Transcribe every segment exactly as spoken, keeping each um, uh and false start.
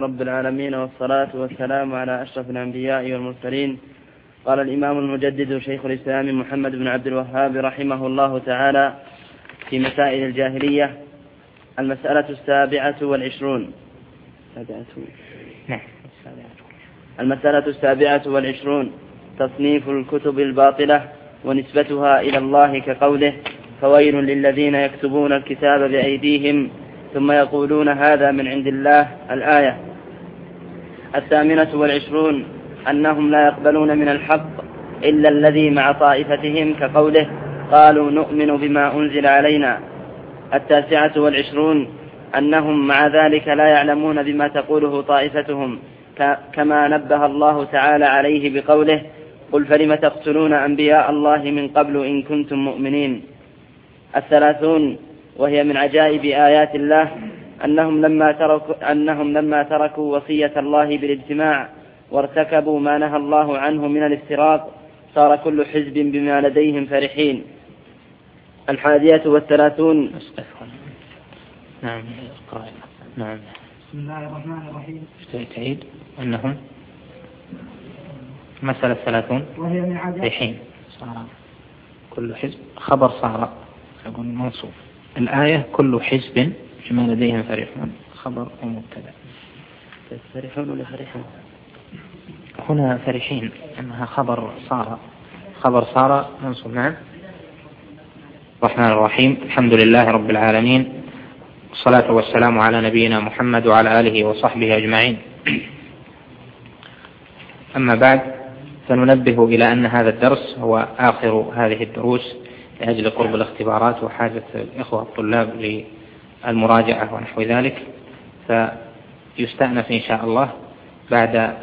رب العالمين، والصلاة والسلام على أشرف الأنبياء والمرسلين. قال الإمام المجدد شيخ الإسلام محمد بن عبد الوهاب رحمه الله تعالى في مسائل الجاهلية: المسألة السابعة والعشرون المسألة السابعة والعشرون تصنيف الكتب الباطلة ونسبتها إلى الله، كقوله: فويل للذين يكتبون الكتاب بأيديهم ثم يقولون هذا من عند الله، الآية. الثامنة والعشرون أنهم لا يقبلون من الحق إلا الذي مع طائفتهم، كقوله: قالوا نؤمن بما أنزل علينا. التاسعة والعشرون أنهم مع ذلك لا يعلمون بما تقوله طائفتهم، كما نبه الله تعالى عليه بقوله: قل فلم تقتلون أنبياء الله من قبل إن كنتم مؤمنين. الثلاثون وهي من عجائب آيات الله أنهم لما تركوا, أنهم لما تركوا وصية الله بالاجتماع وارتكبوا ما نهى الله عنه من الافتراق، صار كل حزب بما لديهم فرحين. الحادية والثلاثون. نعم. نعم. بسم الله الرحمن الرحيم. تعيد أنهم مسألة الثلاثون وهي من عجائب فرحين. صار كل حزب خبر صار يقول منصوب. الآية كل حزب بما لديهم فرحون خبر ومبتدأ. فرحون ولا فرحون؟ هنا فرحين أنها خبر صار خبر صار منصوب. نعم. الرحمن الرحيم. الحمد لله رب العالمين، والصلاة والسلام على نبينا محمد وعلى آله وصحبه أجمعين. أما بعد، فننبه إلى أن هذا الدرس هو آخر هذه الدروس لأجل قرب الاختبارات وحاجة الإخوة الطلاب للمراجعة ونحو ذلك، فيستأنف إن شاء الله بعد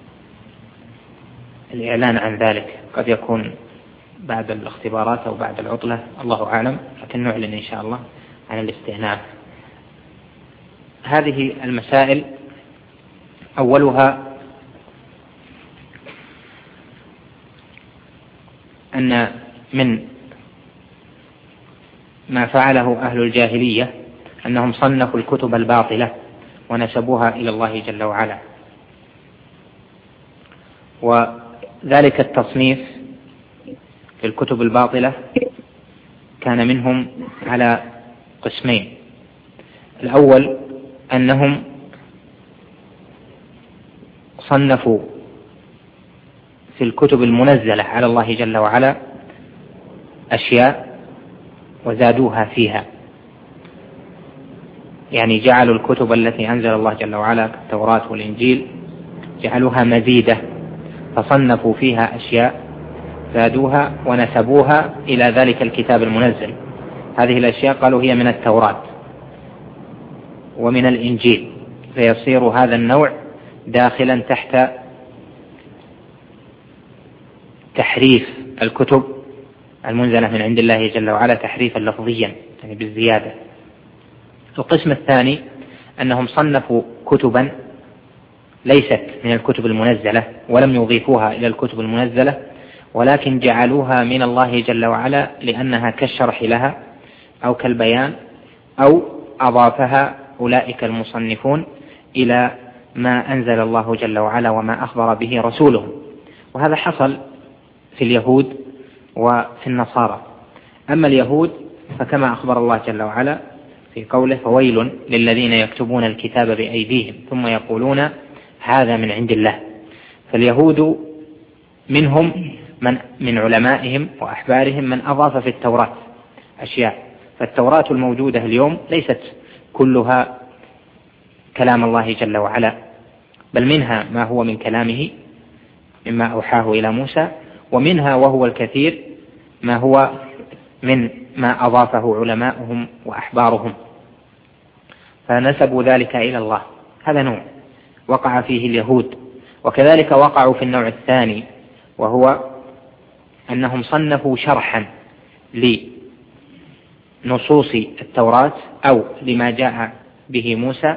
الإعلان عن ذلك. قد يكون بعد الاختبارات أو بعد العطلة، الله أعلم، لكن نعلن إن شاء الله عن الاستئناف. هذه المسائل أولها أن من ما فعله أهل الجاهلية أنهم صنفوا الكتب الباطلة ونسبوها إلى الله جل وعلا، وذلك التصنيف في الكتب الباطلة كان منهم على قسمين. الأول أنهم صنفوا في الكتب المنزلة على الله جل وعلا أشياء وزادوها فيها، يعني جعلوا الكتب التي أنزل الله جل وعلا كالتوراة والإنجيل جعلوها مزيدة، فصنفوا فيها أشياء زادوها ونسبوها إلى ذلك الكتاب المنزل. هذه الأشياء قالوا هي من التوراة ومن الإنجيل، فيصير هذا النوع داخلا تحت تحريف الكتب المنزلة من عند الله جل وعلا تحريفا لفظيا، يعني بالزيادة. القسم الثاني أنهم صنفوا كتبا ليست من الكتب المنزلة ولم يضيفوها إلى الكتب المنزلة، ولكن جعلوها من الله جل وعلا لأنها كالشرح لها أو كالبيان، أو أضافها أولئك المصنفون إلى ما أنزل الله جل وعلا وما أخبر به رسوله. وهذا حصل في اليهود وفي النصارى. أما اليهود فكما أخبر الله جل وعلا في قوله: فويل للذين يكتبون الكتاب بأيديهم ثم يقولون هذا من عند الله. فاليهود منهم من من علمائهم وأحبارهم من أضاف في التوراة أشياء، فالتوراة الموجودة اليوم ليست كلها كلام الله جل وعلا، بل منها ما هو من كلامه مما أوحاه إلى موسى، ومنها وهو الكثير ما هو من ما أضافه علماؤهم وأحبارهم، فنسبوا ذلك إلى الله. هذا نوع وقع فيه اليهود. وكذلك وقعوا في النوع الثاني، وهو أنهم صنفوا شرحا لنصوص التوراة أو لما جاء به موسى،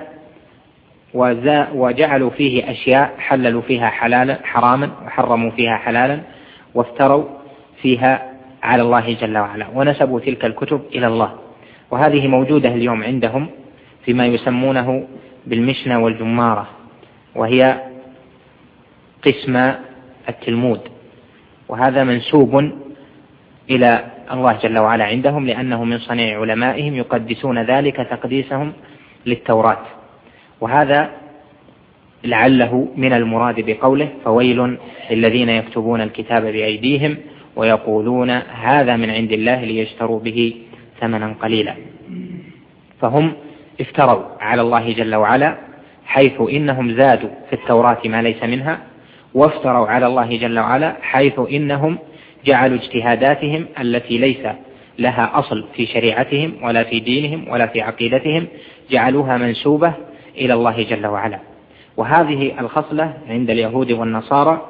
وجعلوا فيه أشياء حللوا فيها حلالا حراما وحرموا فيها حلالا، وافتروا فيها على الله جل وعلا، ونسبوا تلك الكتب إلى الله. وهذه موجودة اليوم عندهم فيما يسمونه بالمشنة والجمارة، وهي قسم التلمود، وهذا منسوب إلى الله جل وعلا عندهم، لأنه من صنيع علمائهم يقدسون ذلك تقديسهم للتوراة. وهذا لعله من المراد بقوله فويل للذين يكتبون الكتاب بأيديهم ويقولون هذا من عند الله ليشتروا به ثمنا قليلا. فهم افتروا على الله جل وعلا، حيث إنهم زادوا في التوراة ما ليس منها، وافتروا على الله جل وعلا حيث إنهم جعلوا اجتهاداتهم التي ليس لها أصل في شريعتهم ولا في دينهم ولا في عقيدتهم جعلوها منسوبة إلى الله جل وعلا. وهذه الخصلة عند اليهود والنصارى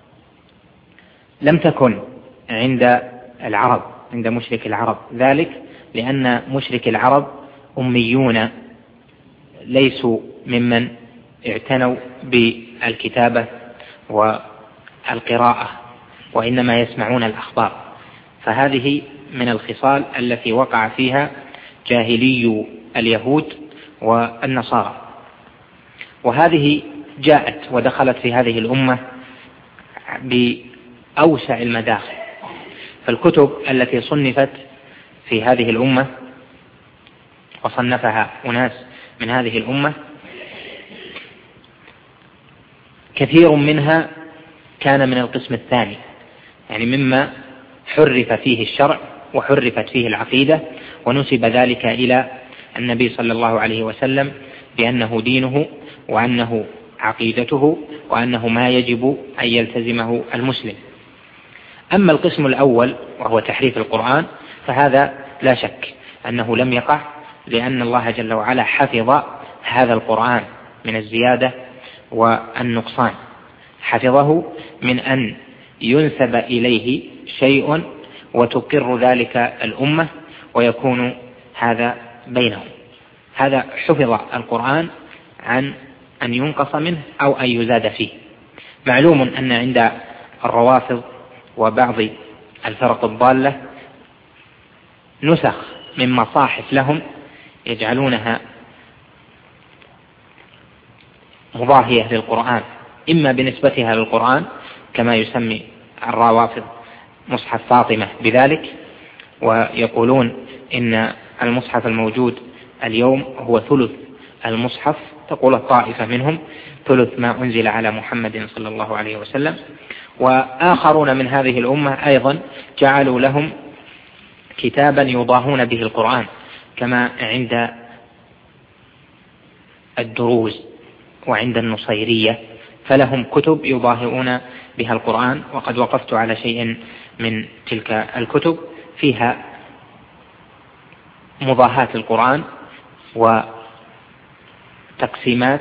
لم تكن عند العرب، عند مشرك العرب، ذلك لأن مشرك العرب أميون ليسوا ممن اعتنوا بالكتابة والقراءة، وإنما يسمعون الأخبار. فهذه من الخصال التي وقع فيها جاهلي اليهود والنصارى، وهذه جاءت ودخلت في هذه الأمة بأوسع المداخل. فالكتب التي صنفت في هذه الأمة وصنفها أناس من هذه الأمة كثير منها كان من القسم الثاني، يعني مما حرف فيه الشرع وحرفت فيه العقيدة، ونسب ذلك إلى النبي صلى الله عليه وسلم بأنه دينه وأنه عقيدته وأنه ما يجب أن يلتزمه المسلم. أما القسم الأول وهو تحريف القرآن فهذا لا شك أنه لم يقع، لأن الله جل وعلا حفظ هذا القرآن من الزيادة والنقصان، حفظه من أن ينسب إليه شيء وتقر ذلك الأمة ويكون هذا بينهم. هذا حفظ القرآن عن أن ينقص منه أو أن يزاد فيه. معلوم أن عند الروافض وبعض الفرق الضالة نسخ من مصاحف لهم يجعلونها مضاهية للقرآن، إما بنسبتها للقرآن كما يسمي الروافض مصحف فاطمة بذلك، ويقولون إن المصحف الموجود اليوم هو ثلث المصحف، تقول الطائفة منهم ثلث ما أنزل على محمد صلى الله عليه وسلم. وآخرون من هذه الأمة أيضا جعلوا لهم كتابا يضاهون به القرآن، كما عند الدروز وعند النصيرية، فلهم كتب يضاهئون بها القرآن. وقد وقفت على شيء من تلك الكتب فيها مضاهاة القرآن وتقسيمات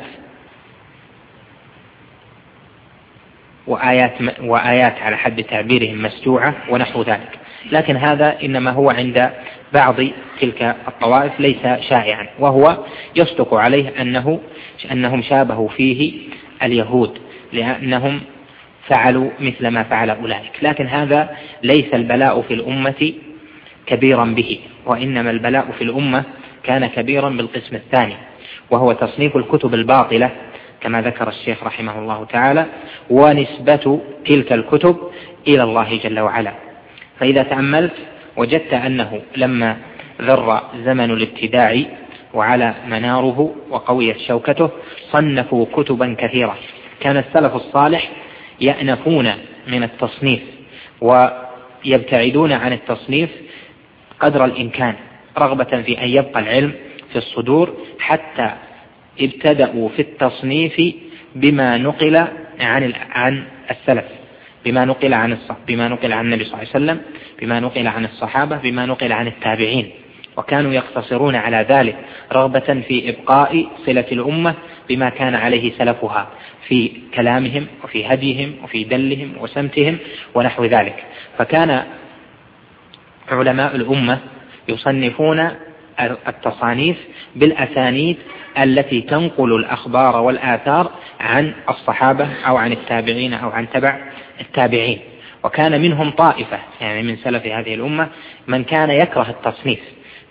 وآيات, وآيات على حد تعبيرهم مسجوعة ونحو ذلك، لكن هذا إنما هو عند بعض تلك الطوائف ليس شائعا، وهو يصدق عليه أنه أنهم شابهوا فيه اليهود لأنهم فعلوا مثل ما فعل أولئك. لكن هذا ليس البلاء في الأمة كبيرا به، وإنما البلاء في الأمة كان كبيرا بالقسم الثاني، وهو تصنيف الكتب الباطلة كما ذكر الشيخ رحمه الله تعالى، ونسبة تلك الكتب إلى الله جل وعلا. فإذا تأملت وجدت أنه لما ذر زمن الابتداع وعلى مناره وقويت شوكته صنفوا كتبا كثيرة. كان السلف الصالح يأنفون من التصنيف ويبتعدون عن التصنيف قدر الإمكان رغبة في أن يبقى العلم في الصدور، حتى ابتدأوا في التصنيف بما نقل عن عن السلف، بما نقل عن الصحابة، بما نقل عن النبي صلى الله عليه وسلم، بما نقل عن الصحابة، بما نقل عن التابعين، وكانوا يقتصرون على ذلك رغبة في إبقاء صلة الأمة بما كان عليه سلفها في كلامهم وفي هديهم وفي دلهم وسمتهم ونحو ذلك. فكان علماء الأمة يصنفون التصانيف بالأسانيد التي تنقل الأخبار والآثار عن الصحابة أو عن التابعين أو عن تبع التابعين. وكان منهم طائفة يعني من سلف هذه الأمة من كان يكره التصنيف،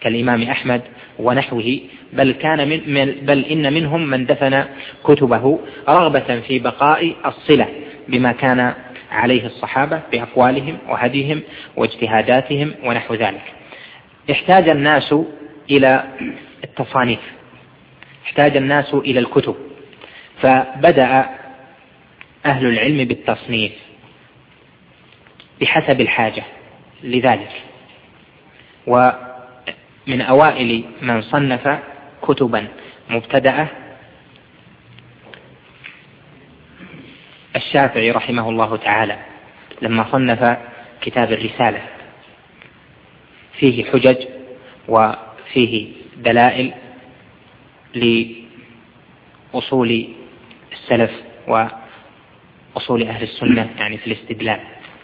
كالإمام أحمد ونحوه، بل كان من بل إن منهم من دفن كتبه رغبة في بقاء الصلة بما كان عليه الصحابة بأقوالهم وهديهم واجتهاداتهم ونحو ذلك. احتاج الناس إلى التصانيف، احتاج الناس إلى الكتب، فبدأ أهل العلم بالتصنيف بحسب الحاجة لذلك. ومن أوائل من صنف كتبا مبتدأة الشافعي رحمه الله تعالى، لما صنف كتاب الرسالة فيه حجج وفيه دلائل لأصول السلف وأصول أهل السنة يعني في الاستدلال.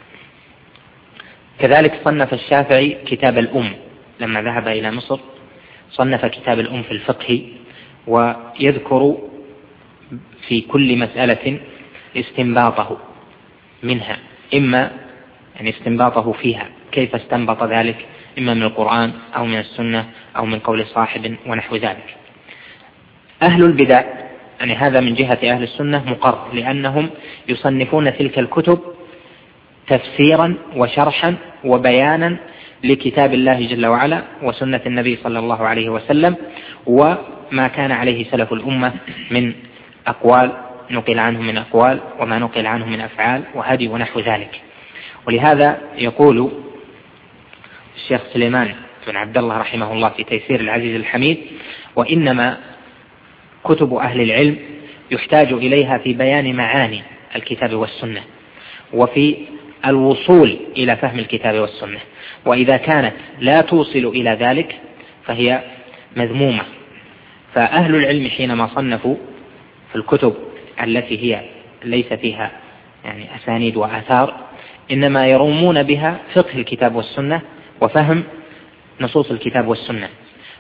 كذلك صنف الشافعي كتاب الأم لما ذهب إلى مصر، صنف كتاب الأم في الفقه، ويذكر في كل مسألة استنباطه منها، إما يعني استنباطه فيها كيف استنبط ذلك، إما من القرآن أو من السنة أو من قول صاحب ونحو ذلك. أهل البدع يعني هذا من جهة أهل السنة مقر، لأنهم يصنفون تلك الكتب تفسيرا وشرحا وبيانا لكتاب الله جل وعلا وسنة النبي صلى الله عليه وسلم، وما كان عليه سلف الأمة من أقوال نقل عنه من أقوال وما نقل عنه من أفعال وهدي ونحو ذلك. ولهذا يقول الشيخ سليمان بن عبد الله رحمه الله في تيسير العزيز الحميد: وإنما كتب أهل العلم يحتاج إليها في بيان معاني الكتاب والسنة وفي الوصول إلى فهم الكتاب والسنة، وإذا كانت لا توصل إلى ذلك فهي مذمومة. فأهل العلم حينما صنفوا في الكتب التي هي ليس فيها يعني أسانيد وآثار، إنما يرومون بها فقه الكتاب والسنة وفهم نصوص الكتاب والسنة.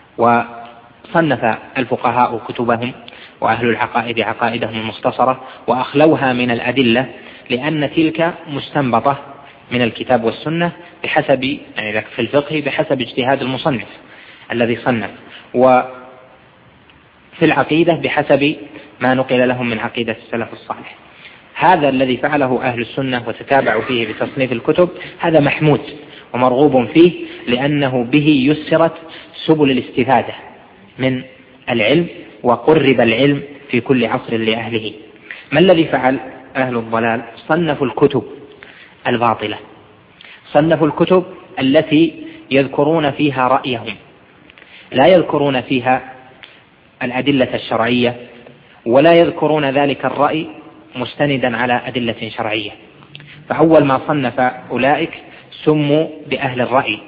وصنف الفقهاء كتبهم وأهل العقائد عقائدهم المختصرة وأخلوها من الأدلة، لأن تلك مستنبطة من الكتاب والسنة بحسب يعني في الفقه بحسب اجتهاد المصنف الذي صنف، وفي العقيدة بحسب ما نقل لهم من عقيدة السلف الصالح. هذا الذي فعله أهل السنة وتتابعوا فيه بتصنيف الكتب هذا محمود ومرغوب فيه، لأنه به يسرت سبل الاستفادة من العلم وقرب العلم في كل عصر لأهله. ما الذي فعل أهل الضلال؟ صنفوا الكتب الباطلة، صنفوا الكتب التي يذكرون فيها رأيهم، لا يذكرون فيها الأدلة الشرعية ولا يذكرون ذلك الرأي مستندا على أدلة شرعية. فأول ما صنف أولئك سموا بأهل الرأي،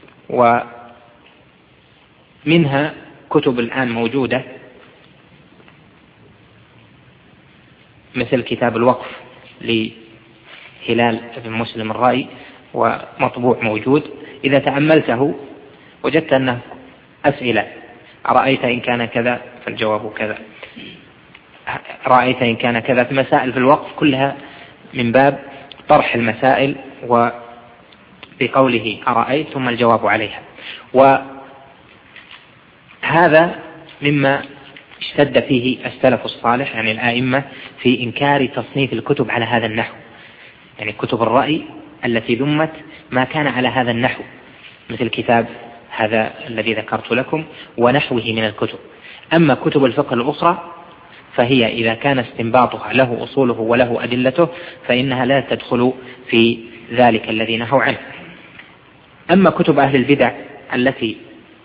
ومنها كتب الآن موجودة مثل كتاب الوقف لهلال بن مسلم الرأي ومطبوع موجود، إذا تأملته وجدت أنه أسئلة: أرأيت إن كان كذا فالجواب كذا، رأيت إن كان كذا، في مسائل في الوقف كلها من باب طرح المسائل وبقوله أرأيت ثم الجواب عليها. وهذا مما اشتد فيه السلف الصالح يعني الآئمة في إنكار تصنيف الكتب على هذا النحو، يعني كتب الرأي التي ذمت ما كان على هذا النحو مثل كتاب هذا الذي ذكرت لكم ونحوه من الكتب. أما كتب الفقه الأخرى فهي إذا كان استنباطها له أصوله وله أدلته فإنها لا تدخل في ذلك الذي نهوا عنه. أما كتب أهل البدع التي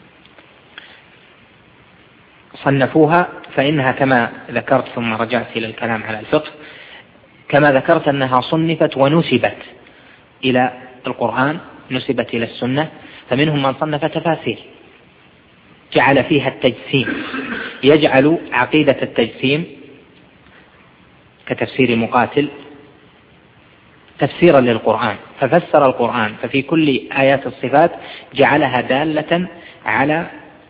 صنفوها فإنها كما ذكرت، ثم رجعت إلى الكلام على الفقه، كما ذكرت أنها صنفت ونسبت إلى القرآن، نسبت إلى السنة. فمنهم من صنف تفاسير جعل فيها التجسيم، يجعل عقيدة التجسيم كتفسير مقاتل تفسيرا للقرآن، ففسر القرآن، ففي كل آيات الصفات جعلها دالة على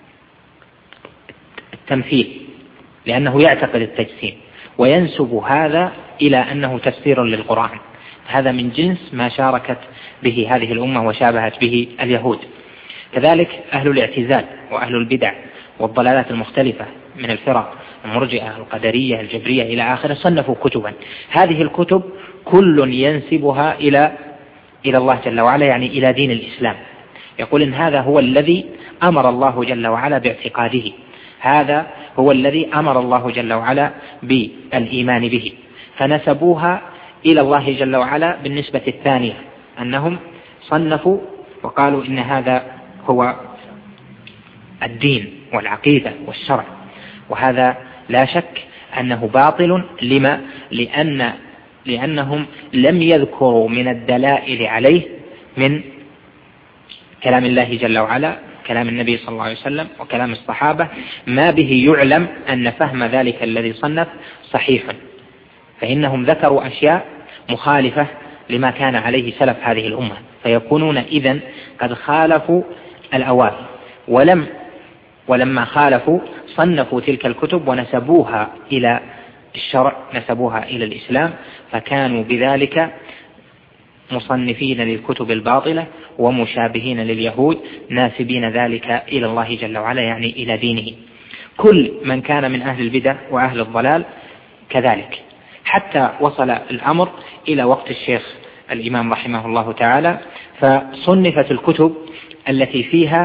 التمثيل، لأنه يعتقد التجسيم وينسب هذا إلى أنه تفسير للقرآن. هذا من جنس ما شاركت به هذه الأمة وشابهت به اليهود. كذلك أهل الاعتزال وأهل البدع والضلالات المختلفة من الفرق المرجئة القدرية الجبرية إلى آخره صنفوا كتبا. هذه الكتب كل ينسبها إلى إلى الله جل وعلا، يعني إلى دين الإسلام. يقول إن هذا هو الذي أمر الله جل وعلا باعتقاده، هذا هو الذي أمر الله جل وعلا بالإيمان به، فنسبوها إلى الله جل وعلا. بالنسبة الثانية أنهم صنفوا وقالوا إن هذا هو الدين والعقيدة والشرع، وهذا لا شك أنه باطل. لما؟ لأن لأنهم لم يذكروا من الدلائل عليه من كلام الله جل وعلا، كلام النبي صلى الله عليه وسلم وكلام الصحابة، ما به يعلم أن فهم ذلك الذي صنف صحيح، فإنهم ذكروا أشياء مخالفة لما كان عليه سلف هذه الأمة، فيكونون إذن قد خالفوا الأوامر. ولم ولما خالفوا صنفوا تلك الكتب ونسبوها إلى الشرع، نسبوها إلى الإسلام، فكانوا بذلك مصنفين للكتب الباطلة ومشابهين لليهود، ناسبين ذلك إلى الله جل وعلا، يعني إلى دينه. كل من كان من أهل البدع وأهل الضلال كذلك، حتى وصل الأمر إلى وقت الشيخ الإمام رحمه الله تعالى، فصنفت الكتب التي فيها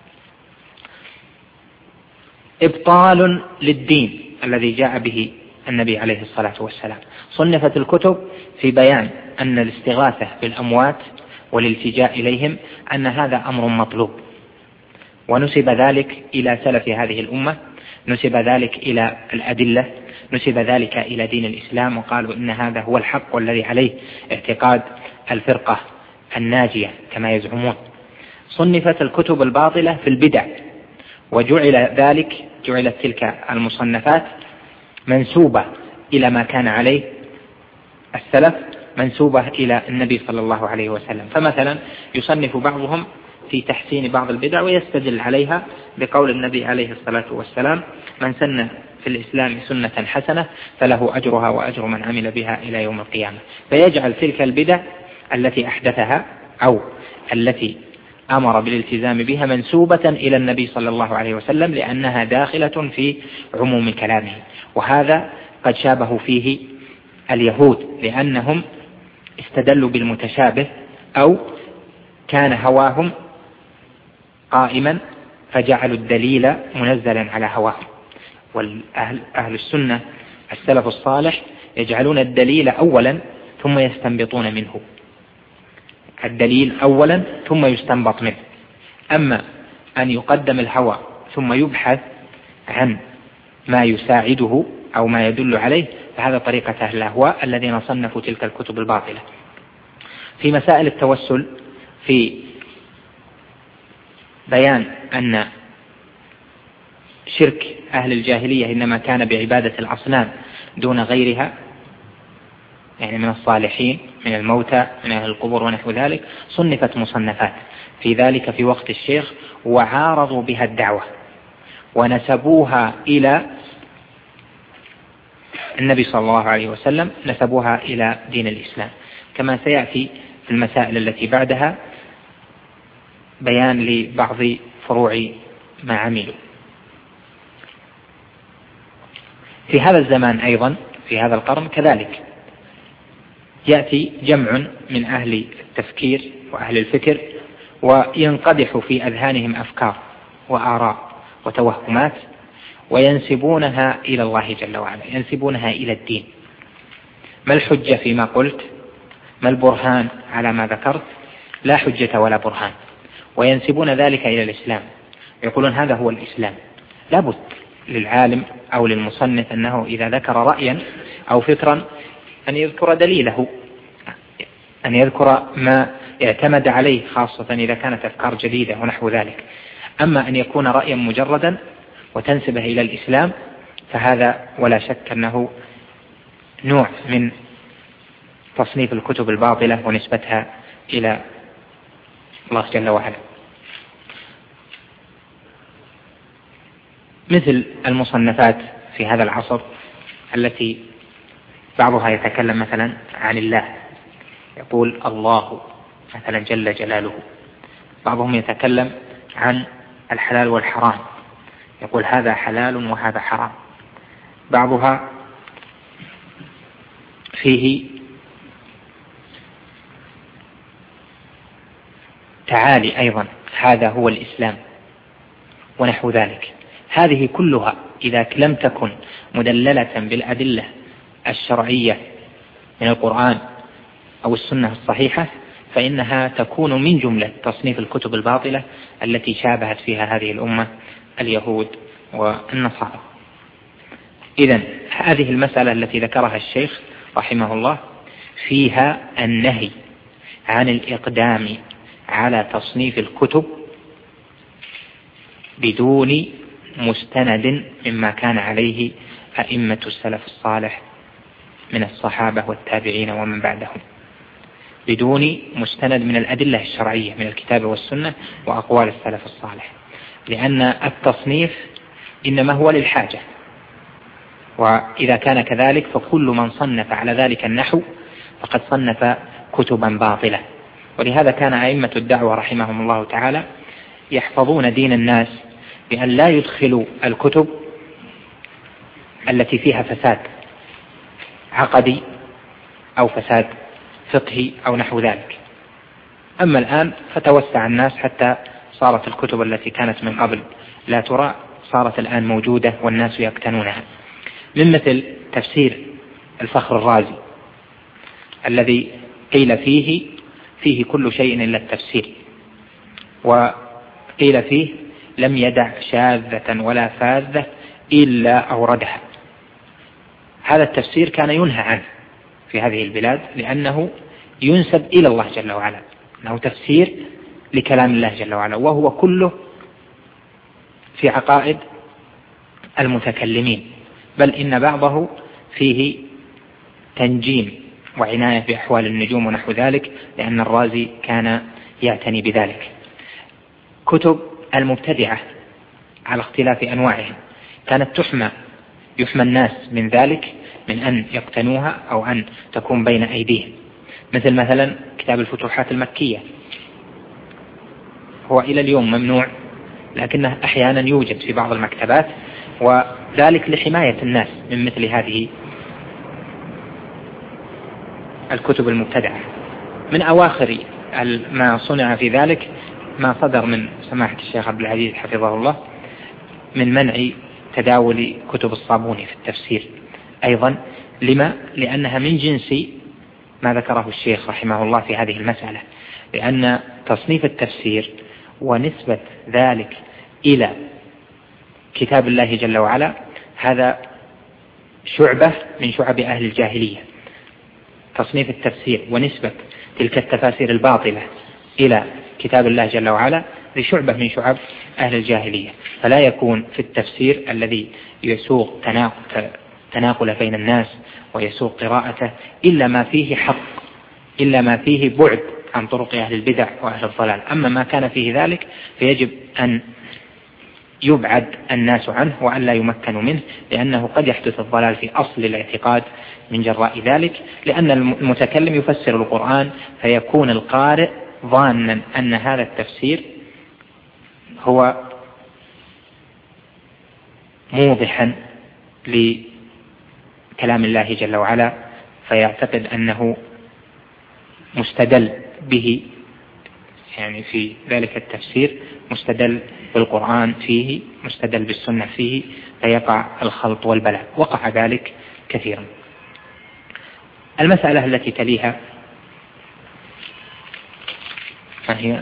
إبطال للدين الذي جاء به النبي عليه الصلاة والسلام. صنفت الكتب في بيان أن الاستغاثة بالأموات والالتجاء إليهم أن هذا أمر مطلوب، ونسب ذلك إلى سلف هذه الأمة، نسب ذلك إلى الأدلة، نسب ذلك إلى دين الإسلام، وقالوا إن هذا هو الحق والذي عليه اعتقاد الفرقة الناجية كما يزعمون. صنفت الكتب الباطلة في البدع، وجعل ذلك جعلت تلك المصنفات منسوبة إلى ما كان عليه السلف، منسوبة إلى النبي صلى الله عليه وسلم. فمثلا يصنف بعضهم في تحسين بعض البدع ويستدل عليها بقول النبي عليه الصلاة والسلام: من سن في الإسلام سنة حسنة فله أجرها وأجر من عمل بها إلى يوم القيامة. فيجعل تلك البدع التي أحدثها أو التي أمر بالالتزام بها منسوبة إلى النبي صلى الله عليه وسلم، لأنها داخلة في عموم كلامه. وهذا قد شابه فيه اليهود، لأنهم استدلوا بالمتشابه أو كان هواهم قائما فجعلوا الدليل منزلا على هواهم. والأهل أهل السنة السلف الصالح يجعلون الدليل أولا ثم يستنبطون منه، الدليل أولا ثم يستنبط منه. أما أن يقدم الهوى ثم يبحث عن ما يساعده أو ما يدل عليه، فهذا طريقة أهل الأهواء الذين صنفوا تلك الكتب الباطلة. في مسائل التوسل، في بيان أن شرك أهل الجاهلية إنما كان بعبادة الأصنام دون غيرها، يعني من الصالحين من الموتى من أهل القبور ونحو ذلك، صنفت مصنفات في ذلك في وقت الشيخ، وعارضوا بها الدعوة ونسبوها إلى النبي صلى الله عليه وسلم، نسبوها إلى دين الإسلام، كما سيأتي في المسائل التي بعدها بيان لبعض فروع ما عملوا. في هذا الزمان أيضا في هذا القرن كذلك يأتي جمع من أهل التفكير وأهل الفكر وينقدح في أذهانهم أفكار وآراء وتوهمات وينسبونها إلى الله جل وعلا، ينسبونها إلى الدين. ما الحجة فيما قلت؟ ما البرهان على ما ذكرت؟ لا حجة ولا برهان، وينسبون ذلك إلى الإسلام، يقولون هذا هو الإسلام. لابد للعالم أو للمصنف أنه إذا ذكر رأيا أو فكرا أن يذكر دليله، أن يذكر ما اعتمد عليه، خاصة إذا كانت أفكار جديدة ونحو ذلك. أما أن يكون رأيا مجردا وتنسبه إلى الإسلام فهذا ولا شك أنه نوع من تصنيف الكتب الباطلة ونسبتها إلى الله جل وعلا. مثل المصنفات في هذا العصر التي بعضها يتكلم مثلا عن الله، يقول الله مثلا جل جلاله، بعضهم يتكلم عن الحلال والحرام، يقول هذا حلال وهذا حرام. بعضها فيه تعالي أيضا، هذا هو الإسلام ونحو ذلك. هذه كلها إذا لم تكن مدللة بالأدلة الشرعية من القرآن أو السنة الصحيحة فإنها تكون من جملة تصنيف الكتب الباطلة التي شابهت فيها هذه الأمة اليهود والنصارى. إذن هذه المسألة التي ذكرها الشيخ رحمه الله فيها النهي عن الإقدام على تصنيف الكتب بدون مستند مما كان عليه أئمة السلف الصالح من الصحابة والتابعين ومن بعدهم، بدون مستند من الأدلة الشرعية من الكتاب والسنة وأقوال السلف الصالح، لأن التصنيف إنما هو للحاجة، وإذا كان كذلك فكل من صنف على ذلك النحو فقد صنف كتبا باطلة. ولهذا كان أئمة الدعوة رحمهم الله تعالى يحفظون دين الناس بأن لا يدخلوا الكتب التي فيها فساد عقدي أو فساد فقهي أو نحو ذلك. أما الآن فتوسع الناس حتى صارت الكتب التي كانت من قبل لا ترى صارت الآن موجودة والناس يقتنونها، من مثل تفسير الفخر الرازي الذي قيل فيه فيه كل شيء إلا التفسير، وقيل فيه لم يدع شاذة ولا فاذة إلا أوردها. هذا التفسير كان ينهى عنه في هذه البلاد لأنه ينسب إلى الله جل وعلا، أنه تفسير لكلام الله جل وعلا، وهو كله في عقائد المتكلمين، بل إن بعضه فيه تنجيم وعناية بأحوال النجوم ونحو ذلك، لأن الرازي كان يعتني بذلك. كتب المبتدعة على اختلاف أنواعهم كانت تحمى يحمى الناس من ذلك من أن يقتنوها أو أن تكون بين أيديهم، مثل مثلا كتاب الفتوحات المكية، هو إلى اليوم ممنوع لكنه أحيانا يوجد في بعض المكتبات، وذلك لحماية الناس من مثل هذه الكتب المبتدعة. من أواخر ما صنع في ذلك ما صدر من سماحة الشيخ عبد العزيز حفظه الله من منع تداول كتب الصابوني في التفسير أيضا. لما؟ لأنها من جنس ما ذكره الشيخ رحمه الله في هذه المسألة، لأن تصنيف التفسير ونسبة ذلك إلى كتاب الله جل وعلا هذا شعبة من شعب أهل الجاهلية. تصنيف التفسير ونسبة تلك التفاسير الباطلة إلى كتاب الله جل وعلا لشعبة من شعب أهل الجاهلية، فلا يكون في التفسير الذي يسوق تناقل بين الناس ويسوق قراءته إلا ما فيه حق، إلا ما فيه بعد عن طرق أهل البدع وأهل الضلال. أما ما كان فيه ذلك فيجب أن يبعد الناس عنه وأن لا يمكنوا منه، لأنه قد يحدث الضلال في أصل الاعتقاد من جراء ذلك، لأن المتكلم يفسر القرآن فيكون القارئ ظانا أن هذا التفسير هو موضحا لكلام الله جل وعلا، فيعتقد أنه مستدل به، يعني في ذلك التفسير مستدل بالقرآن فيه، مستدل بالسنة فيه، فيقع الخلط والبلاء. وقع ذلك كثيرا. المسألة التي تليها فهي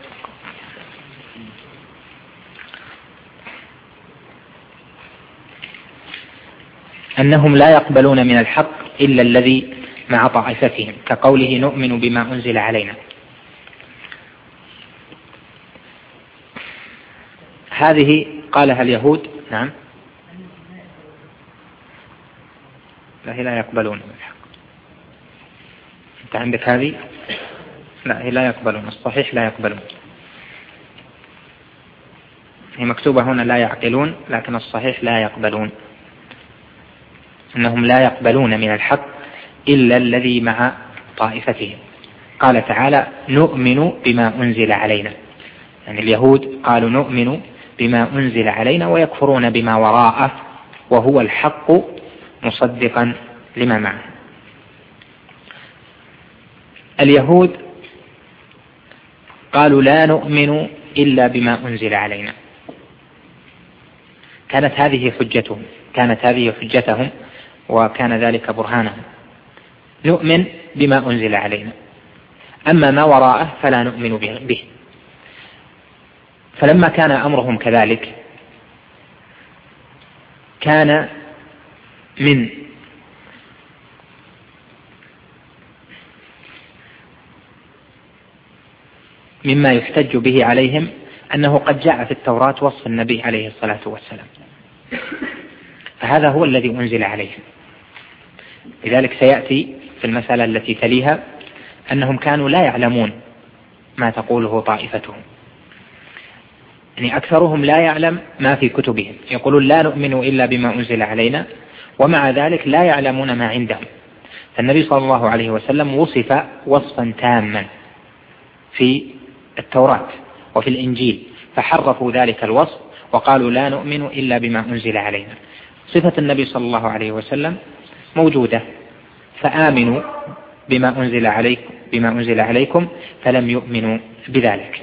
أنهم لا يقبلون من الحق إلا الذي مع طائفتهم، كقوله نؤمن بما أنزل علينا. هذه قالها اليهود. نعم، لا هي لا يقبلون من الحق. أنت عندك هذه؟ لا هي لا يقبلون، الصحيح لا يقبلون. هي مكتوبة هنا لا يعقلون، لكن الصحيح لا يقبلون، أنهم لا يقبلون من الحق إلا الذي مع طائفتهم. قال تعالى نؤمن بما أنزل علينا، يعني اليهود قالوا نؤمن بما أنزل علينا ويكفرون بما وراءه وهو الحق مصدقا لما معه. اليهود قالوا لا نؤمن إلا بما أنزل علينا، كانت هذه حجتهم كانت هذه حجتهم وكان ذلك برهانهم، نؤمن بما أنزل علينا، أما ما وراءه فلا نؤمن به. فلما كان أمرهم كذلك كان من مما يحتج به عليهم أنه قد جاء في التوراة وصف النبي عليه الصلاة والسلام، فهذا هو الذي أنزل عليهم. لذلك سيأتي في المسألة التي تليها أنهم كانوا لا يعلمون ما تقوله طائفتهم، يعني أكثرهم لا يعلم ما في كتبهم، يقولون لا نؤمن إلا بما أنزل علينا ومع ذلك لا يعلمون ما عندهم. فالنبي صلى الله عليه وسلم وصف وصفا تاما في التوراة وفي الإنجيل فحرفوا ذلك الوصف وقالوا لا نؤمن إلا بما أنزل علينا. صفة النبي صلى الله عليه وسلم موجودة، فآمنوا بما أنزل عليكم بما أنزل عليكم فلم يؤمنوا بذلك.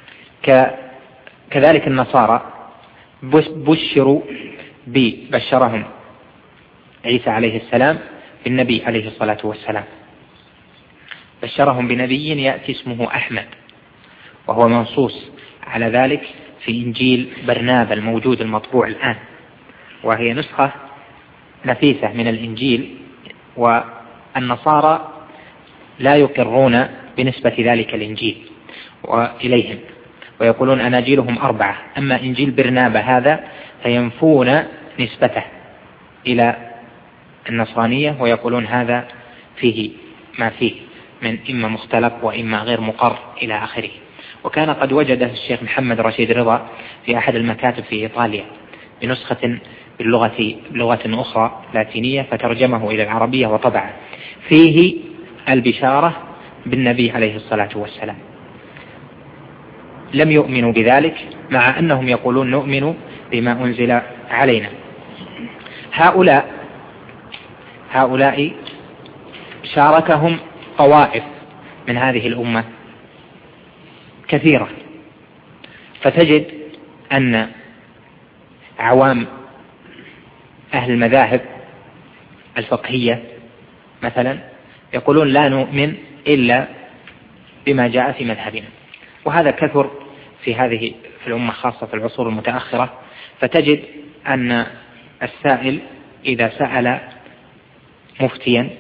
كذلك النصارى بشروا ببشرهم عيسى عليه السلام بالنبي عليه الصلاة والسلام، بشرهم بنبي يأتي اسمه أحمد، وهو منصوص على ذلك في إنجيل برنابا الموجود المطبوع الآن، وهي نسخة نفيسة من الإنجيل، والنصارى لا يقرون بنسبة ذلك الإنجيل وإليهم ويقولون أناجيلهم أربعة، أما إنجيل برنابا هذا فينفون نسبته إلى النصرانية ويقولون هذا فيه ما فيه من إما مختلف وإما غير مقر إلى آخره. وكان قد وجده الشيخ محمد رشيد رضا في أحد المكاتب في إيطاليا بنسخة باللغة بلغة أخرى لاتينية فترجمه إلى العربية وطبعه فيه البشارة بالنبي عليه الصلاة والسلام. لم يؤمنوا بذلك مع أنهم يقولون نؤمن بما أنزل علينا. هؤلاء هؤلاء شاركهم طوائف من هذه الأمة كثيرة، فتجد أن عوام أهل المذاهب الفقهية مثلا يقولون لا نؤمن إلا بما جاء في مذهبنا، وهذا كثر في هذه في الأمة خاصة في العصور المتأخرة. فتجد أن السائل إذا سأل مفتيا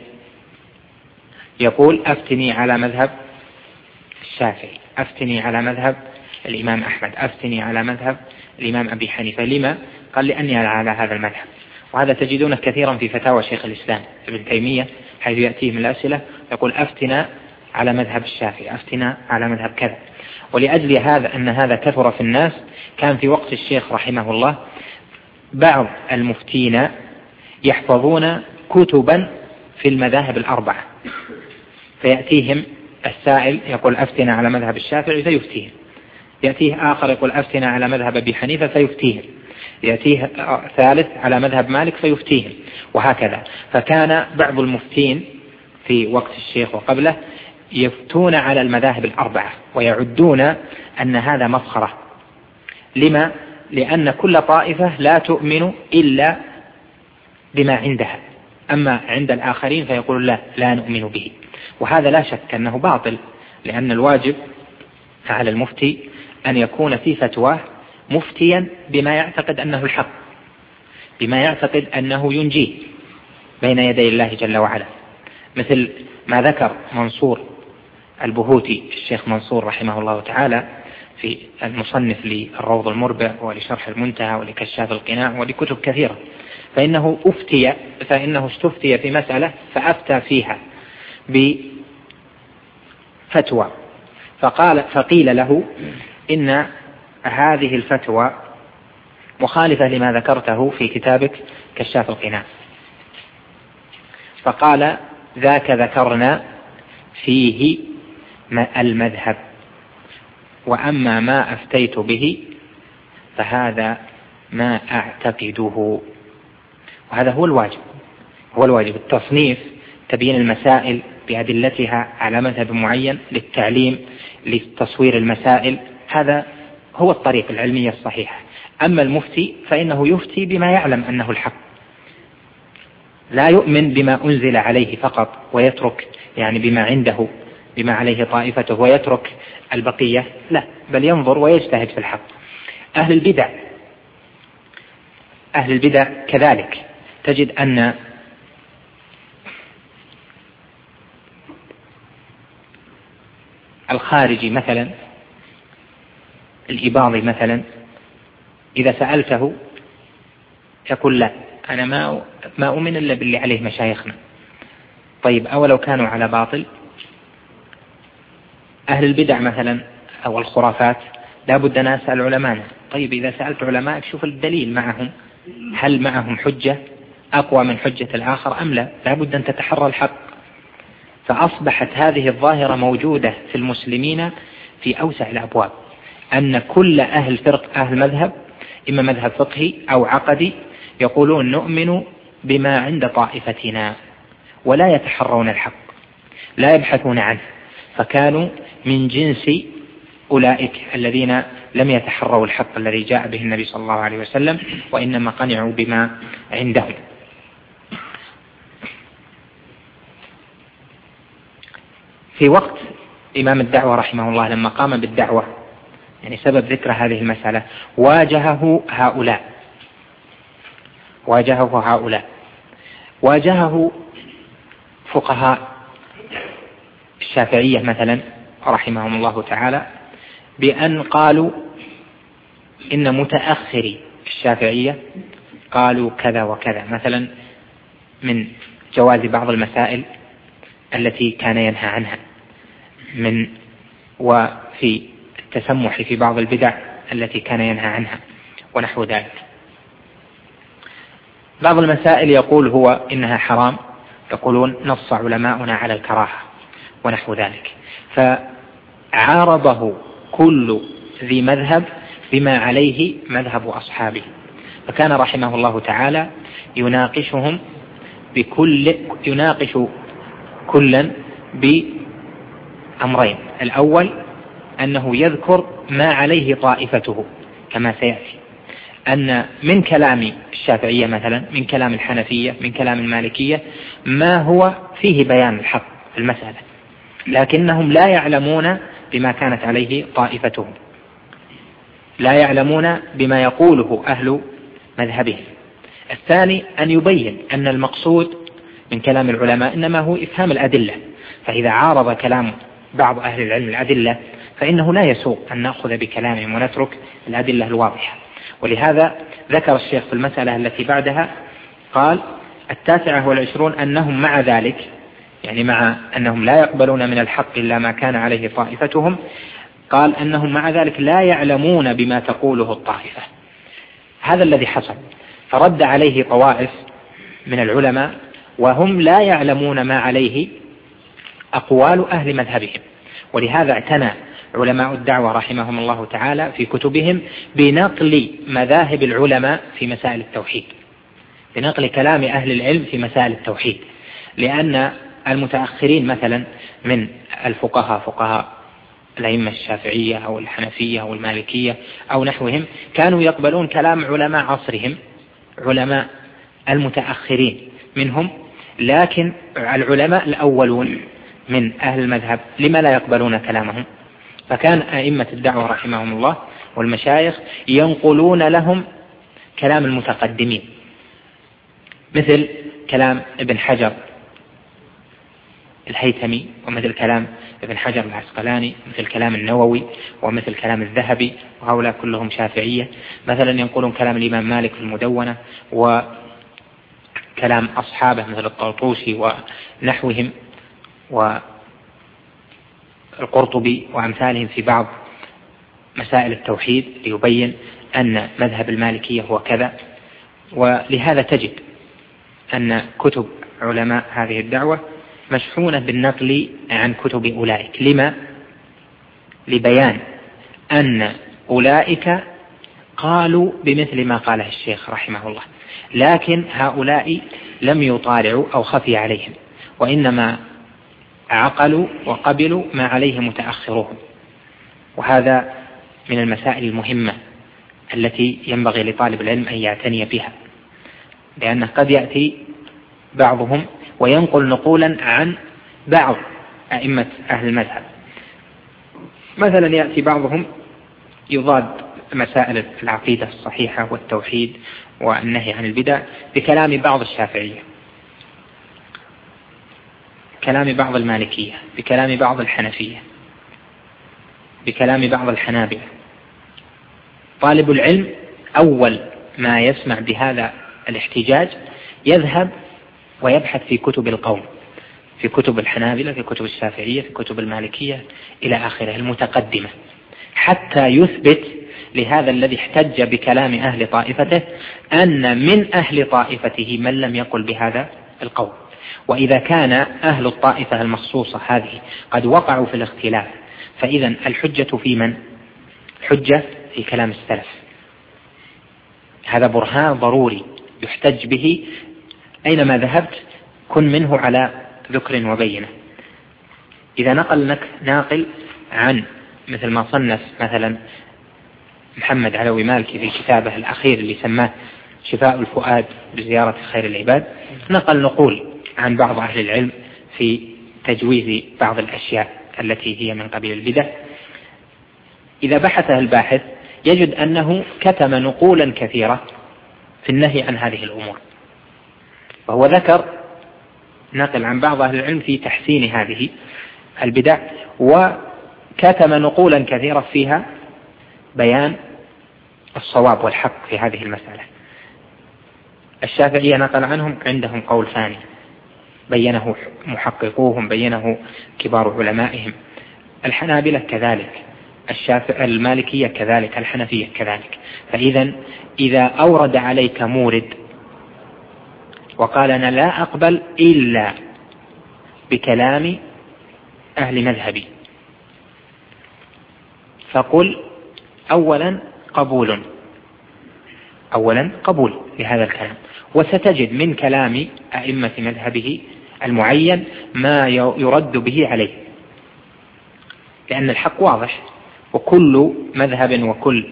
يقول أفتني على مذهب الشافعي، أفتني على مذهب الإمام أحمد، أفتني على مذهب الإمام أبي حنيفة. لما؟ قال لأني على هذا المذهب. وهذا تجدونه كثيرا في فتاوى شيخ الإسلام ابن تيمية حيث يأتيه من الأسئلة يقول أفتنا على مذهب الشافعي، أفتنا على مذهب كذا. ولأجل هذا أن هذا كثر في الناس كان في وقت الشيخ رحمه الله بعض المفتين يحفظون كتبا في المذاهب الأربعة، فيأتيهم السائل يقول أفتنا على مذهب الشافعي فيفتيهم، يأتيه آخر يقول أفتنا على مذهب أبي حنيفة فيفتيهم، يأتيه ثالث على مذهب مالك فيفتيهم، وهكذا. فكان بعض المفتين في وقت الشيخ وقبله يفتون على المذاهب الأربعة ويعدون أن هذا مفخرة. لما؟ لأن كل طائفة لا تؤمن إلا بما عندها، أما عند الآخرين فيقول لا لا نؤمن به. وهذا لا شك أنه باطل، لأن الواجب على المفتي أن يكون في فتواه مفتيا بما يعتقد أنه الحق، بما يعتقد أنه ينجيه بين يدي الله جل وعلا، مثل ما ذكر منصور البهوتي الشيخ منصور رحمه الله تعالى في المصنف للروض المربع ولشرح المنتهى ولكشاف القناع ولكتب كثيرة، فإنه أفتي فإنه استفتي في مسألة فأفتى فيها بفتوى، فقال فقيل له إن هذه الفتوى مخالفة لما ذكرته في كتابك كشاف القناع، فقال ذاك ذكرنا فيه المذهب، وأما ما أفتيت به فهذا ما أعتقده. وهذا هو الواجب، هو الواجب التصنيف، تبيين المسائل بأدلتها على مذهب معين للتعليم، لتصوير المسائل، هذا هو الطريق العلمية الصحيحة. أما المفتي فإنه يفتي بما يعلم أنه الحق، لا يؤمن بما أنزل عليه فقط ويترك يعني بما عنده بما عليه طائفته ويترك البقية، لا، بل ينظر ويجتهد في الحق. أهل البدع أهل البدع كذلك تجد أن الخارجي مثلا، الإباضي مثلا، إذا سألته يقول لا، أنا ما ما أؤمن إلا باللي عليه مشايخنا. طيب أولو كانوا على باطل؟ أهل البدع مثلا أو الخرافات لا بد أن أسأل علماءنا. طيب إذا سألت علماء شوف الدليل معهم، هل معهم حجة أقوى من حجة الآخر أم لا؟ لا بد أن تتحرى الحق. فأصبحت هذه الظاهرة موجودة في المسلمين في أوسع الأبواب، أن كل أهل فرق أهل مذهب، إما مذهب فقهي أو عقدي، يقولون نؤمن بما عند طائفتنا ولا يتحرون الحق، لا يبحثون عنه. فكانوا من جنس أولئك الذين لم يتحروا الحق الذي جاء به النبي صلى الله عليه وسلم، وإنما قنعوا بما عندهم. في وقت إمام الدعوة رحمه الله لما قام بالدعوة، يعني سبب ذكر هذه المسألة، واجهه هؤلاء واجهه هؤلاء واجهه فقهاء الشافعية مثلا رحمهم الله تعالى، بأن قالوا إن متأخري الشافعية قالوا كذا وكذا، مثلا من جواز بعض المسائل التي كان ينهى عنها، من وفي التسمح في بعض البدع التي كان ينهى عنها ونحو ذلك. بعض المسائل يقول هو إنها حرام، يقولون نص علماؤنا على الكراهة ونحو ذلك. فعارضه كل ذي مذهب بما عليه مذهب أصحابه، فكان رحمه الله تعالى يناقشهم بكل يناقش كلا بأمرين. الأول أنه يذكر ما عليه طائفته كما سيأتي، أن من كلام الشافعية مثلا، من كلام الحنفية، من كلام المالكية، ما هو فيه بيان الحق في المسألة، لكنهم لا يعلمون بما كانت عليه طائفتهم، لا يعلمون بما يقوله أهل مذهبهم. الثاني أن يبين أن المقصود من كلام العلماء إنما هو إفهام الأدلة، فإذا عارض كلام بعض أهل العلم الأدلة فإنه لا يسوق أن نأخذ بكلامهم ونترك الأدلة الواضحة. ولهذا ذكر الشيخ في المسألة التي بعدها قال: التاسعة والعشرون أنهم مع ذلك، يعني مع أنهم لا يقبلون من الحق إلا ما كان عليه طائفتهم، قال أنهم مع ذلك لا يعلمون بما تقوله الطائفة. هذا الذي حصل، فرد عليه طوائف من العلماء وهم لا يعلمون ما عليه أقوال أهل مذهبهم. ولهذا اعتنى علماء الدعوة رحمهم الله تعالى في كتبهم بنقل مذاهب العلماء في مسائل التوحيد، بنقل كلام أهل العلم في مسائل التوحيد، لأن المتأخرين مثلا من الفقهاء، فقهاء الأئمة الشافعية أو الحنفية أو المالكية أو نحوهم، كانوا يقبلون كلام علماء عصرهم، علماء المتأخرين منهم، لكن العلماء الأولون من أهل المذهب لما لا يقبلون كلامهم؟ فكان أئمة الدعوة رحمهم الله والمشايخ ينقلون لهم كلام المتقدمين، مثل كلام ابن حجر الهيثمي، ومثل كلام ابن حجر العسقلاني، مثل كلام النووي، ومثل كلام الذهبي، وهؤلاء كلهم شافعية. مثلا ينقلون كلام الإمام مالك في المدونة، وكلام أصحابه مثل الطرطوسي ونحوهم، والقرطبي وأمثالهم في بعض مسائل التوحيد، ليبين أن مذهب المالكية هو كذا. ولهذا تجد أن كتب علماء هذه الدعوة مشحونة بالنقل عن كتب أولئك، لما؟ لبيان أن أولئك قالوا بمثل ما قاله الشيخ رحمه الله، لكن هؤلاء لم يطالعوا أو خفي عليهم، وإنما عقلوا وقبلوا ما عليه متأخروهم. وهذا من المسائل المهمة التي ينبغي لطالب العلم أن يعتني بها، لأنه قد يأتي بعضهم وينقل نقولا عن بعض أئمة أهل المذهب. مثلا يأتي بعضهم يضاد مسائل العقيدة الصحيحة والتوحيد والنهي عن البدع بكلام بعض الشافعية، بكلام بعض المالكية، بكلام بعض الحنفية، بكلام بعض الحنابلة. طالب العلم أول ما يسمع بهذا الاحتجاج يذهب ويبحث في كتب القوم، في كتب الحنابلة، في كتب الشافعية، في كتب المالكية إلى آخره المتقدمة، حتى يثبت لهذا الذي احتج بكلام أهل طائفته أن من أهل طائفته من لم يقل بهذا القول. وإذا كان أهل الطائفة المخصوصة هذه قد وقعوا في الاختلاف، فإذا الحجة في من؟ حجة في كلام السلف. هذا برهان ضروري يحتج به أينما ذهبت، كن منه على ذكر وبينة. إذا نقل لك ناقل عن مثل ما صنف مثلا محمد علوي مالكي في كتابه الأخير اللي سماه شفاء الفؤاد بزيارة خير العباد، نقل نقول عن بعض أهل العلم في تجويز بعض الأشياء التي هي من قبيل البدع. إذا بحث الباحث يجد أنه كتم نقولا كثيرة في النهي عن هذه الأمور، وهو ذكر نقل عن بعض أهل العلم في تحسين هذه البدع، وكتم نقولا كثيرة فيها بيان الصواب والحق في هذه المسألة. الشافعية نقل عنهم عندهم قول ثاني بينه محققوهم، بينه كبار علمائهم. الحنابلة كذلك، الشافعية المالكية كذلك، الحنفية كذلك. فإذا إذا أورد عليك مورد وقال أنا لا أقبل إلا بكلام أهل مذهبي، فقل أولا قبول، أولا قبول لهذا الكلام، وستجد من كلام أئمة مذهبه المعين ما يرد به عليه، لأن الحق واضح، وكل مذهب وكل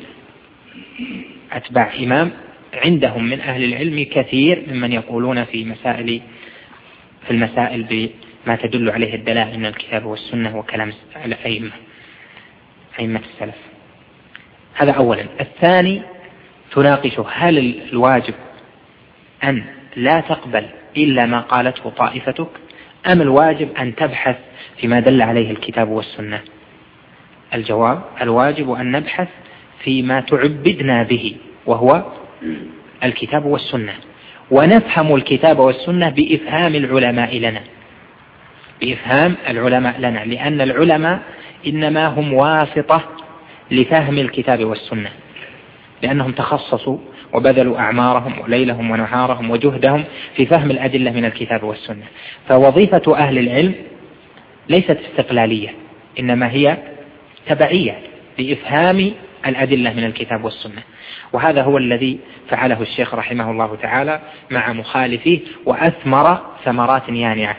أتباع إمام عندهم من أهل العلم كثير ممن يقولون في مسائل في المسائل بما تدل عليه الدلائل من الكتاب والسنة وكلام الأئمة أئمة السلف. هذا أولا. الثاني تناقشه هل الواجب أن لا تقبل إلا ما قالته طائفتك، أم الواجب أن تبحث فيما دل عليه الكتاب والسنة؟ الجواب الواجب أن نبحث فيما تعبدنا به، وهو الكتاب والسنة، ونفهم الكتاب والسنة بإفهام العلماء لنا، بإفهام العلماء لنا، لأن العلماء إنما هم واسطة لفهم الكتاب والسنة، لأنهم تخصصوا وبذلوا أعمارهم وليلهم ونهارهم وجهدهم في فهم الأدلة من الكتاب والسنة. فوظيفة أهل العلم ليست استقلالية، إنما هي تبعية لإفهام الأدلة من الكتاب والسنة. وهذا هو الذي فعله الشيخ رحمه الله تعالى مع مخالفيه، وأثمر ثمرات يانعة.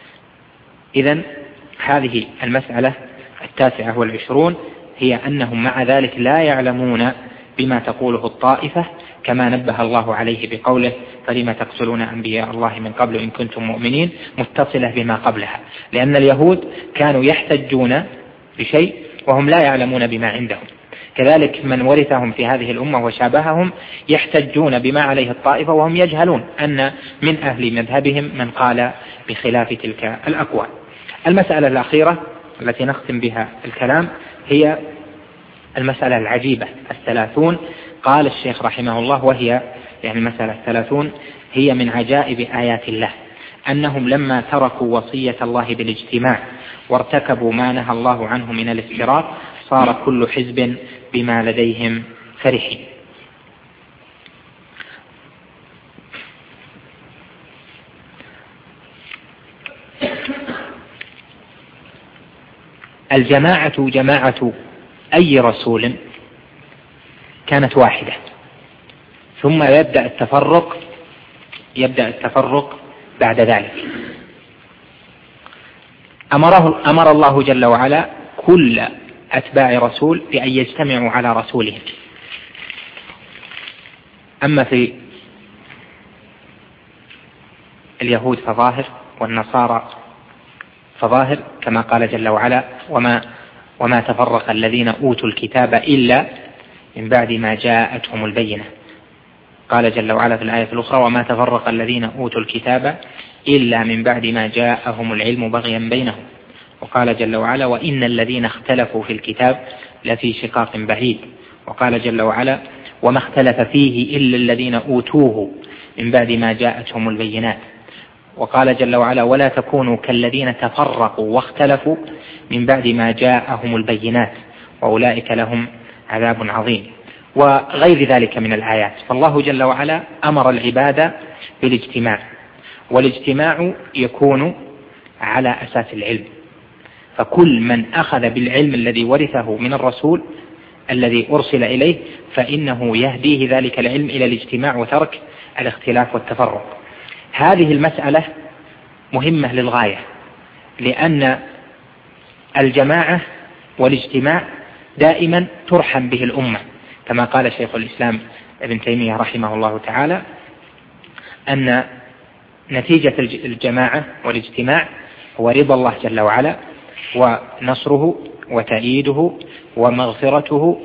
إذن هذه المسألة التاسعة والعشرون هي أنهم مع ذلك لا يعلمون بما تقوله الطائفة، كما نبه الله عليه بقوله فلما تقتلون أنبياء الله من قبل إن كنتم مؤمنين، متصلة بما قبلها، لأن اليهود كانوا يحتجون بشيء وهم لا يعلمون بما عندهم. كذلك من ورثهم في هذه الأمة وشابههم يحتجون بما عليه الطائفة وهم يجهلون أن من أهل مذهبهم من قال بخلاف تلك الأقوال. المسألة الأخيرة التي نختم بها الكلام هي المسألة العجيبة الثلاثون. قال الشيخ رحمه الله، وهي يعني المسألة الثلاثون هي من عجائب آيات الله، أنهم لما تركوا وصية الله بالاجتماع وارتكبوا ما نهى الله عنه من الافتراق صار كل حزب بما لديهم فرحين. الجماعة جماعة أي رسول كانت واحدة، ثم يبدأ التفرق يبدأ التفرق بعد ذلك. أمره أمر الله جل وعلا كل أتباع رسول بأن يجتمعوا على رسولهم. أما في اليهود فظاهر، والنصارى فظاهر، كما قال جل وعلا: وما, وما تفرق الذين أوتوا الكتاب إلا من بعد ما جاءتهم البينة. قال جل وعلا في الآية الأخرى: وما تفرق الذين أوتوا الكتاب إلا من بعد ما جاءهم العلم بغيا بينهم. وقال جل وعلا: وإن الذين اختلفوا في الكتاب لفي شقاق بعيد. وقال جل وعلا: وما اختلف فيه إلا الذين أوتوه من بعد ما جاءتهم البينات. وقال جل وعلا: ولا تكونوا كالذين تفرقوا واختلفوا من بعد ما جاءهم البينات وأولئك لهم عذاب عظيم، وغير ذلك من الآيات. فالله جل وعلا أمر العباد بالاجتماع، والاجتماع يكون على أساس العلم، فكل من أخذ بالعلم الذي ورثه من الرسول الذي أرسل إليه فإنه يهديه ذلك العلم إلى الاجتماع وترك الاختلاف والتفرق. هذه المسألة مهمة للغاية، لأن الجماعة والاجتماع دائما ترحم به الأمة، كما قال شيخ الإسلام ابن تيمية رحمه الله تعالى: أن نتيجة الجماعة والاجتماع هو رضا الله جل وعلا ونصره وتأييده ومغفرته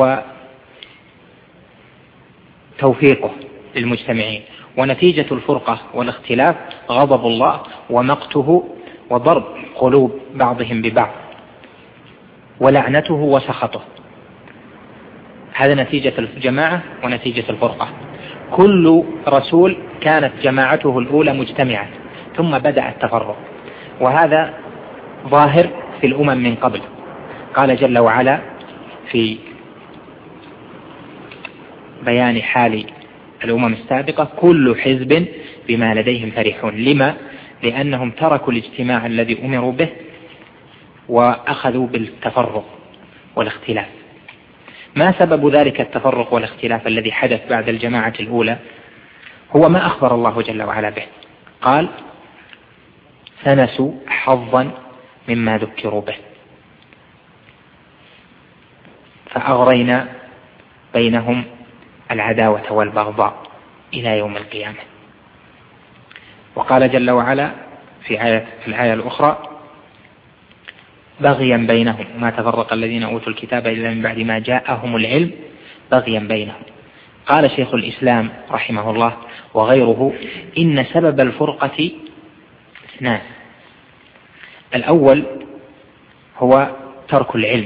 وتوفيقه للمجتمعين، ونتيجة الفرقة والاختلاف غضب الله ومقته وضرب قلوب بعضهم ببعض ولعنته وسخطه. هذا نتيجة الجماعة ونتيجة الفرقة. كل رسول كانت جماعته الأولى مجتمعة، ثم بدأ التفرق، وهذا ظاهر في الأمم من قبل. قال جل وعلا في بيان حال الأمم السابقة: كل حزب بما لديهم فرحون. لما؟ لأنهم تركوا الاجتماع الذي أمروا به وأخذوا بالتفرق والاختلاف. ما سبب ذلك التفرق والاختلاف الذي حدث بعد الجماعة الأولى؟ هو ما أخبر الله جل وعلا به. قال: فنسوا حظا مما ذكروا به فأغرينا بينهم العداوة والبغضاء إلى يوم القيامة. وقال جل وعلا في آية في الآية الأخرى: بغيا بينهم ما تفرق الذين أوتوا الكتاب إلا من بعد ما جاءهم العلم بغيا بينهم. قال شيخ الإسلام رحمه الله وغيره: إن سبب الفرقة اثنان: الأول هو ترك العلم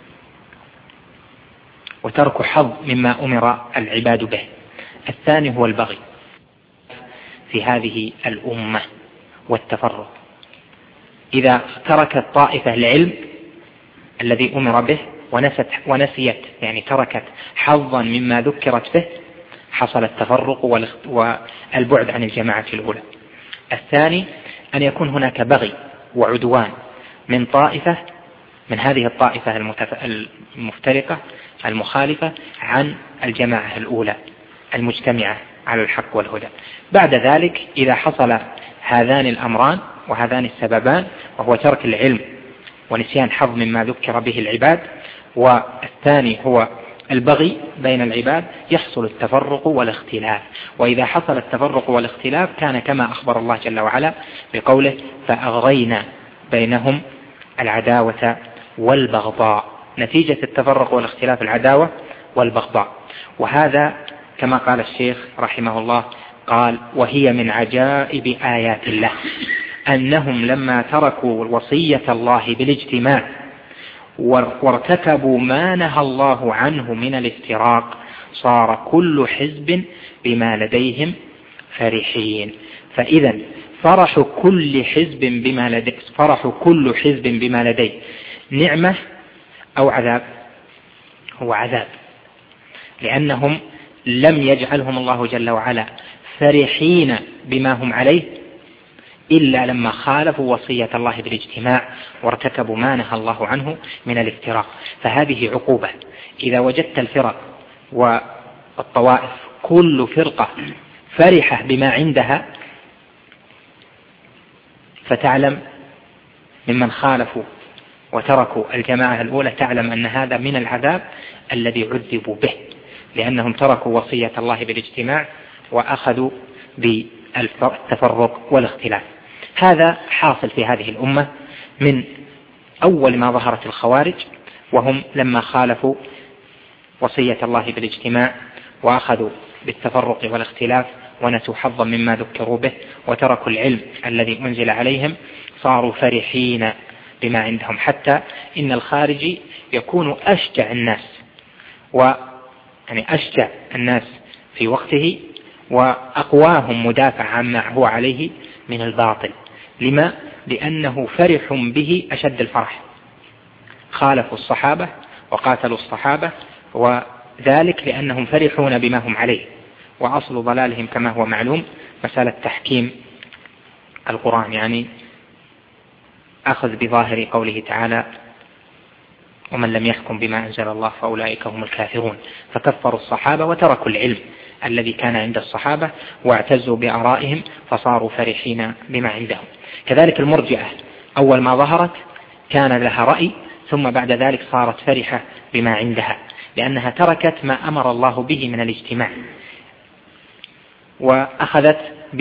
وترك حظ مما أمر العباد به. الثاني هو البغي في هذه الأمة والتفرق. إذا تركت طائفة العلم الذي أمر به ونست ونسيت يعني تركت حظا مما ذكرت به حصل التفرق والبعد عن الجماعة الأولى. الثاني أن يكون هناك بغي وعدوان من طائفة من هذه الطائفة المفترقة المخالفة عن الجماعة الأولى المجتمعة على الحق والهدى. بعد ذلك إذا حصل هذان الأمران وهذان السببان، وهو ترك العلم ونسيان حظ مما ذكر به العباد، والثاني هو البغي بين العباد، يحصل التفرق والاختلاف. وإذا حصل التفرق والاختلاف كان كما أخبر الله جل وعلا بقوله: فأغرينا بينهم العداوة والبغضاء. نتيجة التفرق والاختلاف العداوة والبغضاء. وهذا كما قال الشيخ رحمه الله قال: وهي من عجائب آيات الله أنهم لما تركوا وصية الله بالاجتماع وارتكبوا ما نهى الله عنه من الافتراق صار كل حزب بما لديهم فرحين. فإذا فرح كل حزب بما لديه فرح كل حزب بما لديه نعمة أو عذاب؟ هو عذاب، لأنهم لم يجعلهم الله جل وعلا فرحين بما هم عليه إلا لما خالفوا وصية الله بالاجتماع وارتكبوا ما نهى الله عنه من الافتراق. فهذه عقوبة. إذا وجدت الفرق والطوائف كل فرقة فرحة بما عندها فتعلم ممن خالفوا وتركوا الجماعة الأولى، تعلم أن هذا من العذاب الذي عذبوا به، لأنهم تركوا وصية الله بالاجتماع وأخذوا بالتفرق والاختلاف. هذا حاصل في هذه الأمة من أول ما ظهرت الخوارج، وهم لما خالفوا وصية الله بالاجتماع وأخذوا بالتفرق والاختلاف ونسوا حظا مما ذكروا به وتركوا العلم الذي أنزل عليهم، صاروا فرحين بما عندهم، حتى إن الخارجي يكون أشجع الناس و يعني أشجع الناس في وقته وأقواهم مدافع عما هو عليه من الباطل. لما؟ لأنه فرح به أشد الفرح. خالفوا الصحابة وقاتلوا الصحابة، وذلك لأنهم فرحون بما هم عليه. وأصل ضلالهم كما هو معلوم مسألة تحكيم القرآن، يعني أخذ بظاهر قوله تعالى ومن لم يحكم بما أنزل الله فأولئك هم الكافرون. فكفروا الصحابة وتركوا العلم الذي كان عند الصحابة واعتزوا بآرائهم فصاروا فرحين بما عندهم. كذلك المرجئة أول ما ظهرت كان لها رأي، ثم بعد ذلك صارت فرحة بما عندها، لأنها تركت ما أمر الله به من الاجتماع وأخذت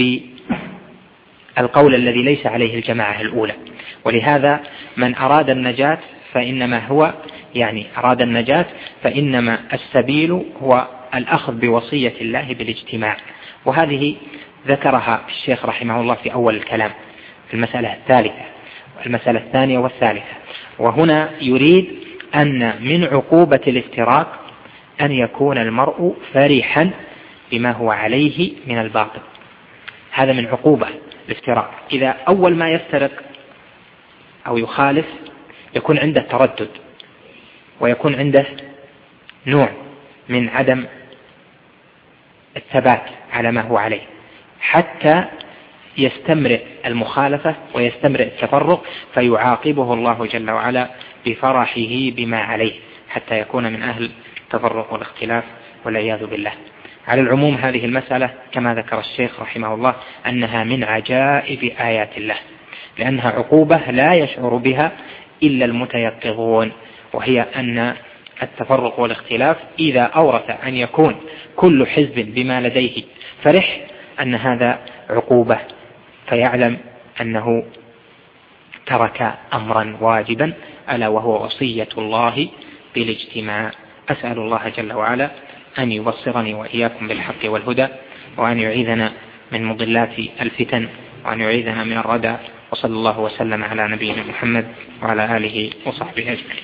بالقول الذي ليس عليه الجماعة الأولى. ولهذا من أراد النجاة فإنما هو يعني أراد النجاة فإنما السبيل هو الأخذ بوصية الله بالاجتماع. وهذه ذكرها الشيخ رحمه الله في أول الكلام في المسألة الثالثة المسألة الثانية والثالثة. وهنا يريد أن من عقوبة الافتراق أن يكون المرء فرحا بما هو عليه من الباطل. هذا من عقوبة الافتراق. إذا أول ما يفترق أو يخالف يكون عنده تردد ويكون عنده نوع من عدم الثبات على ما هو عليه، حتى يستمرئ المخالفة ويستمرئ التفرق، فيعاقبه الله جل وعلا بفرحه بما عليه حتى يكون من أهل التفرق والاختلاف والعياذ بالله. على العموم هذه المسألة كما ذكر الشيخ رحمه الله أنها من عجائب آيات الله، لأنها عقوبة لا يشعر بها إلا المتيقظون، وهي أن التفرق والاختلاف إذا أورث أن يكون كل حزب بما لديه فرح أن هذا عقوبة، فيعلم أنه ترك أمرا واجبا ألا وهو وصية الله بالاجتماع. أسأل الله جل وعلا أن يبصرني وإياكم بالحق والهدى، وأن يعيذنا من مضلات الفتن، وأن يعيذنا من الردى، وصلى الله وسلم على نبينا محمد وعلى آله وصحبه أجمعين.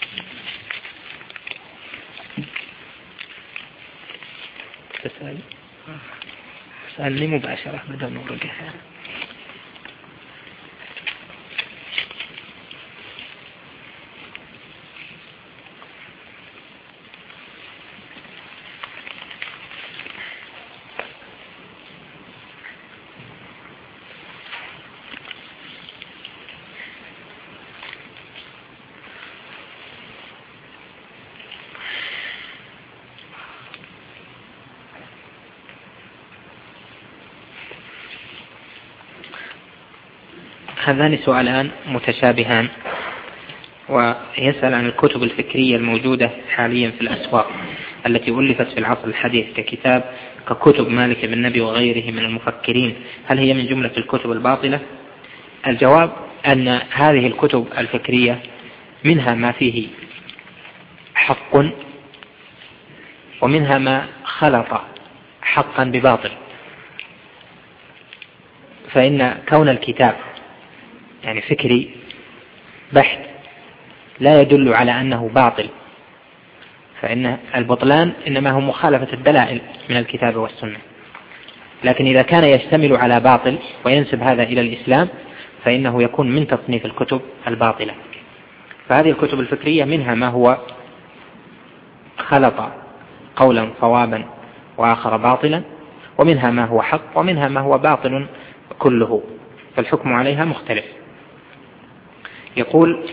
تسأل سألني مباشرة بدون ورقة. هذان سؤالان متشابهان، ويسأل عن الكتب الفكرية الموجودة حاليا في الأسواق التي ألفت في العصر الحديث ككتاب ككتب مالك بن نبي وغيره من المفكرين، هل هي من جملة الكتب الباطلة؟ الجواب أن هذه الكتب الفكرية منها ما فيه حق ومنها ما خلط حقا بباطل، فإن كون الكتاب يعني فكري بحث لا يدل على أنه باطل، فإن البطلان إنما هو مخالفة الدلائل من الكتاب والسنة. لكن إذا كان يشتمل على باطل وينسب هذا إلى الإسلام فإنه يكون من تصنيف الكتب الباطلة. فهذه الكتب الفكرية منها ما هو خلط قولا صوابا وآخر باطلا، ومنها ما هو حق، ومنها ما هو باطل كله. فالحكم عليها مختلف. يقول: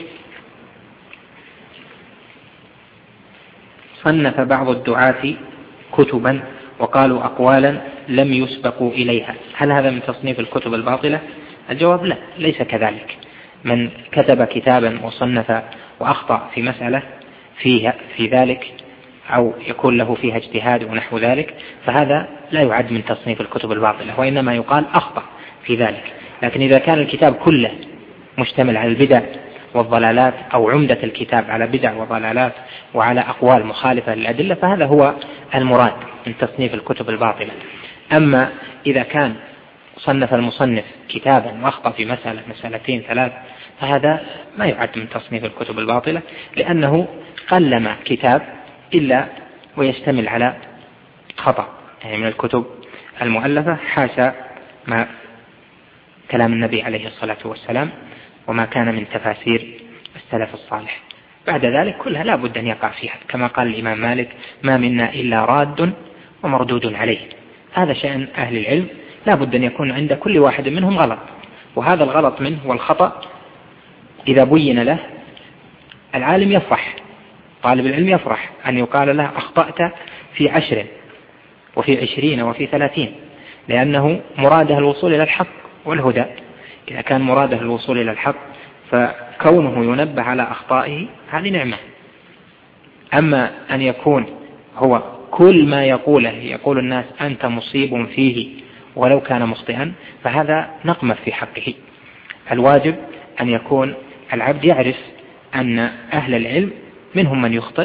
صنف بعض الدعاة كتبا وقالوا أقوالا لم يسبقوا إليها، هل هذا من تصنيف الكتب الباطلة؟ الجواب: لا، ليس كذلك. من كتب كتابا وصنف وأخطأ في مسألة فيها في ذلك أو يكون له فيها اجتهاد ونحو ذلك، فهذا لا يعد من تصنيف الكتب الباطلة، وإنما يقال أخطأ في ذلك. لكن إذا كان الكتاب كله مشتمل على البدع والضلالات، أو عمدة الكتاب على بدع وضلالات وعلى أقوال مخالفة للأدلة، فهذا هو المراد من تصنيف الكتب الباطلة. أما إذا كان صنف المصنف كتابا وأخطأ في مسألة مسألتين ثلاث، فهذا ما يعد من تصنيف الكتب الباطلة، لأنه قلما كتاب إلا ويشتمل على خطأ، يعني من الكتب المؤلفة حاشا ما كلام النبي عليه الصلاة والسلام وما كان من تفاسير السلف الصالح. بعد ذلك كلها لا بد أن يقع فيها، كما قال الإمام مالك: ما منا إلا راد ومردود عليه. هذا شأن أهل العلم، لا بد أن يكون عند كل واحد منهم غلط، وهذا الغلط منه والخطأ إذا بين له العالم يفرح، طالب العلم يفرح أن يقال له: أخطأت في عشر وفي عشرين وفي ثلاثين، لأنه مراده الوصول إلى الحق والهدى. إذا كان مراده الوصول إلى الحق فكونه ينبه على أخطائه هذه نعمة. أما أن يكون هو كل ما يقوله يقول الناس أنت مصيب فيه ولو كان مخطئا، فهذا نقمة في حقه. الواجب أن يكون العبد يعرف أن أهل العلم منهم من يخطئ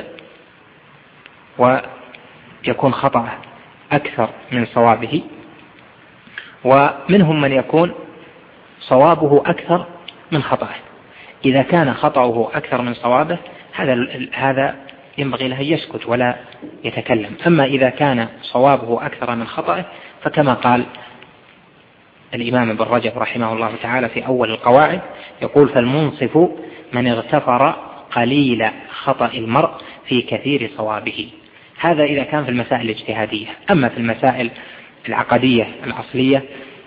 ويكون خطأه أكثر من صوابه، ومنهم من يكون صوابه أكثر من خطأه. إذا كان خطأه أكثر من صوابه هذا هذا ينبغي له يسكت ولا يتكلم. أما إذا كان صوابه أكثر من خطأه فكما قال الإمام ابن رجب رحمه الله تعالى في أول القواعد، يقول: فالمنصف من اغتفر قليل خطأ المرء في كثير صوابه. هذا إذا كان في المسائل الاجتهادية. أما في المسائل العقدية الأصلية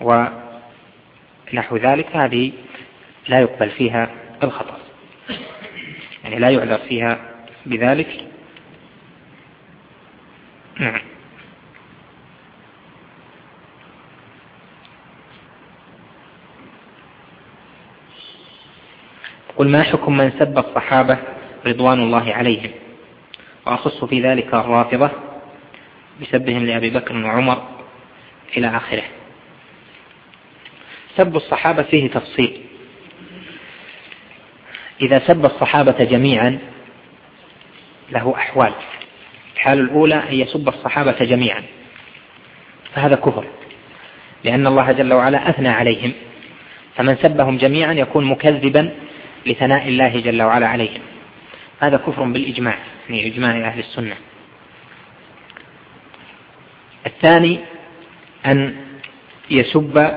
ونحو ذلك هذه لا يقبل فيها الخطأ، يعني لا يعذر فيها بذلك. نعم. قل: ما حكم من سب الصحابة رضوان الله عليهم؟ وأخص في ذلك الرافضة بسبهم لأبي بكر وعمر إلى آخره. سب الصحابة فيه تفصيل. إذا سب الصحابة جميعا له أحوال. الحالة الأولى أن يسب الصحابة جميعا، فهذا كفر، لأن الله جل وعلا أثنى عليهم، فمن سبهم جميعا يكون مكذبا لثناء الله جل وعلا عليهم، هذا كفر بالإجماع، يعني إجماع أهل السنة. الثاني أن يسب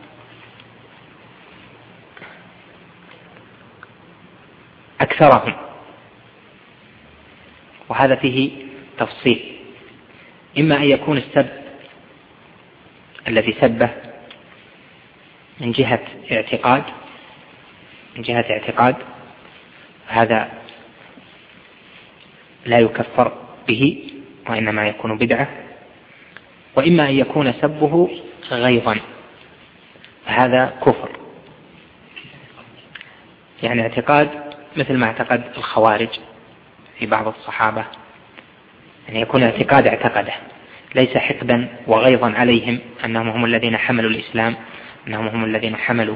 أكثرهم، وهذا فيه تفصيل. إما أن يكون السب الذي سبه من جهة اعتقاد من جهة اعتقاد هذا لا يكفر به وإنما يكون بدعة، وإما أن يكون سبه غيظا، هذا كفر، يعني اعتقاد مثل ما اعتقد الخوارج في بعض الصحابة، يعني يكون اعتقاد اعتقده ليس حقدا وغيظا عليهم أنهم هم الذين حملوا الإسلام، أنهم هم الذين حملوا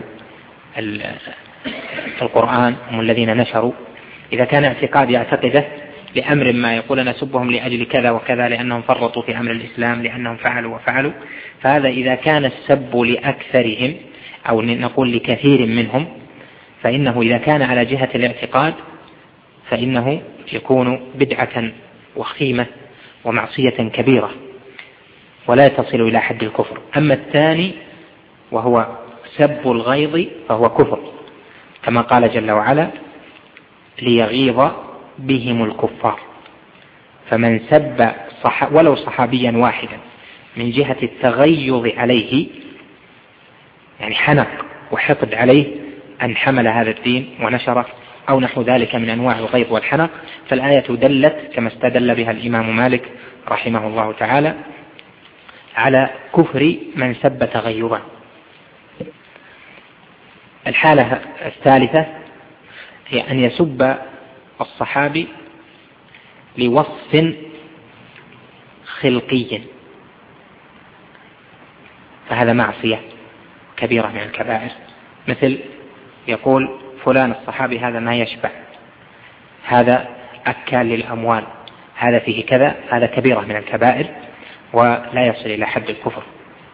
القرآن، هم الذين نشروا. إذا كان اعتقاد يعتقده لأمر ما، يقول نسبهم لأجل كذا وكذا، لأنهم فرطوا في أمر الإسلام، لأنهم فعلوا وفعلوا، فهذا إذا كان السب لأكثرهم أو نقول لكثير منهم، فإنه إذا كان على جهة الاعتقاد فإنه يكون بدعة وخيمة ومعصية كبيرة ولا تصل إلى حد الكفر. أما الثاني وهو سب الغيظ فهو كفر، كما قال جل وعلا: ليغيظ بهم الكفار. فمن سب صح ولو صحابيا واحدا من جهة التغيظ عليه، يعني حنق وحقد عليه أن حمل هذا الدين ونشره أو نحو ذلك من أنواع الغيظ والحنق. فالآية دلت كما استدل بها الإمام مالك رحمه الله تعالى على كفر من سب تغيرا. الحالة الثالثة هي أن يسب الصحابي لوصف خلقي، فهذا معصية كبيرة من الكبائر، مثل يقول فلان الصحابي هذا ما يشبع، هذا أكل للأموال، هذا فيه كذا، هذا كبيرة من الكبائر ولا يصل إلى حد الكفر،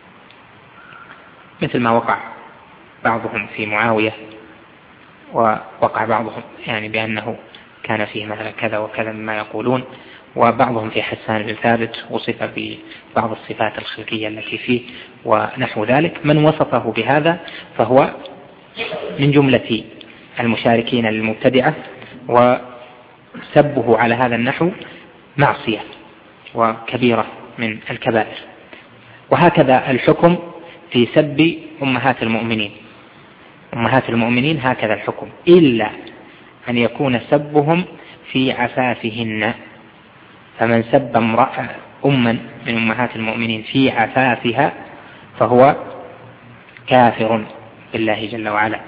مثل ما وقع بعضهم في معاوية، ووقع بعضهم يعني بأنه كان فيه مثلا كذا وكذا مما يقولون، وبعضهم في حسان بن ثابت وصف ببعض الصفات الخلقية التي فيه ونحو ذلك. من وصفه بهذا فهو من جملة المشاركين للمبتدعة، وسبه على هذا النحو معصية وكبيرة من الكبائر. وهكذا الحكم في سب أمهات المؤمنين، أمهات المؤمنين هكذا الحكم، إلا أن يكون سبهم في عفافهن، فمن سب امرأة أما من أمهات المؤمنين في عفافها فهو كافر بالله جل وعلا.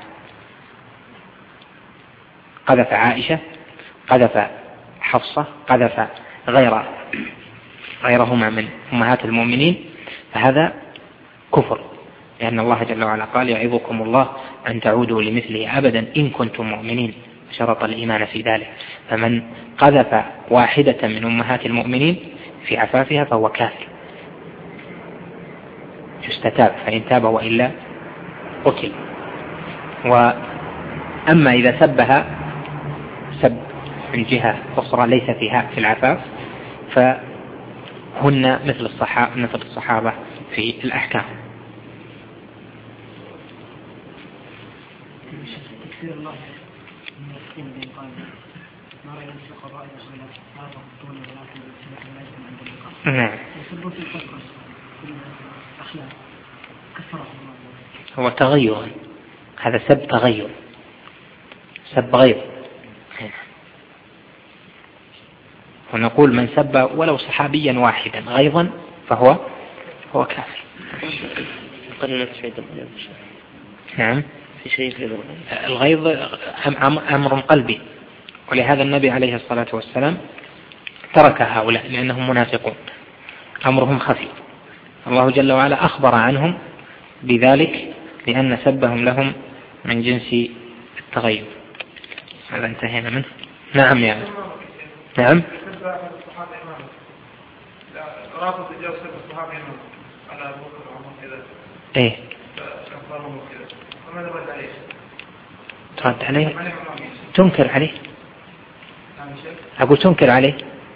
قذف عائشة، قذف حفصة، قذف غير غيرهما من أمهات المؤمنين، فهذا كفر، لأن الله جل وعلا قال يعظكم الله أن تعودوا لمثله أبدا إن كنتم مؤمنين، شرط الإيمان في ذلك. فمن قذف واحدة من أمهات المؤمنين في عفافها فهو كافر، يستتاب، فإن تاب وإلا قتل. وأما إذا سبها سب من جهة أخرى ليس فيها في العفاف فهن مثل الصحابة, مثل الصحابة في الأحكام. نعم. هو تغير، هذا سب تغير، سب غير. ونقول من سب ولو صحابيا واحدا غيظا فهو هو كافر. نعم. في شيء في الغيظ أمر قلبي، ولهذا النبي عليه الصلاة والسلام ترك هؤلاء لأنهم منافقون، أمرهم خفي. الله جل وعلا أخبر عنهم بذلك لأن سبهم لهم من جنس التغير. هذا انتهينا منه. نعم يعني. نعم. ايه ترد عليه، تنكر عليه، أقول تنكر عليه،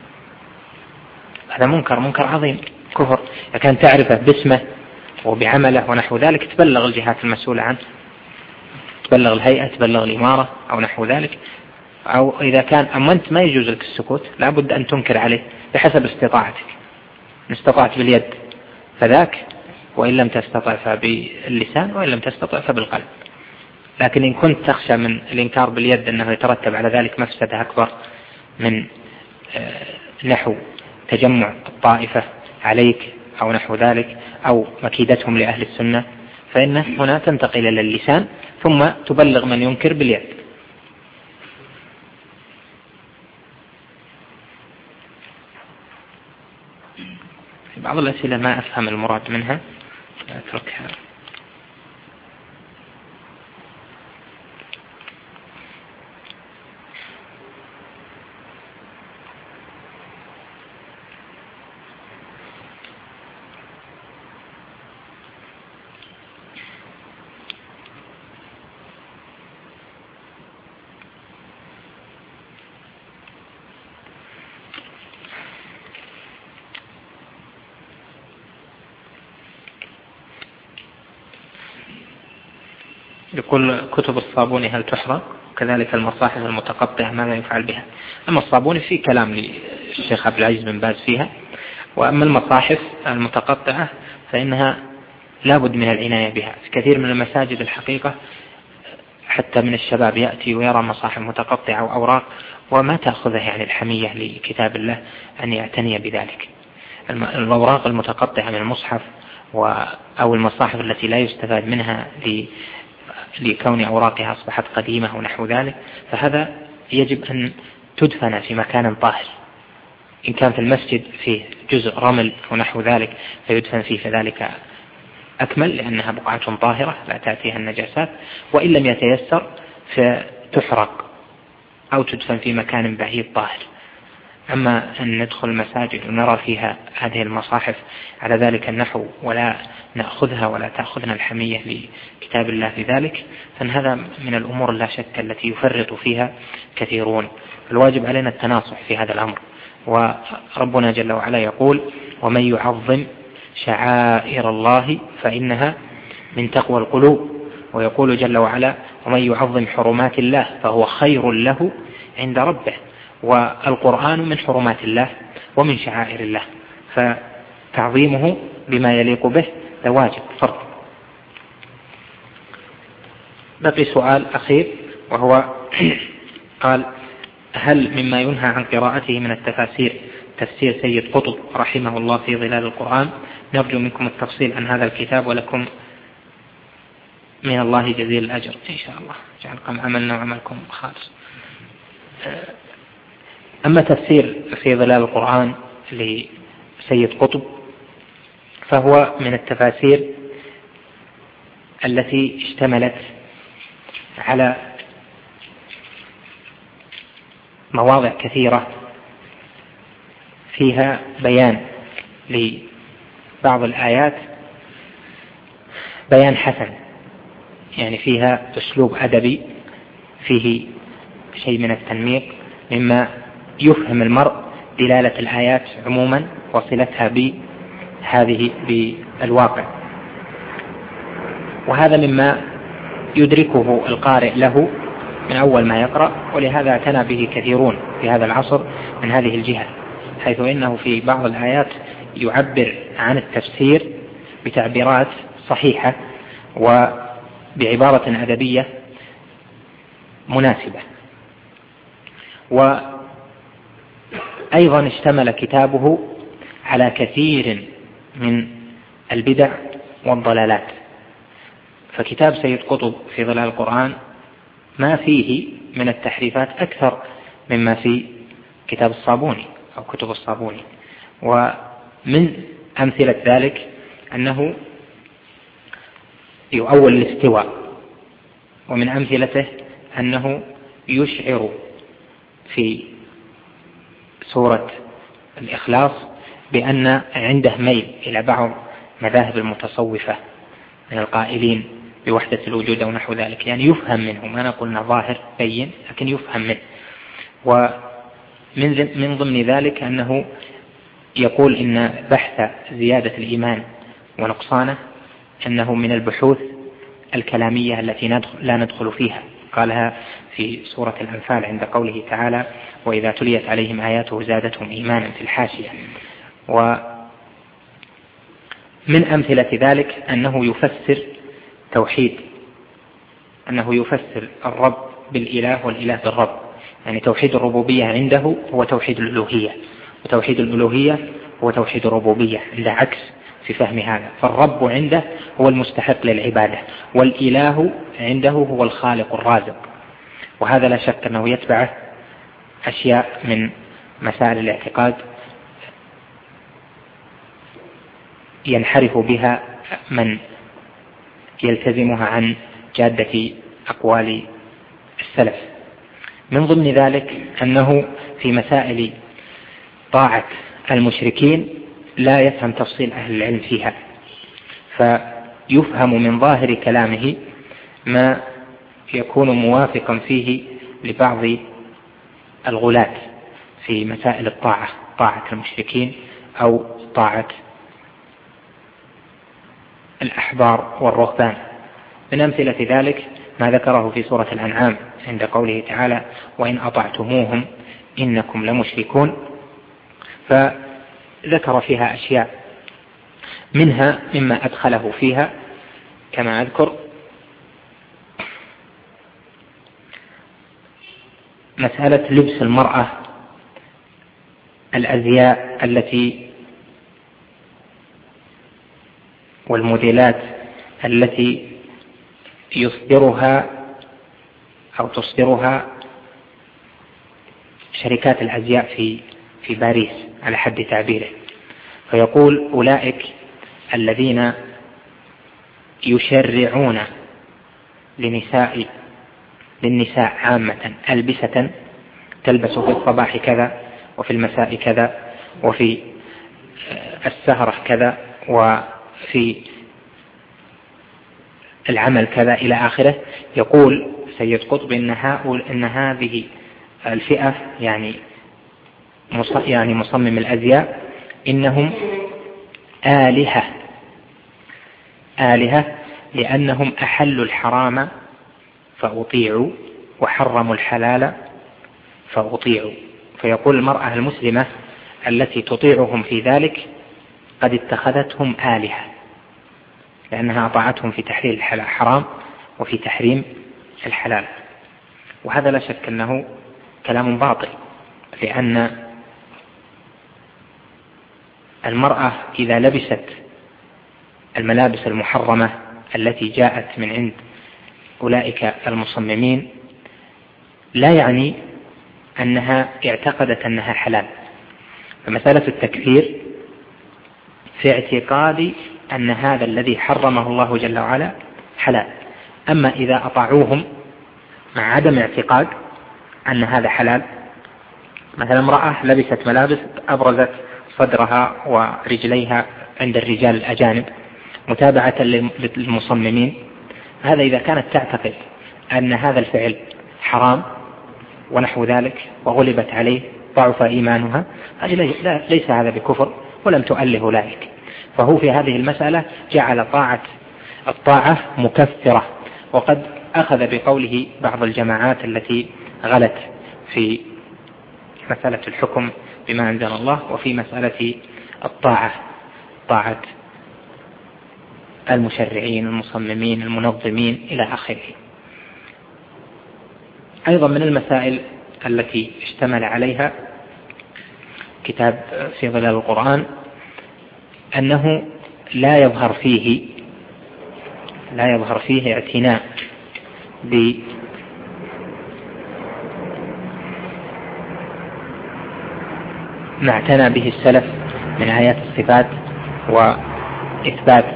هذا منكر، منكر عظيم، كفر. إذا كان تعرفه باسمه وبعمله ونحو ذلك تبلغ الجهات المسؤولة عنه، تبلغ الهيئة، تبلغ الإمارة أو نحو ذلك. أو إذا كان أما أنت ما يجوز لك السكوت، لابد أن تنكر عليه بحسب استطاعتك، إن استطعت باليد فذاك، وإن لم تستطع فباللسان، وإن لم تستطع فبالقلب. لكن إن كنت تخشى من الإنكار باليد أنه يترتب على ذلك مفسدة أكبر من نحو تجمع الطائفة عليك أو نحو ذلك، أو مكيدتهم لأهل السنة، فإن هنا تنتقل إلى اللسان ثم تبلغ من ينكر باليد. بعض الأسئلة ما أفهم المراد منها أتركها. يقول كتب الصابوني هل تحرق؟ وكذلك المصاحف المتقطعة ماذا يفعل بها؟ أما الصابوني في كلام للشيخ عبد العزيز بن باز فيها، وأما المصاحف المتقطعة فإنها لابد من العناية بها. في كثير من المساجد الحقيقة حتى من الشباب يأتي ويرى مصاحف متقطعة وأوراق وما تأخذه يعني الحمية لكتاب الله أن يعتني بذلك. الأوراق المتقطعة من المصحف أو المصاحف التي لا يستفاد منها لكون أوراقها أصبحت قديمة ونحو ذلك، فهذا يجب أن تدفن في مكان طاهر. إن كان في المسجد فيه جزء رمل ونحو ذلك فيدفن فيه فذلك أكمل، لأنها بقعة طاهرة لا تأتيها النجاسات. وإن لم يتيسر فتحرق أو تدفن في مكان بعيد طاهر. أما أن ندخل المساجد ونرى فيها هذه المصاحف على ذلك النحو ولا نأخذها ولا تأخذنا الحمية لكتاب الله في ذلك، فإن هذا من الأمور لا شك التي يفرط فيها كثيرون. الواجب علينا التناصح في هذا الأمر. وربنا جل وعلا يقول: ومن يعظم شعائر الله فإنها من تقوى القلوب. ويقول جل وعلا: ومن يعظم حرمات الله فهو خير له عند ربه. والقرآن من حرمات الله ومن شعائر الله، فتعظيمه بما يليق به ده واجب فرض. بقي سؤال أخير وهو قال: هل مما ينهى عن قراءته من التفاسير تفسير سيد قطب رحمه الله في ظلال القرآن؟ نرجو منكم التفصيل عن هذا الكتاب ولكم من الله جزيل الأجر إن شاء الله، جعلكم عملنا وعملكم خالص. أما تفسير في ظلال القرآن لسيد قطب فهو من التفاسير التي اشتملت على مواضع كثيرة فيها بيان لبعض الآيات بيان حسن، يعني فيها أسلوب أدبي فيه شيء من التنميق مما يفهم المرء دلالة الآيات عموما وصلتها بهذه بالواقع. وهذا مما يدركه القارئ له من أول ما يقرأ، ولهذا اعتنى به كثيرون في هذا العصر من هذه الجهة، حيث إنه في بعض الآيات يعبر عن التفسير بتعبيرات صحيحة وبعبارة أدبية مناسبة. وأيضا اشتمل كتابه على كثير من البدع والضلالات. فكتاب سيد قطب في ظلال القرآن ما فيه من التحريفات أكثر مما في كتاب الصابوني أو كتب الصابوني. ومن أمثلة ذلك أنه يؤول الاستواء، ومن أمثلته أنه يشعر في سورة الإخلاص بأن عنده ميل إلى بعض مذاهب المتصوفة من القائلين بوحدة الوجود أو نحو ذلك، يعني يفهم منه، ما نقولنا ظاهر بين لكن يفهم منه. ومن من ضمن ذلك أنه يقول إن بحث زيادة الإيمان ونقصانه أنه من البحوث الكلامية التي ندخل لا ندخل فيها، قالها في سورة الأنفال عند قوله تعالى: وإذا تليت عليهم آياته زادتهم إيمانا في الحاشية. ومن أمثلة ذلك أنه يفسر توحيد، أنه يفسر الرب بالإله والإله بالرب، يعني توحيد الربوبية عنده هو توحيد الألوهية، وتوحيد الألوهية هو توحيد الربوبية، عنده عكس في فهم هذا. فالرب عنده هو المستحق للعبادة، والإله عنده هو الخالق الرازق. وهذا لا شك أنه يتبعه أشياء من مسائل الاعتقاد ينحرف بها من يلتزمها عن جادة أقوال السلف. من ضمن ذلك أنه في مسائل طاعة المشركين لا يفهم تفصيل أهل العلم فيها، فيفهم من ظاهر كلامه ما يكون موافقا فيه لبعض الغلاة في مسائل الطاعة، طاعة المشركين أو طاعة الأحبار والرهبان. من أمثلة ذلك ما ذكره في سورة الأنعام عند قوله تعالى: وإن أطعتموهم إنكم لمشركون، فذكر فيها أشياء منها مما أدخله فيها كما أذكر مسألة لبس المرأة الأزياء التي والموديلات التي يصدرها أو تصدرها شركات الأزياء في في باريس على حد تعبيره. فيقول أولئك الذين يشرعون لنساء للنساء عامة ألبسة تلبس في الصباح كذا وفي المساء كذا وفي السهرة كذا وفي العمل كذا إلى آخره. يقول سيد قطب إن, إن هذه الفئة يعني يعني مصمم الأزياء إنهم آلهة آلهة لأنهم أحلوا الحرام فأطيعوا وحرموا الحلال فأطيعوا. فيقول المرأة المسلمة التي تطيعهم في ذلك قد اتخذتهم آلهة لأنها أطاعتهم في تحليل الحرام وفي تحريم الحلال. وهذا لا شك أنه كلام باطل، لأن المرأة إذا لبست الملابس المحرمة التي جاءت من عند أولئك المصممين لا يعني أنها اعتقدت أنها حلال. فمسألة التكفير في اعتقاد أن هذا الذي حرمه الله جل وعلا حلال. أما إذا أطاعوهم مع عدم اعتقاد أن هذا حلال، مثلا امرأة لبست ملابس أبرزت صدرها ورجليها عند الرجال الأجانب متابعة للمصممين، هذا إذا كانت تعتقد أن هذا الفعل حرام ونحو ذلك وغلبت عليه ضعف إيمانها، ليس هذا بكفر ولم تؤله أولئك. فهو في هذه المسألة جعل طاعة الطاعة مكفرة، وقد أخذ بقوله بعض الجماعات التي غلت في مسألة الحكم بما أنزل الله وفي مسألة الطاعة طاعة المشرعين المصممين المنظمين إلى آخره. أيضا من المسائل التي اشتمل عليها كتاب في ظلال القرآن أنه لا يظهر فيه لا يظهر فيه اعتناء بما اعتنى به السلف من آيات الصفات وإثبات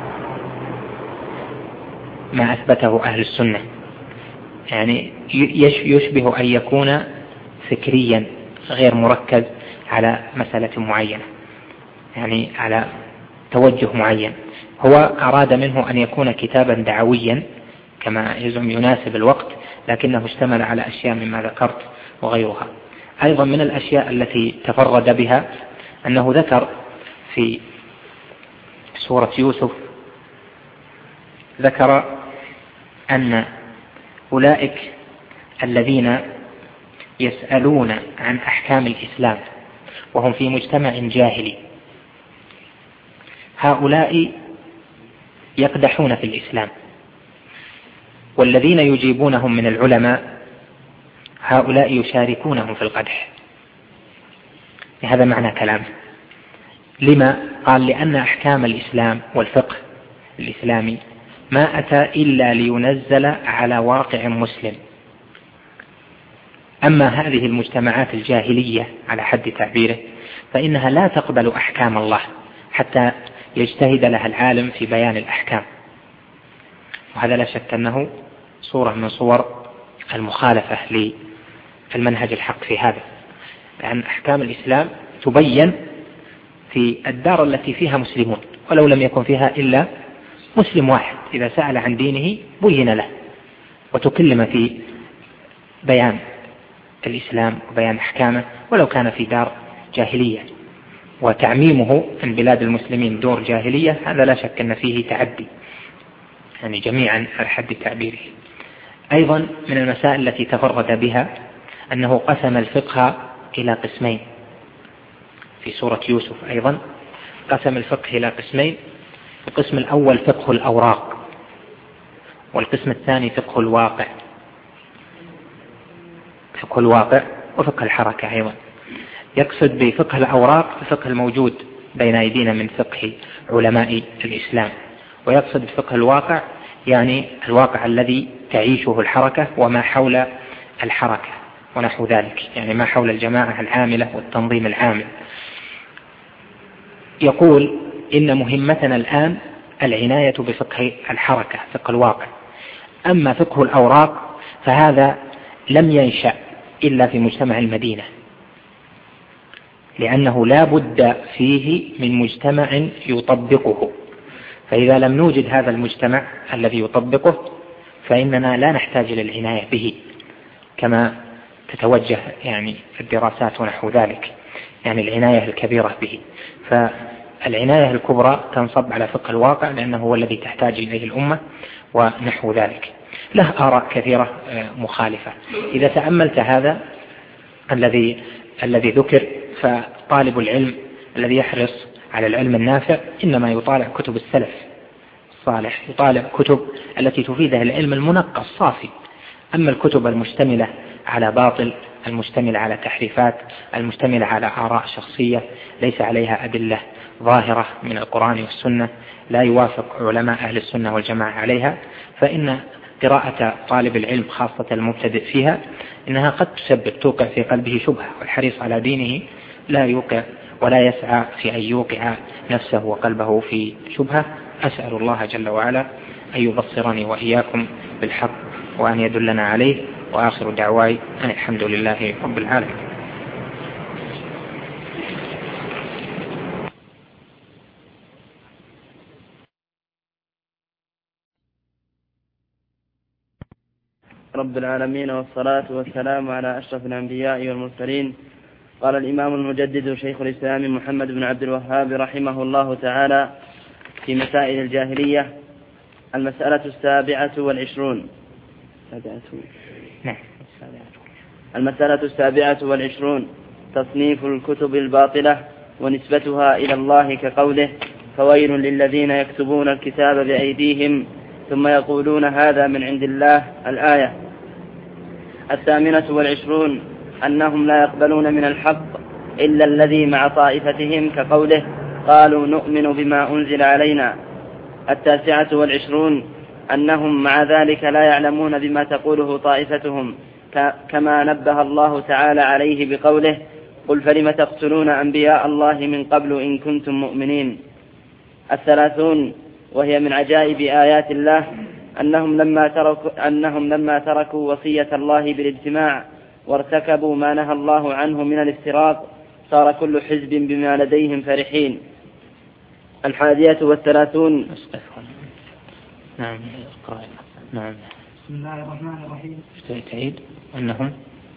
ما أثبته أهل السنة. يعني يشبه أن يكون فكريا غير مركز على مسألة معينة، يعني على توجه معين. هو أراد منه أن يكون كتابا دعويا كما يزعم يناسب الوقت، لكنه اشتمل على أشياء مما ذكرت وغيرها. أيضا من الأشياء التي تفرد بها أنه ذكر في سورة يوسف ذكر أن أولئك الذين يسألون عن أحكام الإسلام وهم في مجتمع جاهلي هؤلاء يقدحون في الإسلام، والذين يجيبونهم من العلماء هؤلاء يشاركونهم في القدح. هذا معنى كلامه. لما؟ قال لأن أحكام الإسلام والفقه الإسلامي ما أتى إلا لينزل على واقع مسلم. أما هذه المجتمعات الجاهلية على حد تعبيره فإنها لا تقبل أحكام الله حتى يجتهد لها العالم في بيان الأحكام، وهذا لا شك أنه صورة من صور المخالفة للمنهج الحق في هذا، لأن أحكام الإسلام تبين في الدار التي فيها مسلمون، ولو لم يكن فيها إلا مسلم واحد إذا سأل عن دينه بين له وتكلم في بيان الإسلام وبيان أحكامه ولو كان في دار جاهلية. وتعميمه من بلاد المسلمين دور جاهلية هذا لا شك أن فيه تعدي، يعني جميعا على حد تعبيره. أيضا من المسائل التي تفرد بها أنه قسم الفقه إلى قسمين في سورة يوسف أيضا، قسم الفقه إلى قسمين: القسم الأول فقه الأوراق، والقسم الثاني فقه الواقع، فقه الواقع وفقه الحركة أيضا. يقصد بفقه الأوراق الفقه الموجود بين أيدينا من فقه علماء الإسلام، ويقصد بفقه الواقع يعني الواقع الذي تعيشه الحركة وما حول الحركة ونحو ذلك، يعني ما حول الجماعة العاملة والتنظيم العامل. يقول إن مهمتنا الآن العناية بفقه الحركة، فقه الواقع. أما فقه الأوراق فهذا لم ينشأ إلا في مجتمع المدينة، لأنه لا بد فيه من مجتمع يطبقه، فإذا لم نوجد هذا المجتمع الذي يطبقه فإننا لا نحتاج إلى العناية به كما تتوجه يعني الدراسات ونحو ذلك، يعني العناية الكبيرة به. فالعناية الكبرى تنصب على فقه الواقع لأنه هو الذي تحتاج إليه الأمة ونحو ذلك. له آراء كثيرة مخالفة. إذا تأملت هذا الذي الذي ذكر، فطالب العلم الذي يحرص على العلم النافع إنما يطالع كتب السلف الصالح، يطالع كتب التي تفيده العلم المنقى الصافي. أما الكتب المشتملة على باطل، المشتملة على تحريفات، المشتملة على آراء شخصية ليس عليها أدلة ظاهرة من القرآن والسنة، لا يوافق علماء أهل السنة والجماعة عليها، فإن قراءة طالب العلم خاصة المبتدئ فيها إنها قد تسبب توقع في قلبه شبهة، والحريص على دينه لا يوقع ولا يسعى في أن يوقع نفسه وقلبه في شبهة. أسأل الله جل وعلا أن يبصرني وإياكم بالحق وأن يدلنا عليه، وآخر دعواي أن الحمد لله رب العالمين. رب العالمين، والصلاة والسلام على أشرف الأنبياء والمرسلين. قال الإمام المجدد شيخ الإسلام محمد بن عبد الوهاب رحمه الله تعالى في مسائل الجاهلية: المسألة السابعة والعشرون المسألة السابعة والعشرون تصنيف الكتب الباطلة ونسبتها إلى الله، كقوله: فويل للذين يكتبون الكتاب بأيديهم ثم يقولون هذا من عند الله، الآية. الثامنة والعشرون أنهم لا يقبلون من الحق إلا الذي مع طائفتهم، كقوله: قالوا نؤمن بما أنزل علينا. التاسعة والعشرون أنهم مع ذلك لا يعلمون بما تقوله طائفتهم، كما نبه الله تعالى عليه بقوله: قل فلم تقتلون أنبياء الله من قبل إن كنتم مؤمنين. الثلاثون وهي من عجائب آيات الله أنهم لما تركوا, أنهم لما تركوا وصية الله بالاجتماع وارتكبوا ما نهى الله عنه من الافتراق صار كل حزب بما لديهم فرحين. الحادية والثلاثون. نعم. نعم. بسم الله الرحمن الرحيم. تعيد أنهم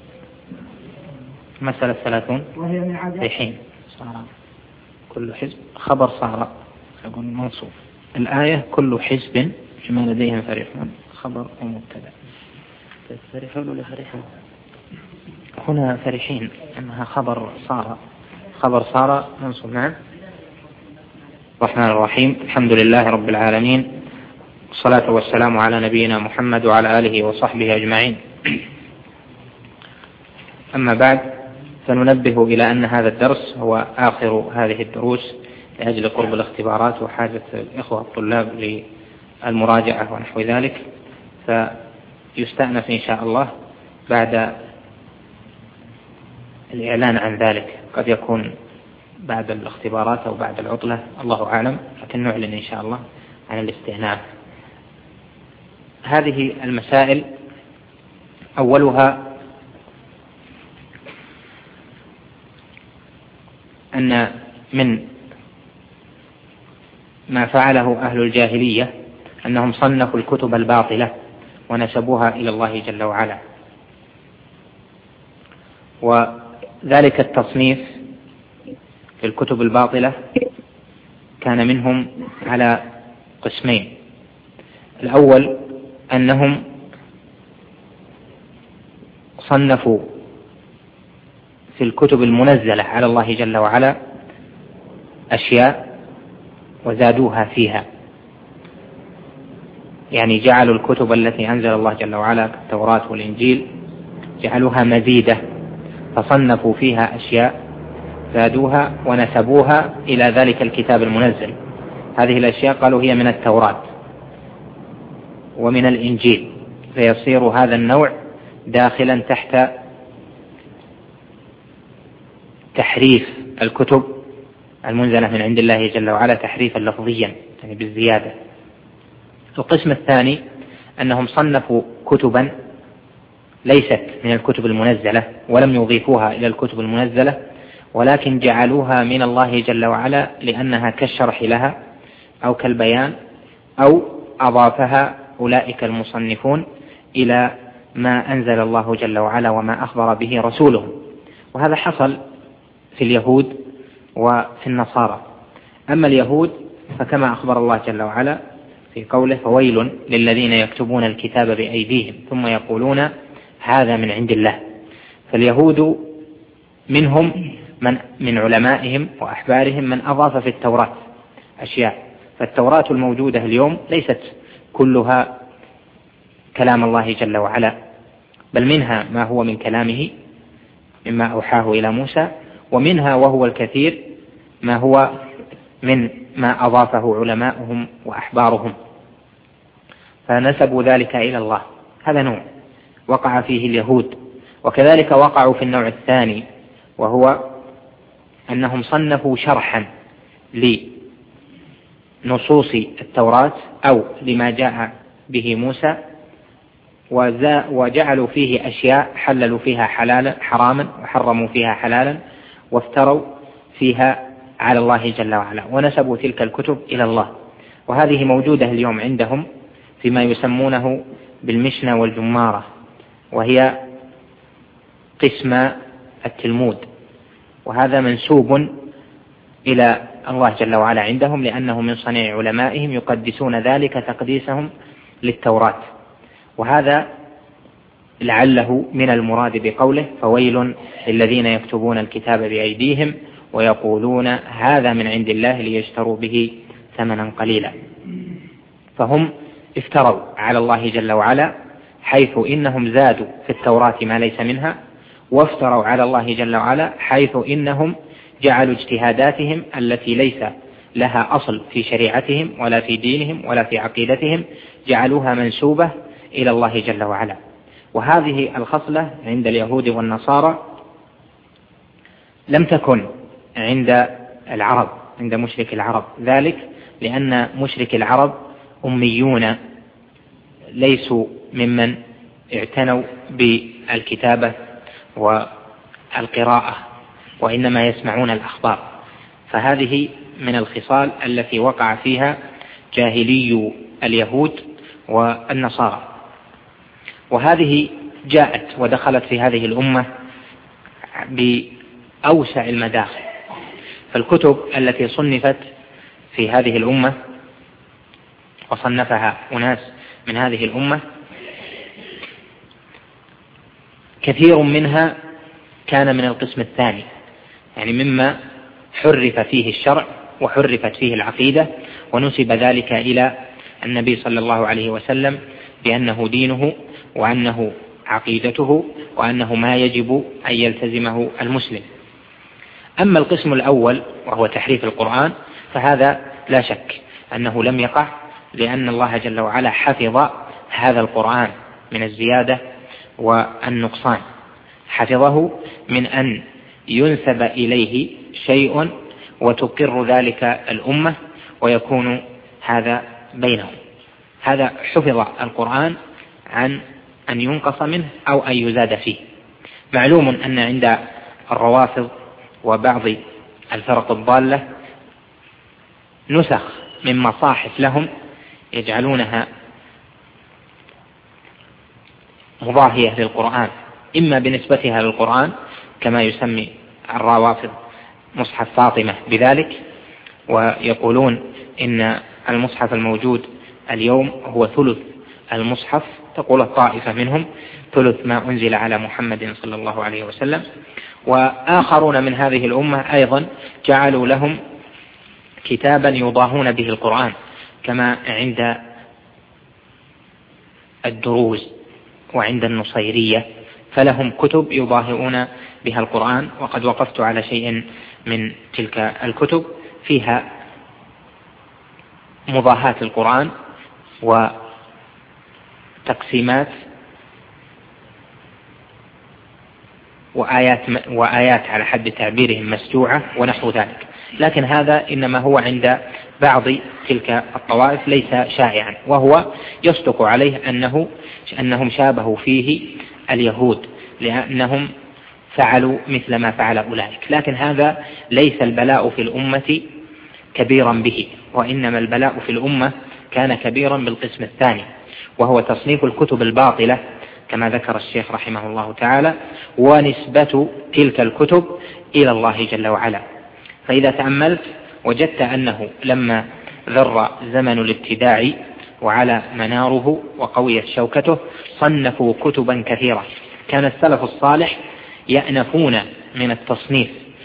مسألة الثلاثون وهي من عجائب فرحين صار كل حزب، خبر صار يقول منصوب. الآية كل حزب بما لديهم فرحون، خبر ومبتدأ. فرحون ولا فرحون؟ هنا فرحين أنها خبر صار، خبر صار منصوب. نعم. الرحمن الرحيم. الحمد لله رب العالمين، والصلاة والسلام على نبينا محمد وعلى آله وصحبه أجمعين. أما بعد، فننبه إلى أن هذا الدرس هو آخر هذه الدروس لأجل قرب الاختبارات وحاجة الإخوة الطلاب للمراجعة ونحو ذلك، فيستأنف إن شاء الله بعد الإعلان عن ذلك، قد يكون بعد الاختبارات أو بعد العطلة، الله أعلم، لكن نعلن إن شاء الله عن الاستئناف. هذه المسائل أولها أن من ما فعله أهل الجاهلية أنهم صنفوا الكتب الباطلة ونسبوها إلى الله جل وعلا، وذلك التصنيف في الكتب الباطلة كان منهم على قسمين. الأول أنهم صنفوا في الكتب المنزلة على الله جل وعلا أشياء وزادوها فيها، يعني جعلوا الكتب التي أنزل الله جل وعلا كالتوراة والإنجيل جعلوها مزيدة، فصنفوا فيها أشياء زادوها ونسبوها إلى ذلك الكتاب المنزل. هذه الأشياء قالوا هي من التوراة ومن الإنجيل، فيصير هذا النوع داخلا تحت تحريف الكتب المنزلة من عند الله جل وعلا تحريفا لفظيا، يعني بالزيادة. القسم الثاني أنهم صنفوا كتبا ليست من الكتب المنزلة ولم يضيفوها إلى الكتب المنزلة، ولكن جعلوها من الله جل وعلا لأنها كالشرح لها أو كالبيان، أو أضافها أولئك المصنفون إلى ما أنزل الله جل وعلا وما أخبر به رسوله. وهذا حصل في اليهود وفي النصارى. أما اليهود فكما أخبر الله جل وعلا في قوله: فويل للذين يكتبون الكتاب بأيديهم ثم يقولون هذا من عند الله. فاليهود منهم من من علمائهم وأحبارهم من أضاف في التوراة أشياء، فالتوراة الموجودة اليوم ليست كلها كلام الله جل وعلا، بل منها ما هو من كلامه مما أوحاه إلى موسى، ومنها وهو الكثير ما هو من ما أضافه علماؤهم وأحبارهم فنسبوا ذلك إلى الله. هذا نوع وقع فيه اليهود. وكذلك وقعوا في النوع الثاني، وهو أنهم صنفوا شرحا لنصوص التوراة أو لما جاء به موسى، وجعلوا فيه أشياء حللوا فيها حلالا حراما وحرموا فيها حلالا، وافتروا فيها على الله جل وعلا ونسبوا تلك الكتب إلى الله. وهذه موجودة اليوم عندهم فيما يسمونه بالمشنة والجمارة، وهي قسم التلمود، وهذا منسوب إلى الله جل وعلا عندهم لأنه من صنيع علمائهم يقدسون ذلك تقديسهم للتوراة. وهذا لعله من المراد بقوله: فويل للذين يكتبون الكتاب بأيديهم ويقولون هذا من عند الله ليشتروا به ثمنا قليلا. فهم افتروا على الله جل وعلا، حيث إنهم زادوا في التوراة ما ليس منها، وافتروا على الله جل وعلا حيث إنهم جعلوا اجتهاداتهم التي ليس لها أصل في شريعتهم ولا في دينهم ولا في عقيدتهم جعلوها منسوبة إلى الله جل وعلا. وهذه الخصلة عند اليهود والنصارى لم تكن عند العرب، عند مشرك العرب، ذلك لأن مشرك العرب أميون ليسوا ممن اعتنوا بالكتابة والقراءة، وإنما يسمعون الأخبار. فهذه من الخصال التي وقع فيها جاهلي اليهود والنصارى، وهذه جاءت ودخلت في هذه الأمة بأوسع المداخل. فالكتب التي صنفت في هذه الأمة وصنفها أناس من هذه الأمة كثير منها كان من القسم الثاني، يعني مما حرف فيه الشرع وحرفت فيه العقيدة، ونسب ذلك إلى النبي صلى الله عليه وسلم بأنه دينه وأنه عقيدته وأنه ما يجب أن يلتزمه المسلم. أما القسم الأول وهو تحريف القرآن فهذا لا شك أنه لم يقع، لأن الله جل وعلا حفظ هذا القرآن من الزيادة والنقصان، حفظه من أن ينسب إليه شيء وتقر ذلك الأمة ويكون هذا بينهم. هذا حفظ القرآن عن أن ينقص منه أو أن يزاد فيه. معلوم أن عند الروافض وبعض الفرق الضالة نسخ من مصاحف لهم يجعلونها مضاهية للقرآن، إما بنسبتها للقرآن كما يسمي الروافض مصحف فاطمة بذلك، ويقولون إن المصحف الموجود اليوم هو ثلث المصحف، تقول الطائفة منهم ثلث ما أنزل على محمد صلى الله عليه وسلم. وآخرون من هذه الأمة أيضا جعلوا لهم كتابا يضاهون به القرآن كما عند الدروز وعند النصيرية، فلهم كتب يضاهئون بها القرآن. وقد وقفت على شيء من تلك الكتب فيها مضاهاة القرآن وتقسيمات وآيات, وآيات على حد تعبيرهم مسجوعة ونحو ذلك، لكن هذا إنما هو عند بعض تلك الطوائف ليس شائعا، وهو يصدق عليه أنه أنهم شابهوا فيه اليهود لأنهم فعلوا مثل ما فعل أولئك، لكن هذا ليس البلاء في الأمة كبيرا به، وإنما البلاء في الأمة كان كبيرا بالقسم الثاني، وهو تصنيف الكتب الباطلة كما ذكر الشيخ رحمه الله تعالى، ونسبة تلك الكتب إلى الله جل وعلا. فإذا تأملت وجدت أنه لما ذر زمن الابتداع وعلى مناره وقويت شوكته صنفوا كتبا كثيرة. كان السلف الصالح يأنفون من التصنيف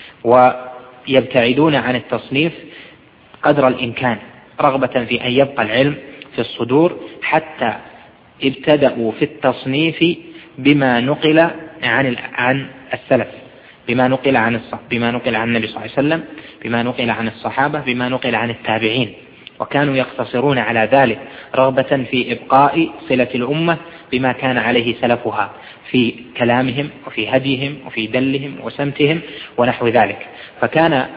ويبتعدون عن التصنيف قدر الإمكان رغبة في أن يبقى العلم في الصدور، حتى ابتدأوا في التصنيف بما نقل عن عن السلف، بما نقل عن الصحابة، بما نقل عن النبي صلى الله عليه وسلم، بما نقل عن الصحابة، بما نقل عن التابعين، وكانوا يقتصرون على ذلك رغبة في إبقاء صلة الأمة بما كان عليه سلفها في كلامهم وفي هديهم وفي دلهم وسمتهم ونحو ذلك. فكان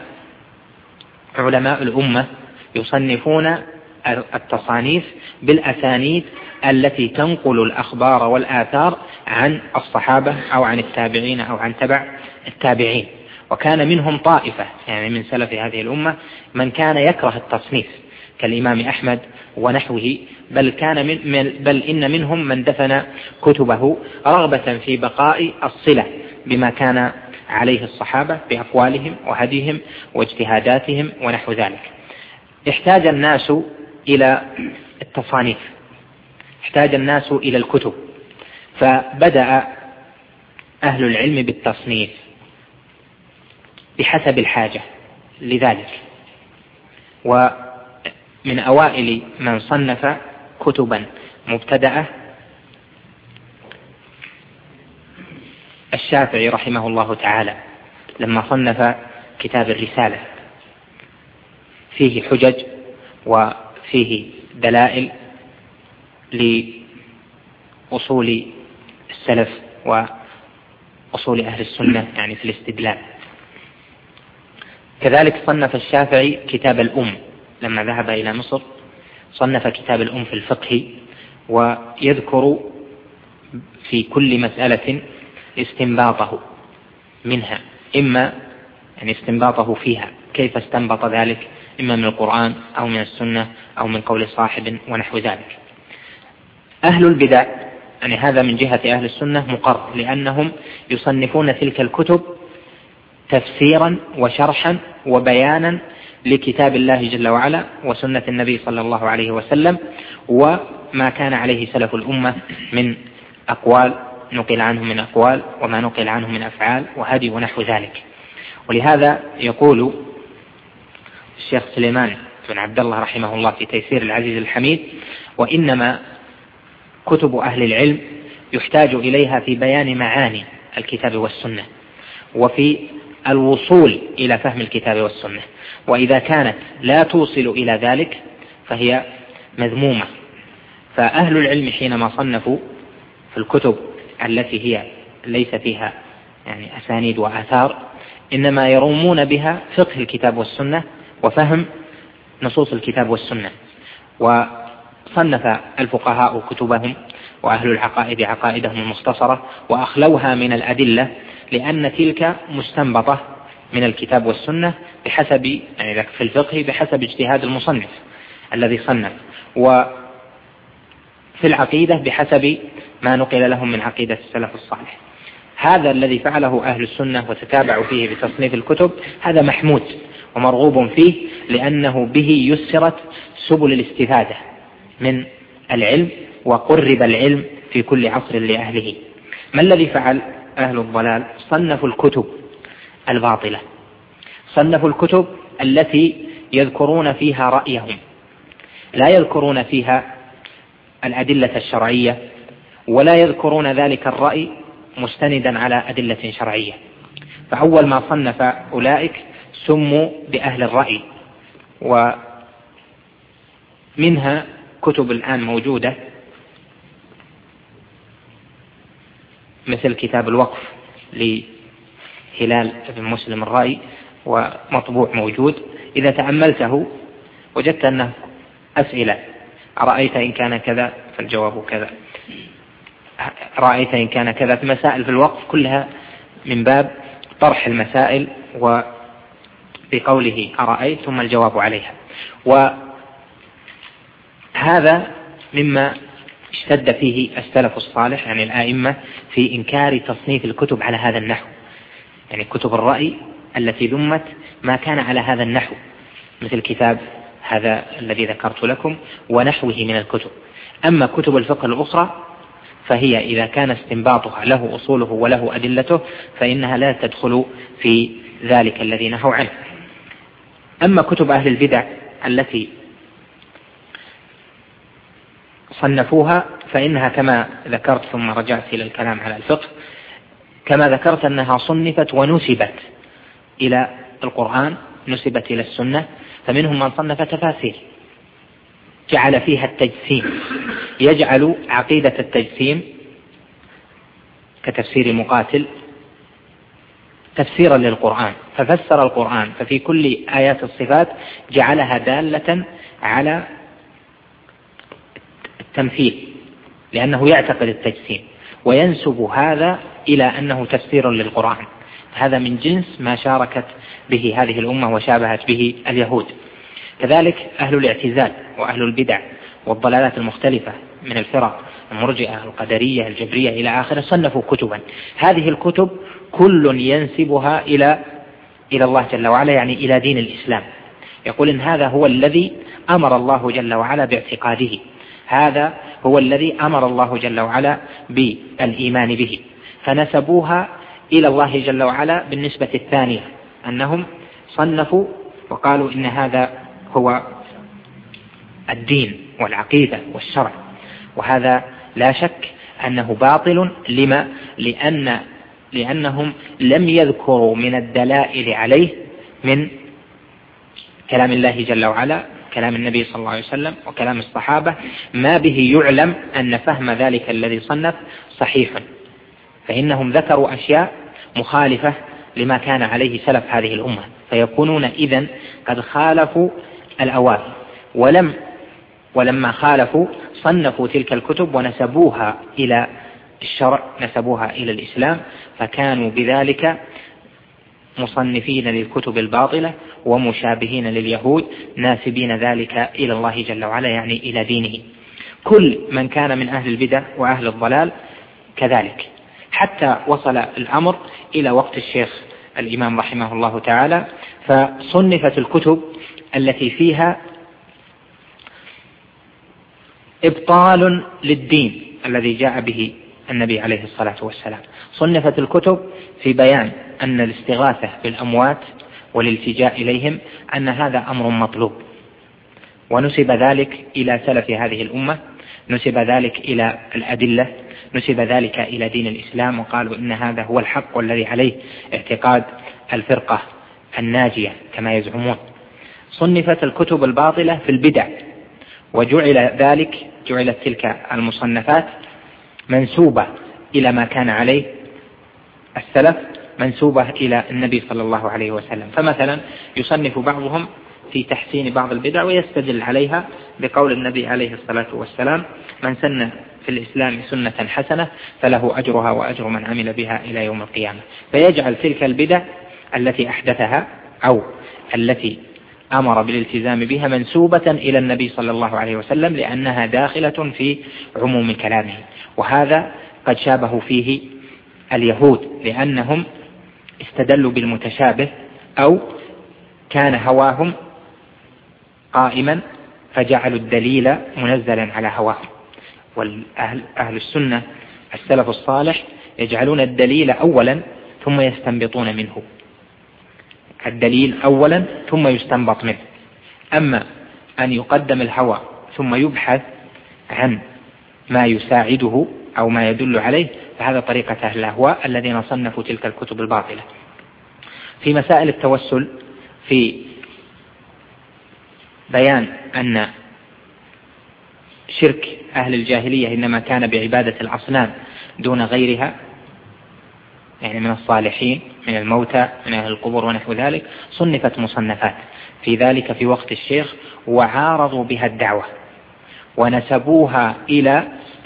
علماء الأمة يصنفون التصانيف بالأسانيد التي تنقل الأخبار والآثار عن الصحابة أو عن التابعين أو عن تبع التابعين. وكان منهم طائفة يعني من سلف هذه الأمة من كان يكره التصنيف كالإمام أحمد ونحوه، بل كان من بل إن منهم من دفن كتبه رغبة في بقاء الصلة بما كان عليه الصحابة بأقوالهم وهديهم واجتهاداتهم ونحو ذلك. احتاج الناس إلى التصانيف، احتاج الناس إلى الكتب، فبدأ أهل العلم بالتصنيف بحسب الحاجة لذلك. ومن أوائل من صنف كتبا مبتدأة الشافعي رحمه الله تعالى لما صنف كتاب الرسالة، فيه حجج وفيه دلائل لأصول السلف وأصول أهل السنة يعني في الاستدلال. كذلك صنف الشافعي كتاب الأم لما ذهب إلى مصر، صنف كتاب الأم في الفقه، ويذكر في كل مسألة استنباطه منها، إما يعني استنباطه فيها كيف استنبط ذلك، إما من القرآن أو من السنة أو من قول صاحب ونحو ذلك. أهل البدع يعني هذا من جهة أهل السنة مقر، لأنهم يصنفون تلك الكتب تفسيرا وشرحا وبيانا لكتاب الله جل وعلا وسنة النبي صلى الله عليه وسلم، وما كان عليه سلف الأمة من أقوال نقل عنه من أقوال وما نقل عنه من أفعال وهدي ونحو ذلك. ولهذا يقول الشيخ سليمان بن عبد الله رحمه الله في تيسير العزيز الحميد: وإنما كتب أهل العلم يحتاج إليها في بيان معاني الكتاب والسنة وفي الوصول إلى فهم الكتاب والسنة، وإذا كانت لا توصل إلى ذلك فهي مذمومة. فأهل العلم حينما صنفوا في الكتب التي هي ليس فيها يعني أسانيد وآثار إنما يرومون بها فقه الكتاب والسنة وفهم نصوص الكتاب والسنة. وصنف الفقهاء كتبهم وأهل العقائد عقائدهم المختصرة وأخلوها من الأدلة، لأن تلك مستنبطة من الكتاب والسنة بحسب يعني في الفقه بحسب اجتهاد المصنف الذي صنف، وفي العقيدة بحسب ما نقل لهم من عقيدة السلف الصالح. هذا الذي فعله أهل السنة وتتابعوا فيه بتصنيف الكتب هذا محمود ومرغوب فيه، لأنه به يسرت سبل الاستفادة من العلم وقرب العلم في كل عصر لأهله. ما الذي فعل أهل الضلال؟ صنفوا الكتب الباطلة، صنفوا الكتب التي يذكرون فيها رأيهم، لا يذكرون فيها الأدلة الشرعية، ولا يذكرون ذلك الرأي مستندا على أدلة شرعية. فأول ما صنف أولئك سموا بأهل الرأي، ومنها كتب الآن موجودة مثل كتاب الوقف لهلال بن مسلم الرأي، ومطبوع موجود. إذا تأملته وجدت أنه أسئلة: أرأيت إن كان كذا فالجواب كذا، رأيت إن كان كذا، في مسائل في الوقف كلها من باب طرح المسائل وبقوله أرأيت ثم الجواب عليها. وهذا مما اشتد فيه السلف الصالح يعني الآئمة في إنكار تصنيف الكتب على هذا النحو، يعني كتب الرأي التي ذمت ما كان على هذا النحو، مثل كتاب هذا الذي ذكرت لكم ونحوه من الكتب. أما كتب الفقه الأخرى فهي إذا كان استنباطها له أصوله وله أدلته فإنها لا تدخل في ذلك الذي نهوا عنه. أما كتب أهل البدع التي صنفوها فإنها كما ذكرت، ثم رجعت إلى الكلام على الفقه، كما ذكرت أنها صنفت ونسبت إلى القرآن، نسبت إلى السنة. فمنهم من صنف تفاسير جعل فيها التجسيم، يجعل عقيدة التجسيم كتفسير مقاتل تفسيرا للقرآن، ففسر القرآن، ففي كل آيات الصفات جعلها دالة على التمثيل، لأنه يعتقد التجسيم وينسب هذا إلى أنه تفسير للقرآن. هذا من جنس ما شاركت به هذه الأمة وشابهت به اليهود. كذلك أهل الاعتزال وأهل البدع والضلالات المختلفة من الفرق المرجئة القدرية الجبرية إلى آخره صنفوا كتبا. هذه الكتب كل ينسبها إلى إلى الله جل وعلا، يعني إلى دين الإسلام، يقول إن هذا هو الذي أمر الله جل وعلا باعتقاده، هذا هو الذي أمر الله جل وعلا بالإيمان به، فنسبوها إلى الله جل وعلا. بالنسبة الثانية أنهم صنفوا وقالوا إن هذا هو الدين والعقيدة والشرع، وهذا لا شك أنه باطل. لما؟ لأن لأنهم لم يذكروا من الدلائل عليه من كلام الله جل وعلا، كلام النبي صلى الله عليه وسلم وكلام الصحابة، ما به يعلم أن فهم ذلك الذي صنف صحيح، فإنهم ذكروا أشياء مخالفة لما كان عليه سلف هذه الأمة، فيكونون إذن قد خالفوا الأوائل. ولم ولما خالفوا صنفوا تلك الكتب ونسبوها إلى الشرع، نسبوها إلى الإسلام، فكانوا بذلك مصنفين للكتب الباطلة ومشابهين لليهود، ناسبين ذلك إلى الله جل وعلا، يعني إلى دينه. كل من كان من أهل البدع وأهل الضلال كذلك، حتى وصل الأمر إلى وقت الشيخ الإمام رحمه الله تعالى، فصنفت الكتب التي فيها إبطال للدين الذي جاء به النبي عليه الصلاة والسلام. صنفت الكتب في بيان أن الاستغاثة بالأموات والالتجاء إليهم أن هذا أمر مطلوب، ونسب ذلك إلى سلف هذه الأمة، نسب ذلك إلى الأدلة، نسب ذلك إلى دين الإسلام، وقالوا إن هذا هو الحق والذي عليه اعتقاد الفرقة الناجية كما يزعمون. صنفت الكتب الباطلة في البدع، وجعل ذلك جعلت تلك المصنفات منسوبة إلى ما كان عليه السلف، منسوبة إلى النبي صلى الله عليه وسلم. فمثلا يصنف بعضهم في تحسين بعض البدع ويستدل عليها بقول النبي عليه الصلاة والسلام: من سن في الإسلام سنة حسنة فله أجرها وأجر من عمل بها إلى يوم القيامة. فيجعل تلك البدع التي أحدثها أو التي أمر بالالتزام بها منسوبة إلى النبي صلى الله عليه وسلم، لأنها داخلة في عموم كلامه. وهذا قد شابه فيه اليهود، لأنهم استدلوا بالمتشابه أو كان هواهم قائما فجعلوا الدليل منزلا على هواهم. والأهل أهل السنة السلف الصالح يجعلون الدليل أولا ثم يستنبطون منه، الدليل أولا ثم يستنبط منه. أما أن يقدم الهوى ثم يبحث عن ما يساعده أو ما يدل عليه فهذا طريقة أهل الأهواء الذين صنفوا تلك الكتب الباطلة. في مسائل التوسل، في بيان أن شرك أهل الجاهلية إنما كان بعبادة الأصنام دون غيرها، يعني من الصالحين من الموتى من أهل القبور ونحو ذلك، صنفت مصنفات في ذلك في وقت الشيخ، وعارضوا بها الدعوة ونسبوها إلى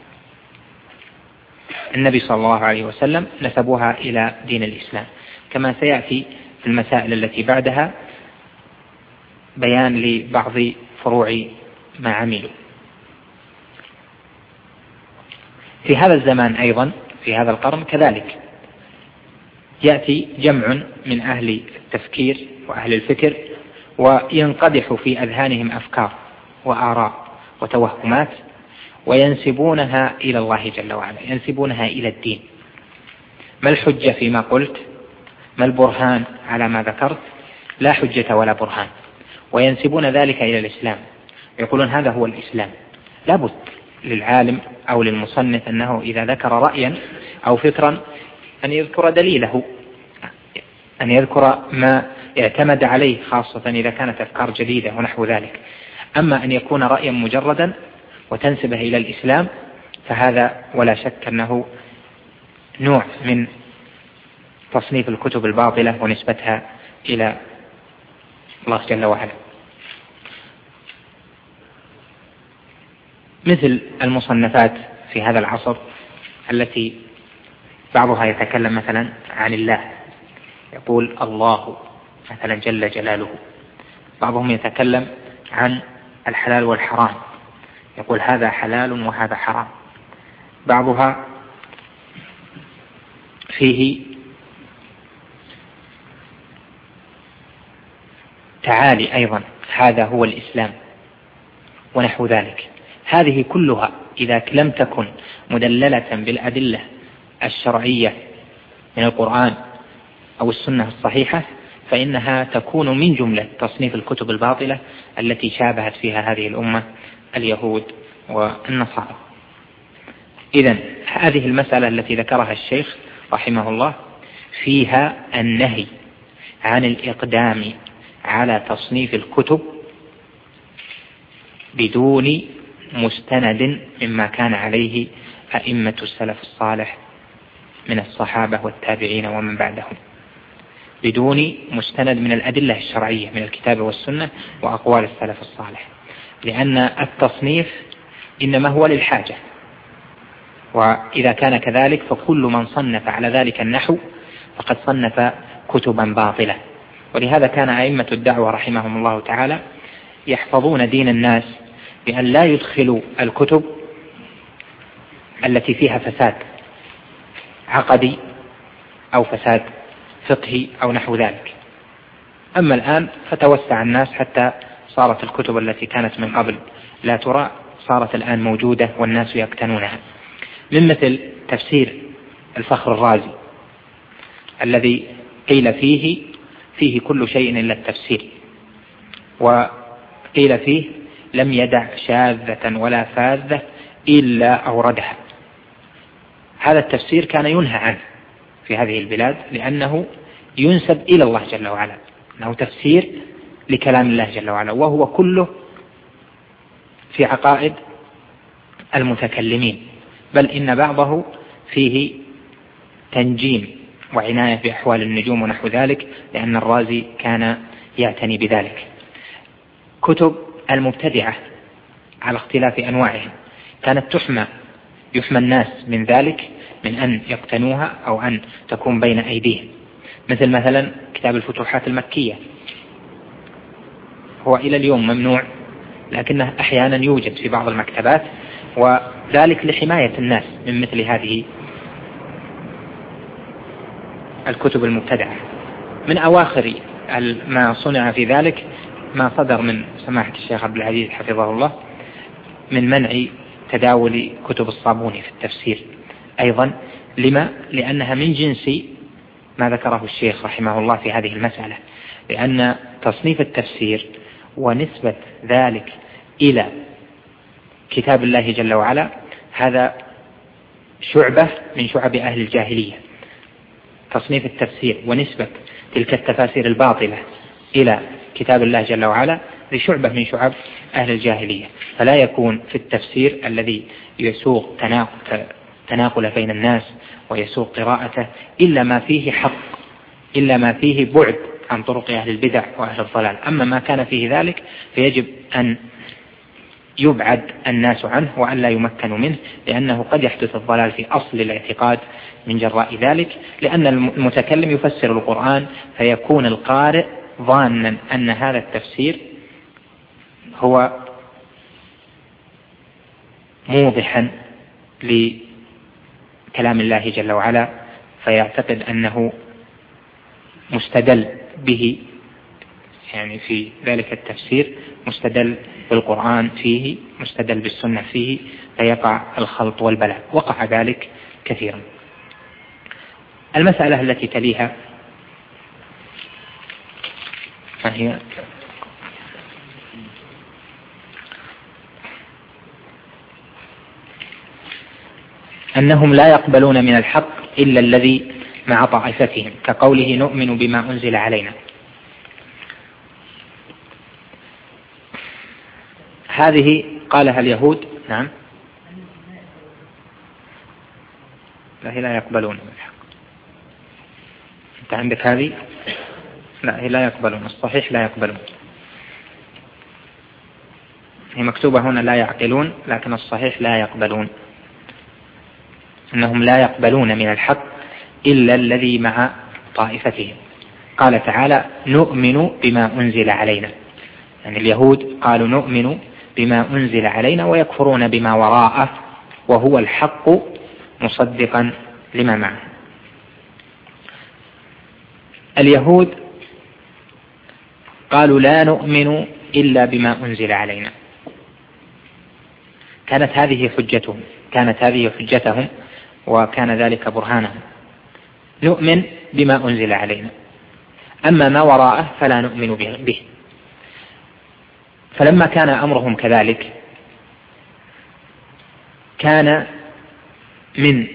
النبي صلى الله عليه وسلم، نسبوها إلى دين الإسلام، كما سيأتي في المسائل التي بعدها بيان لبعض فروع ما عملوا. في هذا الزمان أيضا في هذا القرن كذلك يأتي جمع من أهل التفكير وأهل الفكر وينقدح في أذهانهم أفكار وآراء وتوهمات وينسبونها إلى الله جل وعلا، ينسبونها إلى الدين. ما الحجة فيما قلت؟ ما البرهان على ما ذكرت؟ لا حجة ولا برهان، وينسبون ذلك إلى الإسلام، يقولون هذا هو الإسلام. لابد للعالم أو للمصنف أنه إذا ذكر رأيا أو فكرا أن يذكر دليله، أن يذكر ما اعتمد عليه، خاصة إذا كانت أفكار جديدة ونحو ذلك. أما أن يكون رأيا مجردا وتنسبه إلى الإسلام فهذا ولا شك أنه نوع من تصنيف الكتب الباطلة ونسبتها إلى الله جل وعلا. مثل المصنفات في هذا العصر التي بعضها يتكلم مثلا عن الله، يقول الله مثلا جل جلاله. بعضهم يتكلم عن الحلال والحرام، يقول هذا حلال وهذا حرام. بعضها فيه تعالي أيضا، هذا هو الإسلام ونحو ذلك. هذه كلها إذا لم تكن مدللة بالأدلة الشرعية من القرآن أو السنة الصحيحة فإنها تكون من جملة تصنيف الكتب الباطلة التي شابهت فيها هذه الأمة اليهود والنصارى. إذن هذه المسألة التي ذكرها الشيخ رحمه الله فيها النهي عن الإقدام على تصنيف الكتب بدون مستند مما كان عليه أئمة السلف الصالح من الصحابة والتابعين ومن بعدهم، بدون مستند من الأدلة الشرعية من الكتاب والسنة وأقوال السلف الصالح، لأن التصنيف إنما هو للحاجة، وإذا كان كذلك فكل من صنف على ذلك النحو فقد صنف كتبا باطلة. ولهذا كان أئمة الدعوة رحمهم الله تعالى يحفظون دين الناس بأن لا يدخلوا الكتب التي فيها فساد عقدي أو فساد فقهي أو نحو ذلك. أما الآن فتوسع الناس حتى صارت الكتب التي كانت من قبل لا ترى صارت الآن موجودة والناس يقتنونها، من مثل تفسير الفخر الرازي الذي قيل فيه فيه كل شيء إلا التفسير، وقيل فيه لم يدع شاذة ولا فاذة إلا أوردها. هذا التفسير كان ينهى عنه في هذه البلاد لأنه ينسب إلى الله جل وعلا، أنه تفسير لكلام الله جل وعلا، وهو كله في عقائد المتكلمين، بل إن بعضه فيه تنجيم وعناية بأحوال النجوم ونحو ذلك، لأن الرازي كان يعتني بذلك. كتب المبتدعة على اختلاف أنواعهم كانت تحمى يحمى الناس من ذلك، من أن يقتنوها أو أن تكون بين أيديهم، مثل مثلا كتاب الفتوحات المكية، هو إلى اليوم ممنوع لكنه أحيانا يوجد في بعض المكتبات، وذلك لحماية الناس من مثل هذه الكتب المبتدعة. من أواخر ما صنع في ذلك ما صدر من سماحة الشيخ عبد العزيز حفظه الله من منع تداول كتب الصابوني في التفسير أيضا. لما؟ لأنها من جنس ما ذكره الشيخ رحمه الله في هذه المسألة، لأن تصنيف التفسير ونسبة ذلك إلى كتاب الله جل وعلا هذا شعبة من شعب أهل الجاهلية. تصنيف التفسير ونسبة تلك التفاسير الباطلة إلى كتاب الله جل وعلا هذه شعبة من شعب أهل الجاهلية. فلا يكون في التفسير الذي يسوق تناقل بين الناس ويسوق قراءته إلا ما فيه حق، إلا ما فيه بعد عن طرق أهل البدع وأهل الضلال. أما ما كان فيه ذلك فيجب أن يبعد الناس عنه وأن لا يمكنوا منه، لأنه قد يحدث الضلال في أصل الاعتقاد من جراء ذلك، لأن المتكلم يفسر القرآن فيكون القارئ ظانا أن هذا التفسير هو موضحا لكلام الله جل وعلا، فيعتقد أنه مستدل به، يعني في ذلك التفسير مستدل بالقرآن فيه، مستدل بالسنة فيه، فيقع الخلط والبلاء. وقع ذلك كثيرا. المسألة التي تليها ما هي؟ أنهم لا يقبلون من الحق إلا الذي مع طائفتهم، كقوله نؤمن بما أنزل علينا. هذه قالها اليهود. نعم، لا هي لا يقبلون من الحق. أنت عندك هذه؟ لا هي لا يقبلون، الصحيح لا يقبلون. هي مكتوبة هنا لا يعقلون، لكن الصحيح لا يقبلون، أنهم لا يقبلون من الحق إلا الذي مع طائفتهم. قال تعالى نؤمن بما أنزل علينا، يعني اليهود قالوا نؤمن بما أنزل علينا ويكفرون بما وراءه وهو الحق مصدقا لما معه. اليهود قالوا لا نؤمن إلا بما أنزل علينا، كانت هذه حجتهم، كانت هذه حجتهم وكان ذلك برهانهم، نؤمن بما أنزل علينا، أما ما وراءه فلا نؤمن به. فلما كان أمرهم كذلك كان من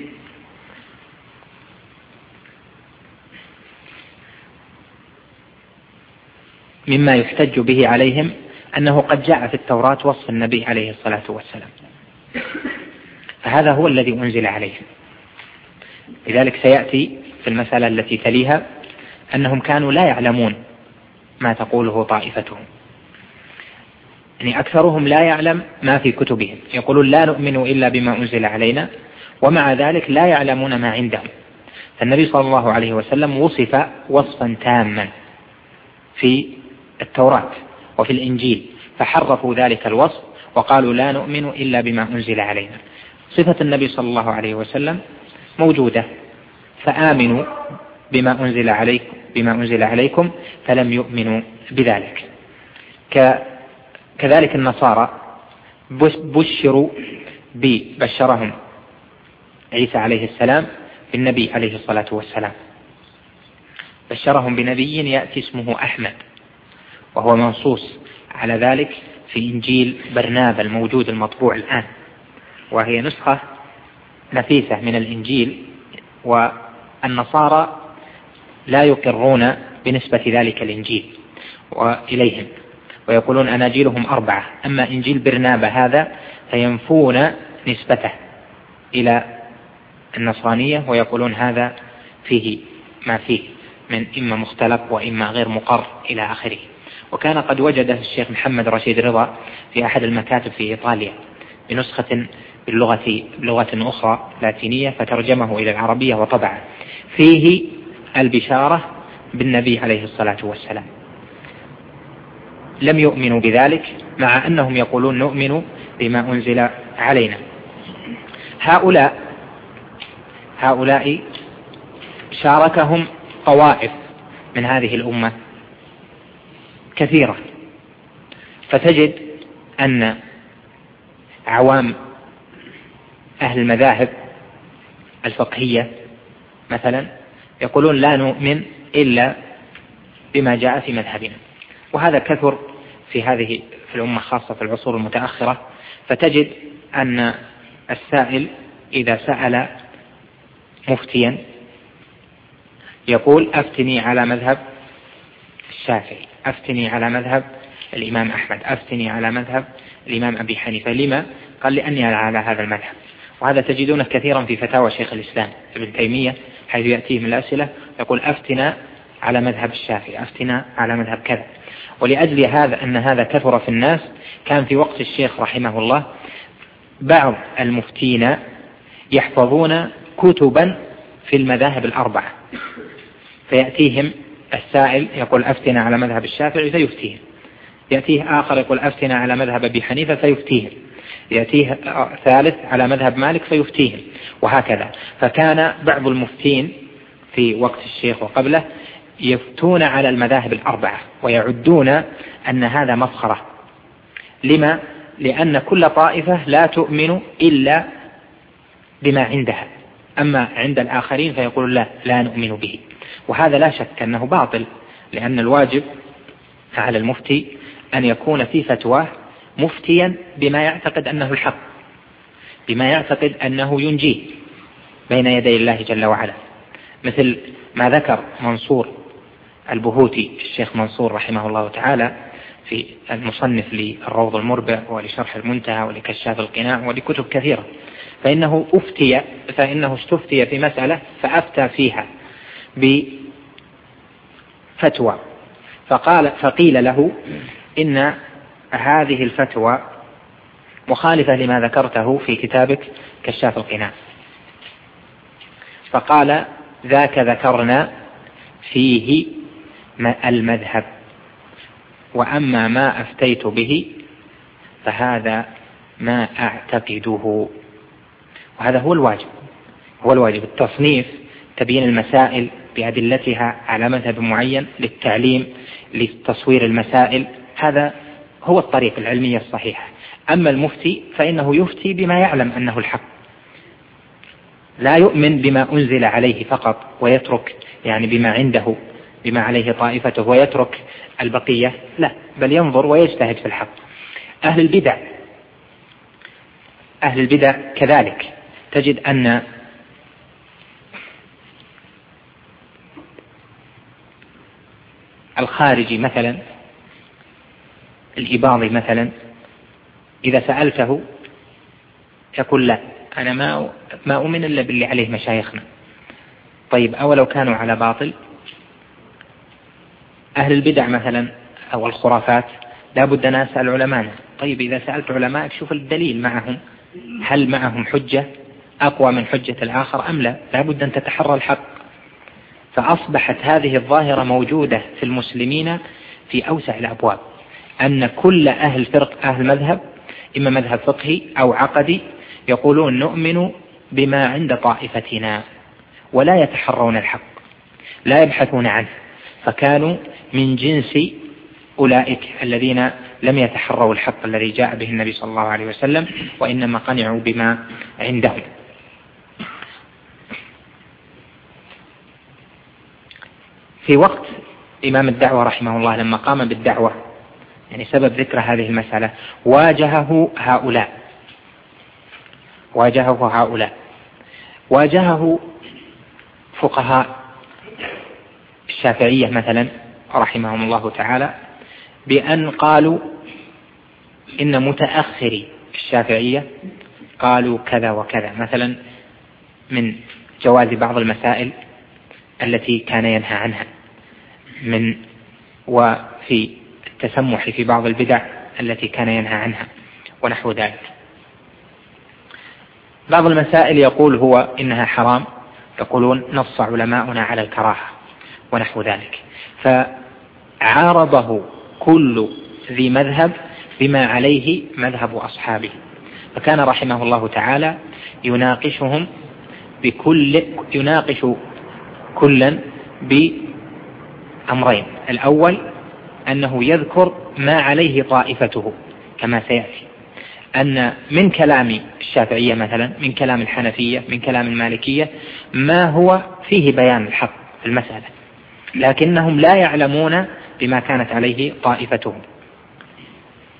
مما يحتج به عليهم أنه قد جاء في التوراة وصف النبي عليه الصلاة والسلام، فهذا هو الذي أنزل عليهم. لذلك سيأتي في المسألة التي تليها أنهم كانوا لا يعلمون ما تقوله طائفتهم، يعني أكثرهم لا يعلم ما في كتبهم، يقولون لا نؤمن إلا بما أنزل علينا، ومع ذلك لا يعلمون ما عندهم. فالنبي صلى الله عليه وسلم وصف وصفا تاما في التوراة وفي الإنجيل، فحرفوا ذلك الوصف وقالوا لا نؤمن إلا بما أنزل علينا. صفة النبي صلى الله عليه وسلم موجودة، فآمنوا بما أنزل عليكم بما أنزل عليكم فلم يؤمنوا بذلك. كذلك النصارى بشروا ببشرهم عيسى عليه السلام بالنبي عليه الصلاة والسلام، بشرهم بنبي يأتي اسمه أحمد، وهو منصوص على ذلك في إنجيل برنابا الموجود المطبوع الآن، وهي نسخة نفيسة من الإنجيل، والنصارى لا يقرون بنسبة ذلك الإنجيل وإليهم، ويقولون أناجيلهم أربعة، أما إنجيل برنابا هذا فينفون نسبته إلى النصرانية ويقولون هذا فيه ما فيه من إما مختلق وإما غير مقر إلى آخره. وكان قد وجده الشيخ محمد رشيد رضا في أحد المكاتب في إيطاليا بنسخة باللغة بلغة أخرى لاتينية، فترجمه إلى العربية وطبعه فيه البشارة بالنبي عليه الصلاة والسلام. لم يؤمنوا بذلك مع أنهم يقولون نؤمن بما أنزل علينا. هؤلاء هؤلاء شاركهم طوائف من هذه الأمة كثيرة، فتجد أن عوام أهل المذاهب الفقهية مثلا يقولون لا نؤمن إلا بما جاء في مذهبنا، وهذا كثر في هذه في الأمة خاصة في العصور المتأخرة، فتجد أن السائل إذا سأل مفتيا يقول أفتني على مذهب الشافعي، أفتني على مذهب الإمام أحمد، أفتني على مذهب الإمام أبي حنيفة. لما؟ قال لأني على هذا المذهب. وهذا تجدونه كثيرا في فتاوى شيخ الإسلام ابن تيمية، حيث يأتيه من الأسئلة يقول أفتنا على مذهب الشافعي، أفتنا على مذهب كذا. ولأجل هذا أن هذا كثر في الناس، كان في وقت الشيخ رحمه الله بعض المفتين يحفظون كتبا في المذاهب الأربعة، فيأتيهم السائل يقول أفتنا على مذهب الشافعي فيفتيهم، يأتيه آخر يقول أفتنا على مذهب أبي حنيفة فيفتيهم، يأتيه ثالث على مذهب مالك فيفتيهم، وهكذا. فكان بعض المفتين في وقت الشيخ وقبله يفتون على المذاهب الأربعة ويعدون أن هذا مفخرة. لما؟ لأن كل طائفة لا تؤمن إلا بما عندها، أما عند الآخرين فيقول لا لا نؤمن به. وهذا لا شك أنه باطل، لأن الواجب على المفتي أن يكون في فتواه مفتيا بما يعتقد أنه الحق، بما يعتقد أنه ينجيه بين يدي الله جل وعلا، مثل ما ذكر منصور البهوتي الشيخ منصور رحمه الله تعالى في المصنف للروض المربع ولشرح المنتهى ولكشاف القناع ولكتب كثيرة، فإنه أفتي فإنه استفتي في مسألة فأفتى فيها بفتوى، فقال فقيل له إن هذه الفتوى مخالفة لما ذكرته في كتابك كشاف القناع، فقال ذاك ذكرنا فيه المذهب، وأما ما أفتيت به فهذا ما أعتقده. وهذا هو الواجب، هو الواجب التصنيف، تبيين المسائل بأدلتها على مذهب معين للتعليم لتصوير المسائل، هذا هو الطريق العلمية الصحيحة. أما المفتي فإنه يفتي بما يعلم أنه الحق، لا يؤمن بما أنزل عليه فقط ويترك يعني بما عنده بما عليه طائفته ويترك البقية، لا، بل ينظر ويجتهد في الحق. أهل البدع أهل البدع كذلك تجد أن الخارجي مثلا الإباضي مثلا إذا سألته يقول لا أنا ما ما أؤمن إلا باللي عليه مشايخنا. طيب أولو كانوا على باطل؟ أهل البدع مثلا أو الخرافات لا بد أن أسأل علماءنا. طيب إذا سألت علماء شوف الدليل معهم، هل معهم حجة أقوى من حجة الآخر أم لا؟ لا بد أن تتحرى الحق. فأصبحت هذه الظاهرة موجودة في المسلمين في أوسع الأبواب، أن كل أهل فرق أهل مذهب إما مذهب فقهي أو عقدي يقولون نؤمن بما عند طائفتنا، ولا يتحرون الحق، لا يبحثون عنه. فكانوا من جنس أولئك الذين لم يتحروا الحق الذي جاء به النبي صلى الله عليه وسلم، وإنما قنعوا بما عندهم. في وقت إمام الدعوة رحمه الله لما قام بالدعوة، يعني سبب ذكر هذه المسألة، واجهه هؤلاء واجهه هؤلاء واجهه فقهاء الشافعية مثلا رحمهم الله تعالى بأن قالوا إن متأخري الشافعية قالوا كذا وكذا، مثلا من جواز بعض المسائل التي كان ينهى عنها، من وفي التسمح في بعض البدع التي كان ينهى عنها ونحو ذلك. بعض المسائل يقول هو إنها حرام، يقولون نص علماؤنا على الكراهة ونحو ذلك. فعارضه كل ذي مذهب بما عليه مذهب أصحابه، فكان رحمه الله تعالى يناقشهم بكل يناقش كلا بأمرين. الأول أنه يذكر ما عليه طائفته كما سيأتي، أن من كلام الشافعية مثلا، من كلام الحنفية، من كلام المالكية ما هو فيه بيان الحق في المسألة، لكنهم لا يعلمون بما كانت عليه طائفتهم.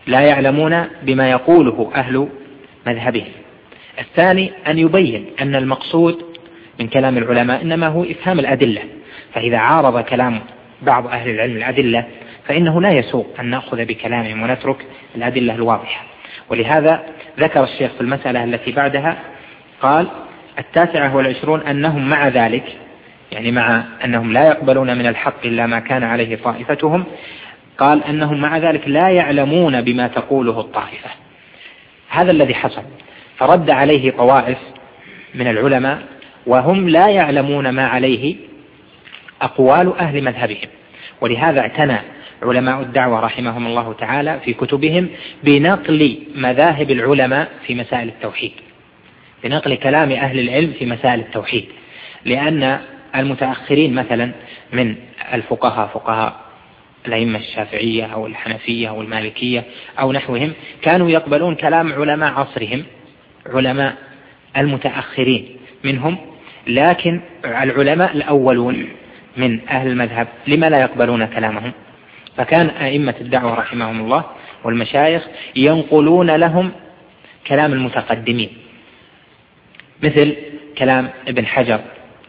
لا يعلمون بما يقوله أهل مذهبهم. الثاني أن يبين أن المقصود من كلام العلماء إنما هو إفهام الأدلة، فإذا عارض كلام بعض أهل العلم الأدلة فإنه لا يسوق أن نأخذ بكلامهم ونترك الأدلة الواضحة. ولهذا ذكر الشيخ في المسألة التي بعدها قال: التاسعة والعشرون أنهم مع ذلك، يعني مع أنهم لا يقبلون من الحق إلا ما كان عليه طائفتهم، قال أنهم مع ذلك لا يعلمون بما تقوله الطائفة. هذا الذي حصل، فرد عليه طوائف من العلماء وهم لا يعلمون ما عليه أقوال أهل مذهبهم. ولهذا اعتنى علماء الدعوة رحمهم الله تعالى في كتبهم بنقل مذاهب العلماء في مسائل التوحيد، بنقل كلام أهل العلم في مسائل التوحيد، لأن المتأخرين مثلا من الفقهاء، فقهاء الأئمة الشافعية أو الحنفية أو المالكية أو نحوهم، كانوا يقبلون كلام علماء عصرهم، علماء المتأخرين منهم، لكن العلماء الأولون من أهل المذهب لما لا يقبلون كلامهم؟ فكان أئمة الدعوة رحمهم الله والمشايخ ينقلون لهم كلام المتقدمين، مثل كلام ابن حجر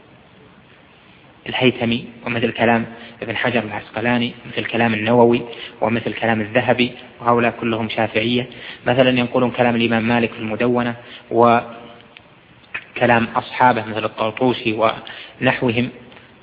الهيثمي، ومثل كلام ابن حجر العسقلاني، مثل كلام النووي، ومثل كلام الذهبي، وهؤلاء كلهم شافعية. مثلا ينقلون كلام الإمام مالك في المدونة، وكلام أصحابه مثل الطرطوسي ونحوهم،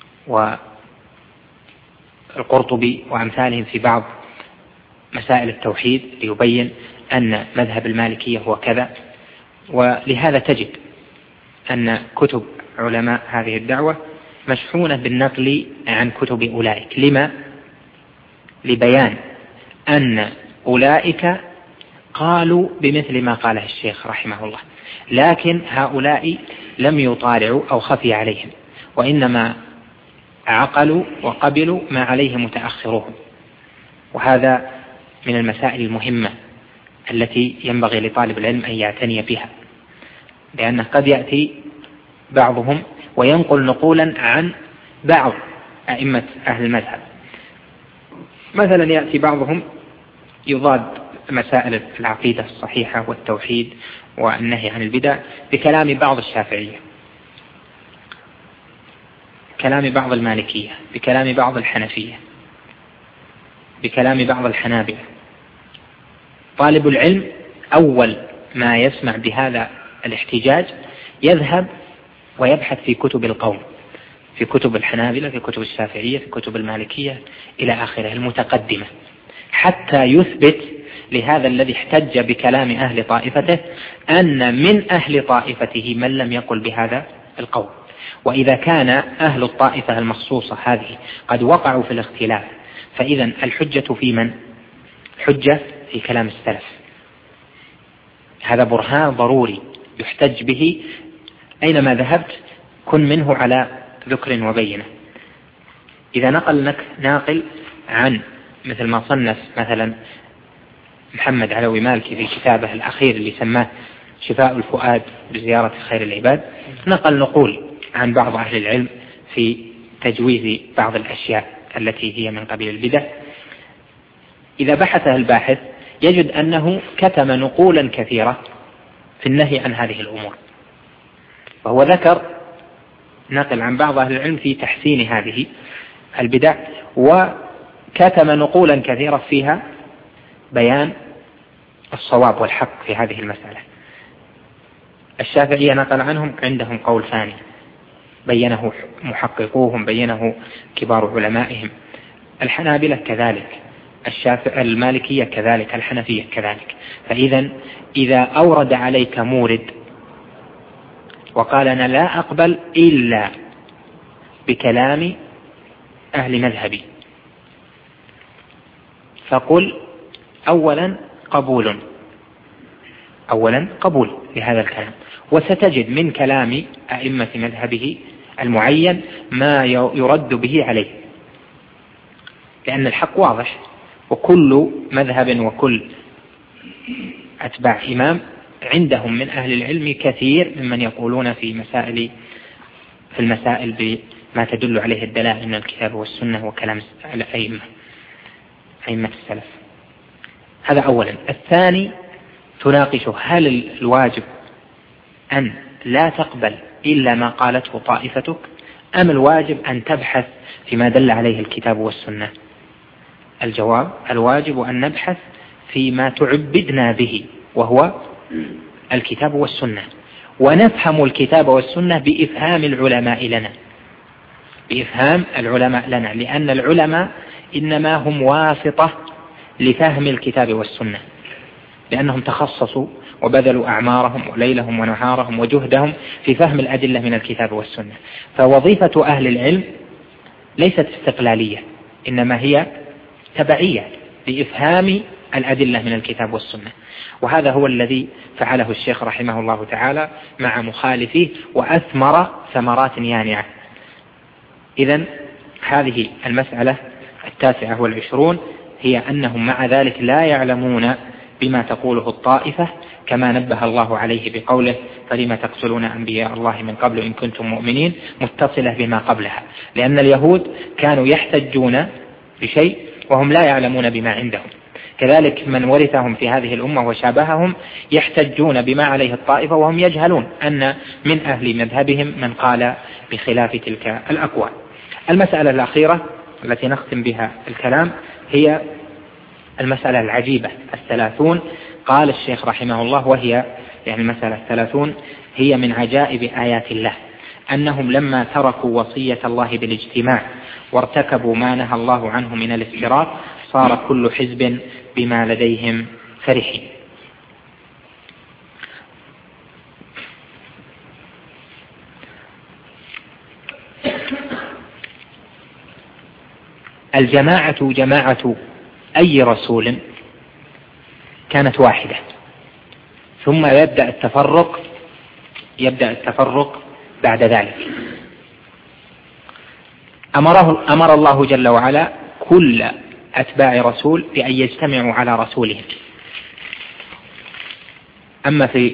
والقرطبي وأمثالهم في بعض مسائل التوحيد، ليبين أن مذهب المالكية هو كذا. ولهذا تجد أن كتب علماء هذه الدعوة مشحونة بالنقل عن كتب أولئك. لما؟ لبيان أن أولئك قالوا بمثل ما قاله الشيخ رحمه الله، لكن هؤلاء لم يطالعوا أو خفي عليهم، وإنما عقلوا وقبلوا ما عليه متأخرون. وهذا من المسائل المهمة التي ينبغي لطالب العلم أن يعتني بها، لأنه قد يأتي بعضهم وينقل نقولا عن بعض أئمة أهل المذهب. مثلا يأتي بعضهم يضاد مسائل العقيدة الصحيحة والتوحيد والنهي عن البدع بكلام بعض الشافعية، بكلام بعض المالكية، بكلام بعض الحنفية، بكلام بعض الحنابلة. طالب العلم أول ما يسمع بهذا الاحتجاج يذهب ويبحث في كتب القوم، في كتب الحنابلة، في كتب الشافعية، في كتب المالكية إلى آخره المتقدمة، حتى يثبت لهذا الذي احتج بكلام أهل طائفته أن من أهل طائفته من لم يقل بهذا القول. وإذا كان أهل الطائفة المخصوصة هذه قد وقعوا في الاختلاف، فإذا الحجة في من؟ حجة في كلام السلف. هذا برهان ضروري يحتج به أينما ذهبت، كن منه على ذكر وبينة. إذا نقل لك ناقل عن مثل ما صنف مثلا محمد علوي مالكي في كتابه الأخير اللي سماه شفاء الفؤاد بزيارة خير العباد، نقل نقول عن بعض أهل العلم في تجويز بعض الأشياء التي هي من قبيل البدع. إذا بحث الباحث يجد أنه كتم نقولا كثيرة في النهي عن هذه الأمور، وهو ذكر نقل عن بعض أهل العلم في تحسين هذه البدع، وكتم نقولا كثيرة فيها بيان الصواب والحق في هذه المسألة. الشافعية نقل عنهم عندهم قول ثاني بينه محققوهم، بينه كبار علمائهم. الحنابلة كذلك، الشافعية المالكية كذلك، الحنفية كذلك. فإذا إذا أورد عليك مورد وقال أنا لا أقبل إلا بكلام أهل مذهبي، فقل أولا قبول، أولا قبول لهذا الكلام، وستجد من كلام أئمة مذهبه المعين ما يرد به عليه، لأن الحق واضح، وكل مذهب وكل أتباع إمام عندهم من أهل العلم كثير ممن يقولون في مسائل في المسائل بما تدل عليه الدلائل من الكتاب والسنة وكلام الأئمة أئمة السلف. هذا أولا. الثاني تناقش هل الواجب أن لا تقبل إلا ما قالته طائفتك، أم الواجب أن تبحث فيما دل عليه الكتاب والسنة؟ الجواب: الواجب أن نبحث فيما تعبدنا به وهو الكتاب والسنة، ونفهم الكتاب والسنة بإفهام العلماء لنا بإفهام العلماء لنا لأن العلماء إنما هم واسطة لفهم الكتاب والسنة، لأنهم تخصصوا وبذلوا أعمارهم وليلهم ونهارهم وجهدهم في فهم الأدلة من الكتاب والسنة. فوظيفة أهل العلم ليست استقلالية، إنما هي تبعية لإفهام الأدلة من الكتاب والسنة. وهذا هو الذي فعله الشيخ رحمه الله تعالى مع مخالفيه، وأثمر ثمرات يانعة. إذن هذه المسألة التاسعة والعشرون هي أنهم مع ذلك لا يعلمون بما تقوله الطائفة، كما نبه الله عليه بقوله: فلم تقتلون أنبياء الله من قبل إن كنتم مؤمنين، متصلة بما قبلها، لأن اليهود كانوا يحتجون بشيء وهم لا يعلمون بما عندهم. كذلك من ورثهم في هذه الأمة وشابههم يحتجون بما عليه الطائفة وهم يجهلون أن من أهل مذهبهم من قال بخلاف تلك الأقوال. المسألة الأخيرة التي نختم بها الكلام هي المسألة العجيبة الثلاثون. قال الشيخ رحمه الله، وهي يعني المسألة الثلاثون هي من عجائب آيات الله، أنهم لما تركوا وصية الله بالاجتماع وارتكبوا ما نهى الله عنه من الافتراق صار كل حزب بما لديهم فرحين. الجماعة جماعة أي رسول كانت واحدة، ثم يبدأ التفرق يبدأ التفرق بعد ذلك. أمره أمر الله جل وعلا كل أتباع رسول بأن يجتمعوا على رسولهم. أما في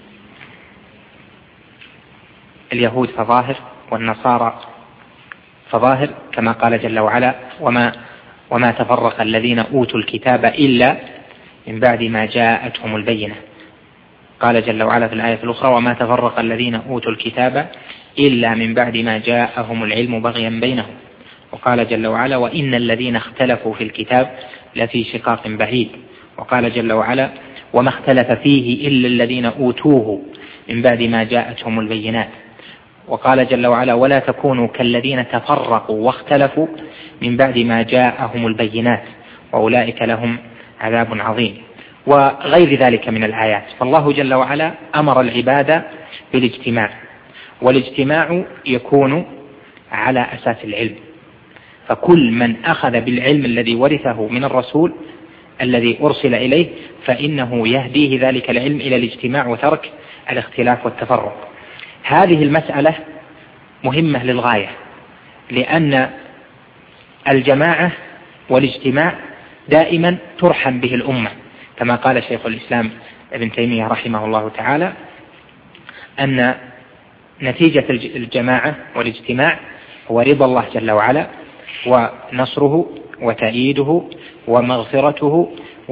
اليهود فظاهر، والنصارى فظاهر، كما قال جل وعلا: وما وما تفرق الذين أوتوا الكتاب إلا من بعد ما جاءتهم البينة. قال جل وعلا في الآية الأخرى: وما تفرق الذين أوتوا الكتاب إلا من بعد ما جاءهم العلم بغيا بينهم. وقال جل وعلا: وإن الذين اختلفوا في الكتاب لفي شقاق بعيد. وقال جل وعلا: وما اختلف فيه إلا الذين أوتوه من بعد ما جاءتهم البينات. وقال جل وعلا: ولا تكونوا كالذين تفرقوا واختلفوا من بعد ما جاءهم البينات وأولئك لهم عذاب عظيم، وغير ذلك من الآيات. فالله جل وعلا أمر العباد بالاجتماع، والاجتماع يكون على أساس العلم، فكل من أخذ بالعلم الذي ورثه من الرسول الذي أرسل إليه فإنه يهديه ذلك العلم إلى الاجتماع وترك الاختلاف والتفرق. هذه المسألة مهمة للغاية، لأن الجماعة والاجتماع دائما ترحم به الأمة، كما قال شيخ الإسلام ابن تيمية رحمه الله تعالى: أن نتيجة الجماعة والاجتماع هو رضا الله جل وعلا ونصره وتأييده ومغفرته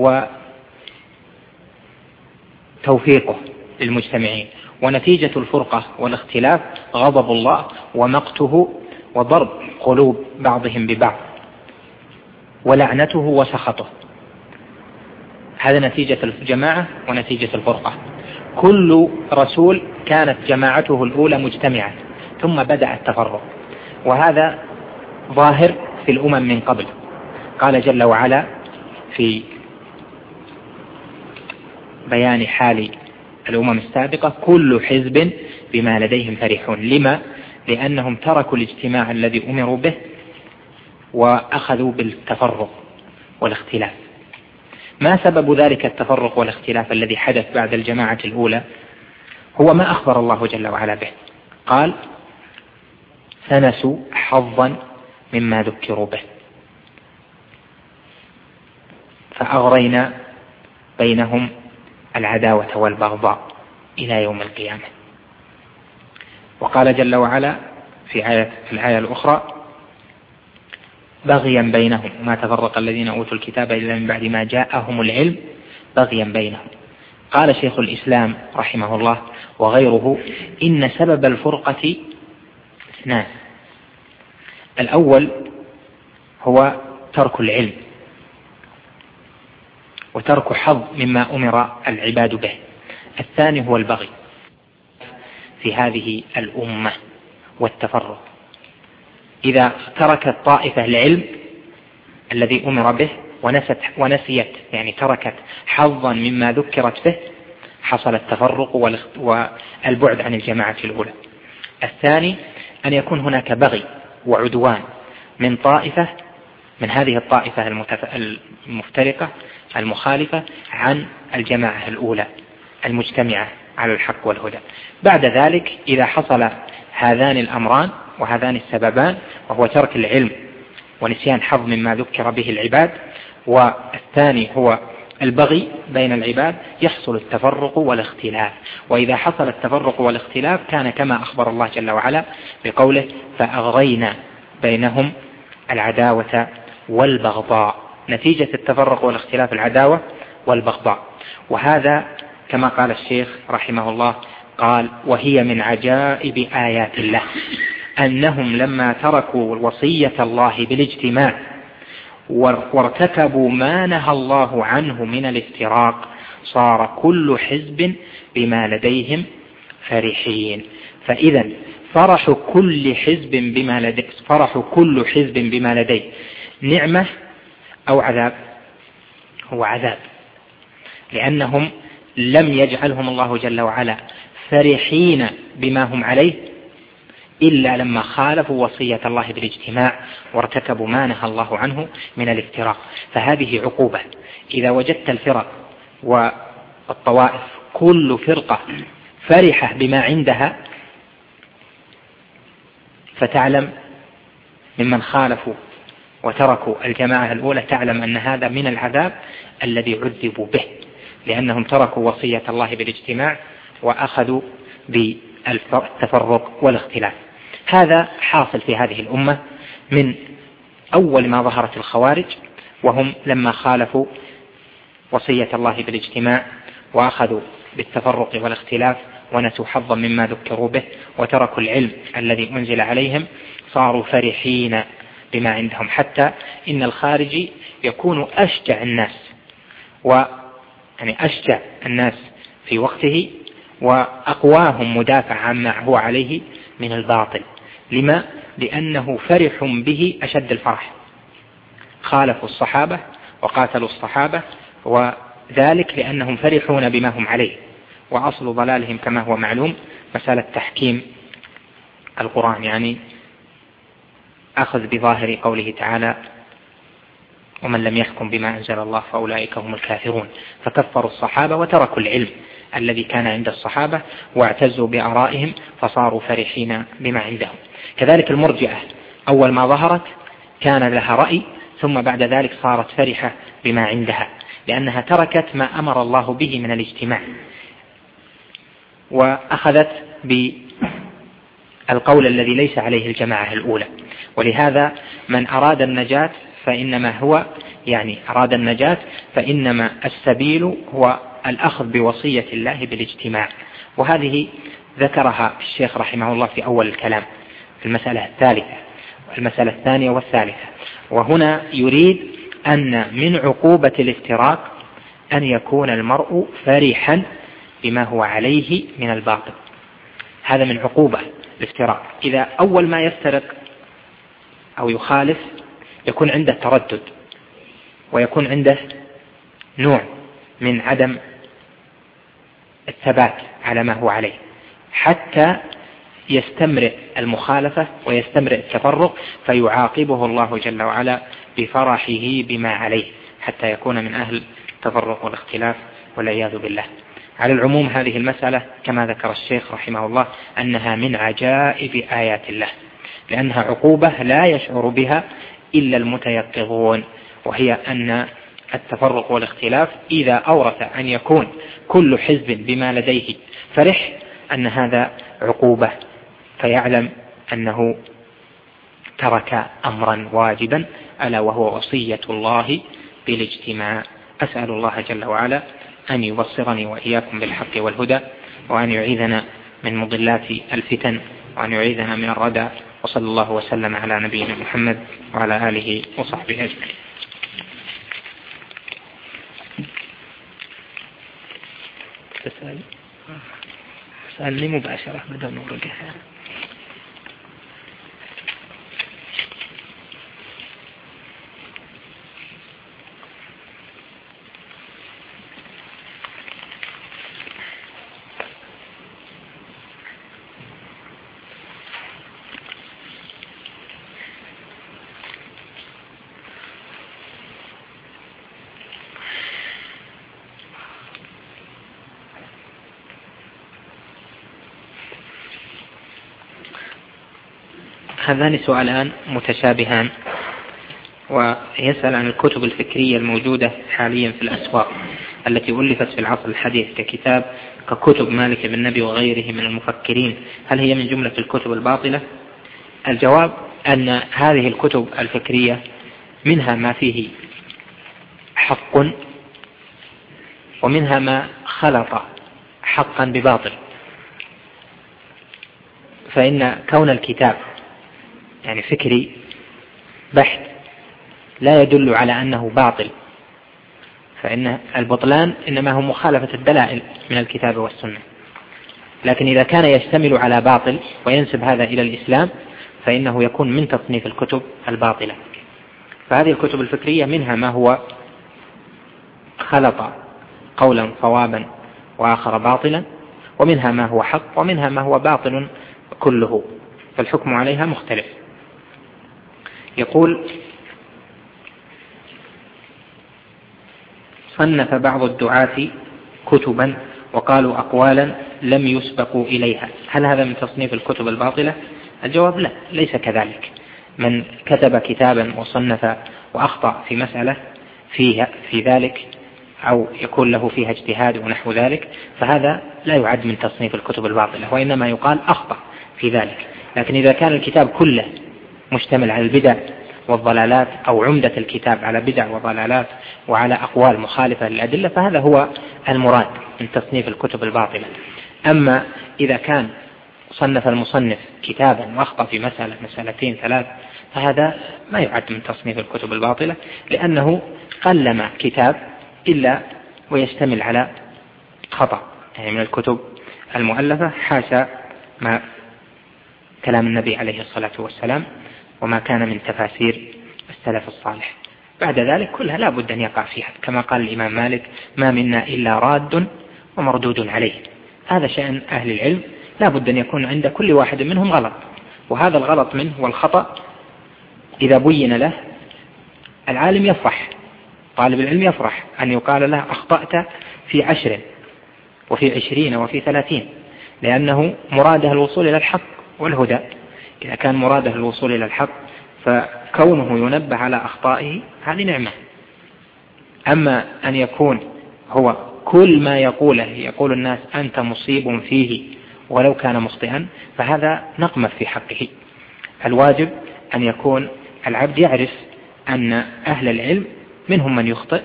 وتوفيقه للمجتمعين، ونتيجة الفرقة والاختلاف غضب الله ومقته وضرب قلوب بعضهم ببعض ولعنته وسخطه. هذا نتيجة الجماعة ونتيجة الفرقة. كل رسول كانت جماعته الأولى مجتمعة، ثم بدأ التفرق، وهذا ظاهر في الأمم من قبل. قال جل وعلا في بيان حال الأمم السابقة: كل حزب بما لديهم فرحون. لما؟ لأنهم تركوا الاجتماع الذي أمروا به وأخذوا بالتفرق والاختلاف. ما سبب ذلك التفرق والاختلاف الذي حدث بعد الجماعة الأولى؟ هو ما أخبر الله جل وعلا به. قال: فنسوا حظا مما ذكروا به فأغرينا بينهم العداوة والبغضاء إلى يوم القيامة. وقال جل وعلا في آية في الآية الأخرى: بغيا بينهم ما تفرق الذين أوتوا الكتاب إلا من بعد ما جاءهم العلم بغيا بينهم. قال شيخ الإسلام رحمه الله وغيره إن سبب الفرقة اثنان: الأول هو ترك العلم وترك حظ مما أمر العباد به، الثاني هو البغي في هذه الأمة والتفرق. إذا تركت طائفة العلم الذي أمر به ونست ونسيت يعني تركت حظا مما ذكرت به، حصل التفرق والبعد عن الجماعة الأولى. الثاني أن يكون هناك بغي وعدوان من طائفة من هذه الطائفة المفترقة المخالفة عن الجماعة الأولى المجتمعة على الحق والهدى. بعد ذلك إذا حصل هذان الأمران وهذان السببان، وهو ترك العلم ونسيان حظ مما ذكر به العباد، والثاني هو البغي بين العباد، يحصل التفرق والاختلاف. وإذا حصل التفرق والاختلاف كان كما أخبر الله جل وعلا بقوله: فأغرينا بينهم العداوة والبغضاء. نتيجة التفرق والاختلاف العداوة والبغضاء. وهذا كما قال الشيخ رحمه الله قال: وهي من عجائب آيات الله أنهم لما تركوا وصية الله بالاجتماع وارتكبوا ما نهى الله عنه من الافتراق صار كل حزب بما لديهم فرحين. فإذا فرح كل حزب بما لديه فرح كل حزب بما لديه نعمة أو عذاب؟ هو عذاب، لأنهم لم يجعلهم الله جل وعلا فرحين بما هم عليه إلا لما خالفوا وصية الله بالاجتماع وارتكبوا ما نهى الله عنه من الافتراق. فهذه عقوبة. إذا وجدت الفرق والطوائف كل فرقة فرحة بما عندها فتعلم ممن خالفوا وتركوا الجماعة الأولى، تعلم أن هذا من العذاب الذي عذبوا به، لأنهم تركوا وصية الله بالاجتماع وأخذوا بالتفرق والاختلاف. هذا حاصل في هذه الأمة من أول ما ظهرت الخوارج، وهم لما خالفوا وصية الله بالاجتماع وأخذوا بالتفرق والاختلاف ونسوا حظا مما ذكروا به وتركوا العلم الذي أنزل عليهم صاروا فرحين بما عندهم، حتى إن الخارجي يكون أشجع الناس و يعني أشجع الناس في وقته وأقواهم مدافع عما هو عليه من الباطل. لما؟ لأنه فرح به أشد الفرح. خالفوا الصحابة وقاتلوا الصحابة، وذلك لأنهم فرحون بما هم عليه. وأصل ضلالهم كما هو معلوم مسألة تحكيم القرآن، يعني أخذ بظاهر قوله تعالى: ومن لم يحكم بما أنزل الله فأولئك هم الكافرون. فكفروا الصحابة وتركوا العلم الذي كان عند الصحابة واعتزوا بآرائهم فصاروا فرحين بما عندهم. كذلك المرجئة أول ما ظهرت كان لها رأي، ثم بعد ذلك صارت فرحة بما عندها، لأنها تركت ما أمر الله به من الاجتماع وأخذت بالقول الذي ليس عليه الجماعة الأولى. ولهذا من أراد النجاة فإنما هو يعني أراد النجاة فإنما السبيل هو الأخذ بوصية الله بالاجتماع. وهذه ذكرها الشيخ رحمه الله في أول الكلام في المسألة الثالثة والمسألة الثانية والثالثة. وهنا يريد أن من عقوبة الافتراق أن يكون المرء فرحا بما هو عليه من الباطل. هذا من عقوبة الافتراق. إذا أول ما يفترق أو يخالف يكون عنده تردد ويكون عنده نوع من عدم الثبات على ما هو عليه، حتى يستمر المخالفة ويستمر التفرق، فيعاقبه الله جل وعلا بفرحه بما عليه حتى يكون من أهل التفرق والاختلاف والعياذ بالله. على العموم هذه المسألة كما ذكر الشيخ رحمه الله أنها من عجائب آيات الله، لأنها عقوبة لا يشعر بها إلا المتيقظون، وهي أن التفرق والاختلاف إذا أورث أن يكون كل حزب بما لديه فرح أن هذا عقوبة، فيعلم أنه ترك أمرا واجبا ألا وهو وصية الله بالاجتماع. أسأل الله جل وعلا أن يبصرني وإياكم بالحق والهدى، وأن يعيذنا من مضلات الفتن، وأن يعيذنا من الردى، وصلى الله وسلم على نبينا محمد وعلى آله وصحبه أجمعين. تسأل سألني مباشرة بدون ورقة. هذان سؤالان متشابهان، ويسأل عن الكتب الفكرية الموجودة حاليا في الأسواق التي ألفت في العصر الحديث ككتاب ككتب مالك بن نبي وغيره من المفكرين، هل هي من جملة الكتب الباطلة؟ الجواب أن هذه الكتب الفكرية منها ما فيه حق، ومنها ما خلط حقا بباطل. فإن كون الكتاب يعني فكري بحت لا يدل على أنه باطل، فإن البطلان إنما هو مخالفة الدلائل من الكتاب والسنة. لكن إذا كان يشتمل على باطل وينسب هذا إلى الإسلام فإنه يكون من تصنيف الكتب الباطلة. فهذه الكتب الفكرية منها ما هو خلط قولا صوابا وآخر باطلا، ومنها ما هو حق، ومنها ما هو باطل كله، فالحكم عليها مختلف. يقول: صنف بعض الدعاة كتبا وقالوا أقوالا لم يسبقوا إليها، هل هذا من تصنيف الكتب الباطلة؟ الجواب لا، ليس كذلك. من كتب كتابا وصنف وأخطأ في مسألة فيها في ذلك أو يكون له فيها اجتهاد ونحو ذلك فهذا لا يعد من تصنيف الكتب الباطلة، وإنما يقال أخطأ في ذلك. لكن إذا كان الكتاب كله مشتمل على البدع والضلالات، أو عمدة الكتاب على بدع وضلالات وعلى أقوال مخالفة للأدلة، فهذا هو المراد من تصنيف الكتب الباطلة. أما إذا كان صنف المصنف كتابا وأخطأ في مسألة مسألتين ثلاث فهذا ما يعد من تصنيف الكتب الباطلة، لأنه قلما كتاب إلا ويشتمل على خطأ، يعني من الكتب المؤلفة حاشا ما كلام النبي عليه الصلاة والسلام وما كان من تفاسير السلف الصالح. بعد ذلك كلها لا بد أن يقع فيها، كما قال الإمام مالك: ما منا إلا راد ومردود عليه. هذا شأن أهل العلم، لا بد أن يكون عند كل واحد منهم غلط، وهذا الغلط منه والخطأ إذا بين له العالم يفرح، طالب العلم يفرح أن يقال له أخطأت في عشر وفي عشرين وفي ثلاثين، لأنه مراده الوصول إلى الحق والهدى. إذا كان مراده الوصول إلى الحق فكونه ينبه على أخطائه هذه نعمة. أما أن يكون هو كل ما يقوله يقول الناس أنت مصيب فيه ولو كان مخطئا فهذا نقمة في حقه. الواجب أن يكون العبد يعرف أن أهل العلم منهم من يخطئ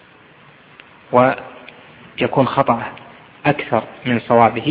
ويكون خطأه أكثر من صوابه،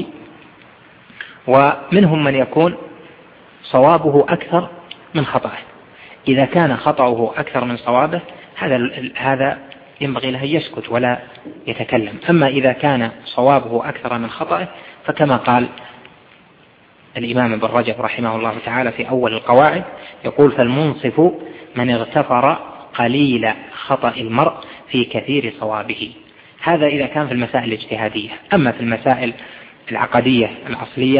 ومنهم من يكون صوابه أكثر من خطأه. إذا كان خطأه أكثر من صوابه هذا هذا ينبغي له يسكت ولا يتكلم. أما إذا كان صوابه أكثر من خطأه فكما قال الإمام ابن رجب رحمه الله تعالى في أول القواعد يقول: فالمنصف من اغتفر قليل خطأ المرء في كثير صوابه. هذا إذا كان في المسائل الاجتهادية. أما في المسائل العقدية الأصلية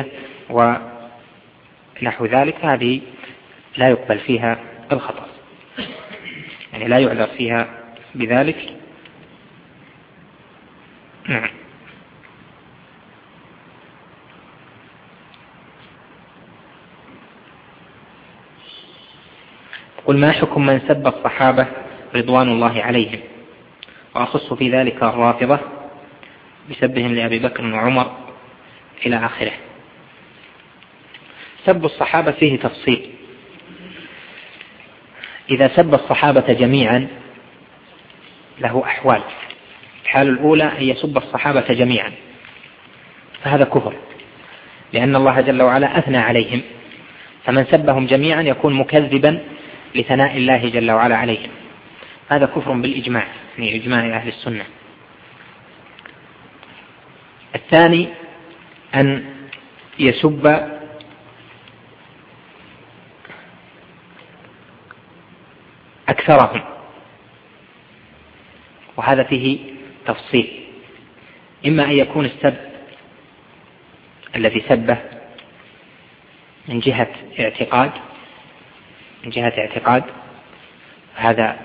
ونحو ذلك هذه لا يقبل فيها الخطأ، يعني لا يعذر فيها بذلك. نعم. قل: ما حكم من سب الصحابة رضوان الله عليهم؟ وأخص في ذلك الرافضة بسبهم لأبي بكر وعمر إلى آخره. سب الصحابة فيه تفصيل. إذا سب الصحابة جميعا له أحوال، الحالة الأولى أن يسب الصحابة جميعا، فهذا كفر، لأن الله جل وعلا أثنى عليهم، فمن سبهم جميعا يكون مكذبا لثناء الله جل وعلا عليهم، هذا كفر بالإجماع، يعني إجماع أهل السنة. الثاني أن يسب أكثرهم، وهذا فيه تفصيل، إما أن يكون السب الذي سبه من جهة اعتقاد من جهة اعتقاد هذا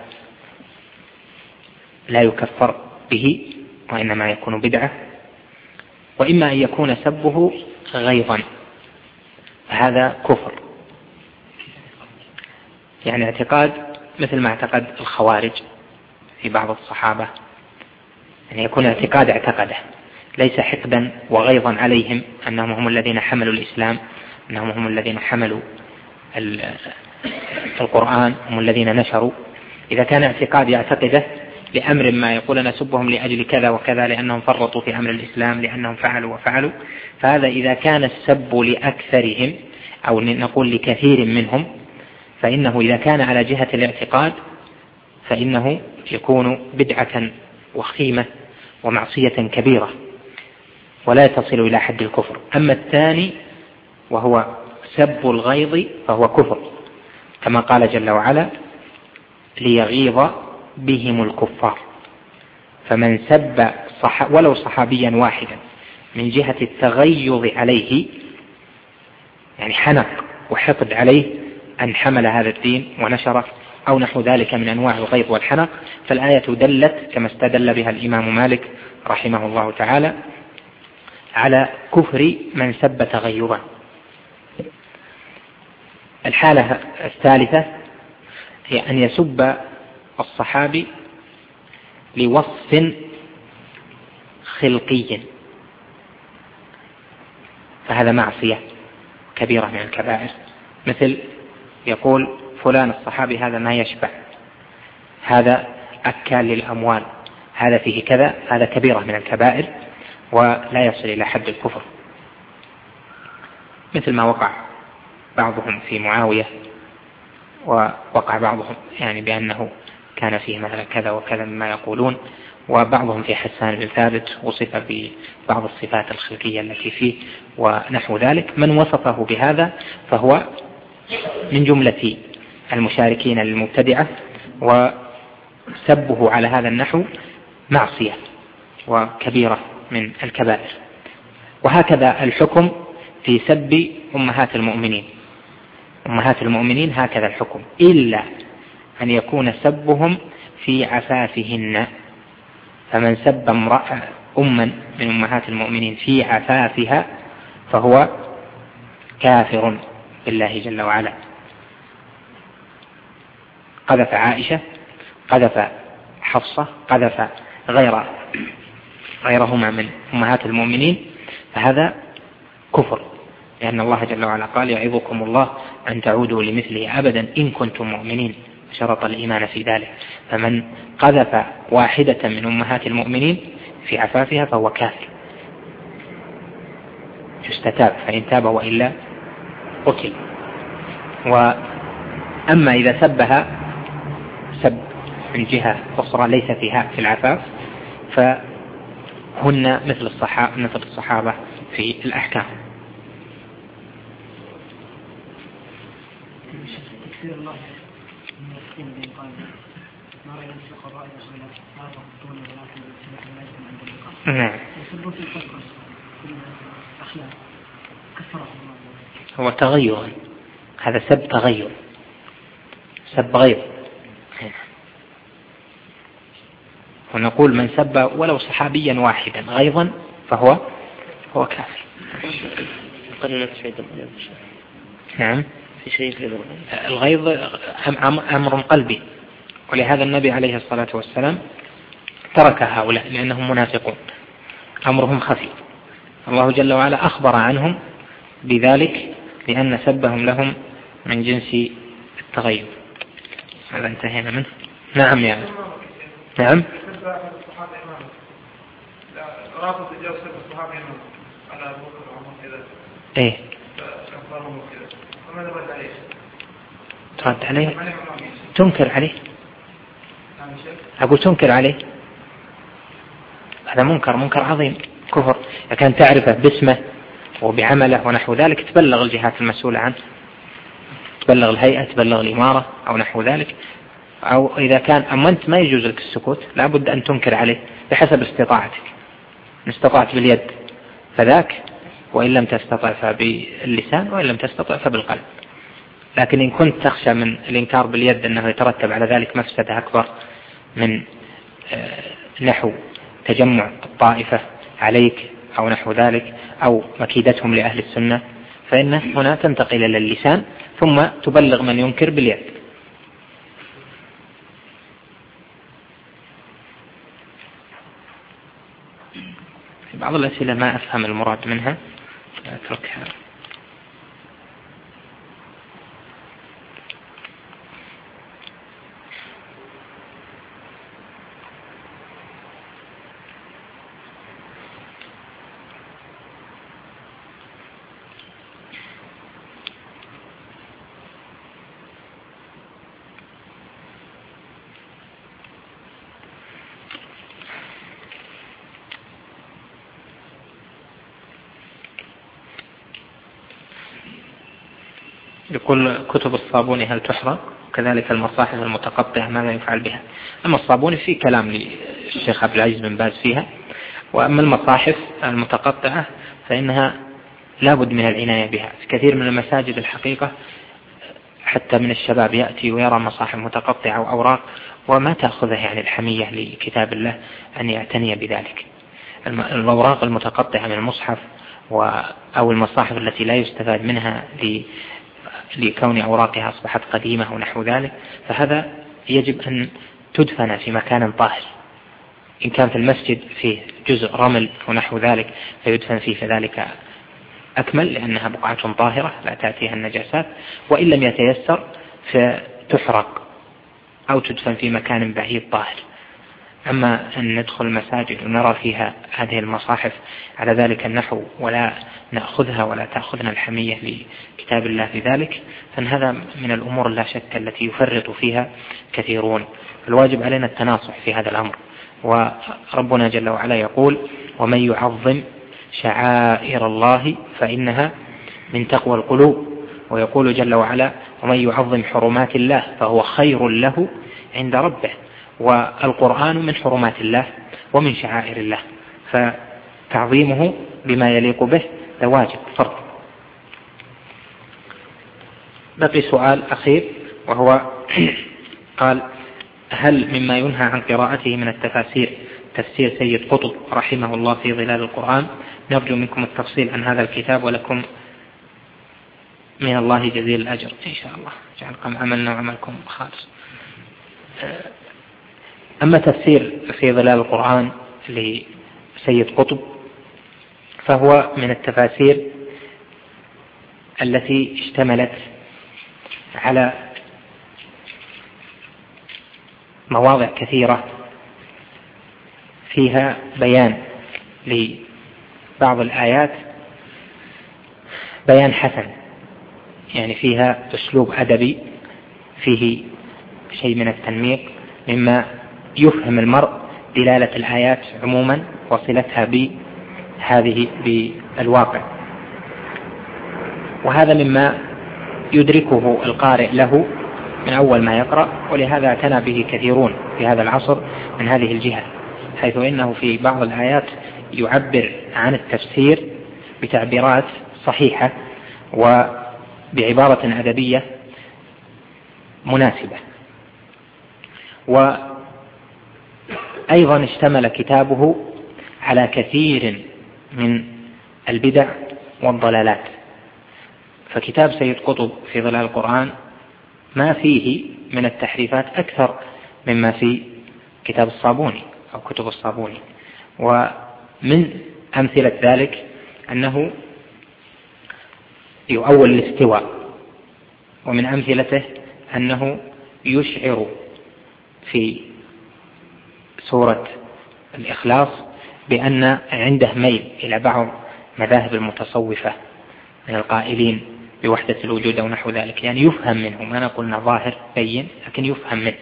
لا يكفر به وإنما يكون بدعة، وإما أن يكون سبه غيظا، فهذا كفر، يعني اعتقاد مثل ما اعتقد الخوارج في بعض الصحابة، يعني يكون اعتقاد اعتقده ليس حقدا وغيظا عليهم أنهم هم الذين حملوا الإسلام، أنهم هم الذين حملوا القرآن، هم الذين نشروا. إذا كان اعتقاد يعتقده لأمر ما، يقول نسبهم لأجل كذا وكذا، لأنهم فرطوا في أمر الإسلام، لأنهم فعلوا وفعلوا، فهذا إذا كان السب لأكثرهم أو نقول لكثير منهم، فإنه إذا كان على جهة الاعتقاد فإنه يكون بدعة وخيمة ومعصية كبيرة ولا تصل إلى حد الكفر. أما الثاني وهو سب الغيظ فهو كفر، كما قال جل وعلا ليغيظ بهم الكفار، فمن سب صح ولو صحابيا واحدا من جهة التغيظ عليه، يعني حنق وحقد عليه أن حمل هذا الدين ونشره أو نحو ذلك من أنواع الغيظ والحنق، فالآية دلت كما استدل بها الإمام مالك رحمه الله تعالى على كفر من سب تغيظا. الحالة الثالثة هي أن يسب الصحابي لوصف خلقي، فهذا معصية كبيرة من الكبائر، مثل يقول فلان الصحابي هذا ما يشبع، هذا أكل للأموال، هذا فيه كذا، هذا كبيرة من الكبائر ولا يصل إلى حد الكفر، مثل ما وقع بعضهم في معاوية، ووقع بعضهم يعني بأنه كان فيه مثلا كذا وكذا مما يقولون، وبعضهم في حسان بن ثابت وصف ببعض الصفات الخلقية التي فيه ونحو ذلك. من وصفه بهذا فهو من جملة المشاركين للمبتدعة، وسبه على هذا النحو معصية وكبيرة من الكبائر. وهكذا الحكم في سب أمهات المؤمنين، أمهات المؤمنين هكذا الحكم، إلا أن يكون سبهم في عفافهن، فمن سب امرأة أما من أمهات المؤمنين في عفافها فهو كافر بالله جل وعلا. قذف عائشة، قذف حفصة، قذف غير غيرهما من أمهات المؤمنين، فهذا كفر، لأن الله جل وعلا قال يعظكم الله أن تعودوا لمثله أبدا إن كنتم مؤمنين، شرط الإيمان في ذلك. فمن قذف واحدة من أمهات المؤمنين في عفافها فهو كافر، يستتاب، فإن تاب وإلا قتل. وأما إذا سبها سب من جهة أخرى ليس فيها في العفاف فهن مثل الصحابة, مثل الصحابة في الأحكام. نعم. هو تغير، هذا سب تغير، سب غير، ونقول من سب ولو صحابيا واحدا غيظا فهو هو كافر. نعم. في شيء في الغيظ أمر قلبي، ولهذا النبي عليه الصلاة والسلام ترك هؤلاء لأنهم منافقون، أمرهم خفي. الله جل وعلا أخبر عنهم بذلك لأن سبهم لهم من جنس التغير. هذا انتهينا منه. نعم يعني. نعم. رافض تجاوز الصحابة على أبو بكر وعمر كذا. إيه. فأخبرهم كذا. فماذا رد عليه؟ ترد عليه؟ تنكر عليه؟ أقول تنكر عليه. هذا منكر منكر عظيم كفر. إذا كان تعرفه باسمه وبعمله ونحو ذلك تبلغ الجهات المسؤولة عنه، تبلغ الهيئة، تبلغ الإمارة أو نحو ذلك. أو إذا كان أما أنت ما يجوز لك السكوت، لابد أن تنكر عليه بحسب استطاعتك. إن استطعت باليد فذاك، وإن لم تستطع فباللسان، وإن لم تستطع فبالقلب. لكن إن كنت تخشى من الإنكار باليد أنه يترتب على ذلك مفسدة أكبر من نحو تجمع الطائفة عليك أو نحو ذلك، أو مكيدتهم لأهل السنة، فإن هنا تنتقل إلى اللسان ثم تبلغ من ينكر باليد. بعض الأسئلة ما أفهم المراد منها، أتركها. يقول كتب الصابوني هل تحرق؟ وكذلك المصاحف المتقطعة ماذا يفعل بها؟ أما الصابوني في كلام للشيخ عبد العزيز بن باز فيها، وأما المصاحف المتقطعة فإنها لابد من العناية بها. في كثير من المساجد الحقيقة حتى من الشباب يأتي ويرى مصاحف متقطعة أو أوراق وما تأخذه يعني الحمية لكتاب الله أن يعتني بذلك. الأوراق المتقطعة من المصحف أو المصاحف التي لا يستفاد منها لكون أوراقها أصبحت قديمة ونحو ذلك، فهذا يجب أن تدفن في مكان طاهر. إن كان في المسجد فيه جزء رمل ونحو ذلك فيدفن فيه، فذلك أكمل لأنها بقعة طاهرة لا تأتيها النجاسات. وإن لم يتيسر فتحرق أو تدفن في مكان بعيد طاهر. أما أن ندخل المساجد ونرى فيها هذه المصاحف على ذلك النحو ولا نأخذها ولا تأخذنا الحمية لكتاب الله في ذلك، فإن هذا من الأمور لا شك التي يفرط فيها كثيرون. الواجب علينا التناصح في هذا الأمر. وربنا جل وعلا يقول: ومن يعظم شعائر الله فإنها من تقوى القلوب. ويقول جل وعلا: ومن يعظم حرمات الله فهو خير له عند ربه. والقرآن من حرمات الله ومن شعائر الله، فتعظيمه بما يليق به ده واجب فرض. بقي سؤال أخير وهو قال: هل مما ينهى عن قراءته من التفاسير تفسير سيد قطب رحمه الله في ظلال القرآن؟ نرجو منكم التفصيل عن هذا الكتاب، ولكم من الله جزيل الأجر إن شاء الله، جعلكم عملنا وعملكم خالص. أما تفسير في ظلال القرآن لسيد قطب فهو من التفاسير التي اشتملت على مواضع كثيرة فيها بيان لبعض الآيات بيان حسن، يعني فيها أسلوب أدبي فيه شيء من التنميق مما يفهم المرء دلالة الآيات عموما وصلتها بهذه بالواقع. وهذا مما يدركه القارئ له من أول ما يقرأ، ولهذا اعتنى به كثيرون في هذا العصر من هذه الجهة، حيث إنه في بعض الآيات يعبر عن التفسير بتعبيرات صحيحة وبعبارة أدبية مناسبة. وأيضا اشتمل كتابه على كثير من البدع والضلالات. فكتاب سيد قطب في ظلال القرآن ما فيه من التحريفات أكثر مما في كتاب الصابوني أو كتب الصابوني. ومن أمثلة ذلك أنه يؤول الاستواء، ومن أمثلته أنه يشعر في سورة الإخلاص بأن عنده ميل إلى بعض مذاهب المتصوفة من القائلين بوحدة الوجود أو نحو ذلك، يعني يفهم منه، ما نقولنا ظاهر بين لكن يفهم منه.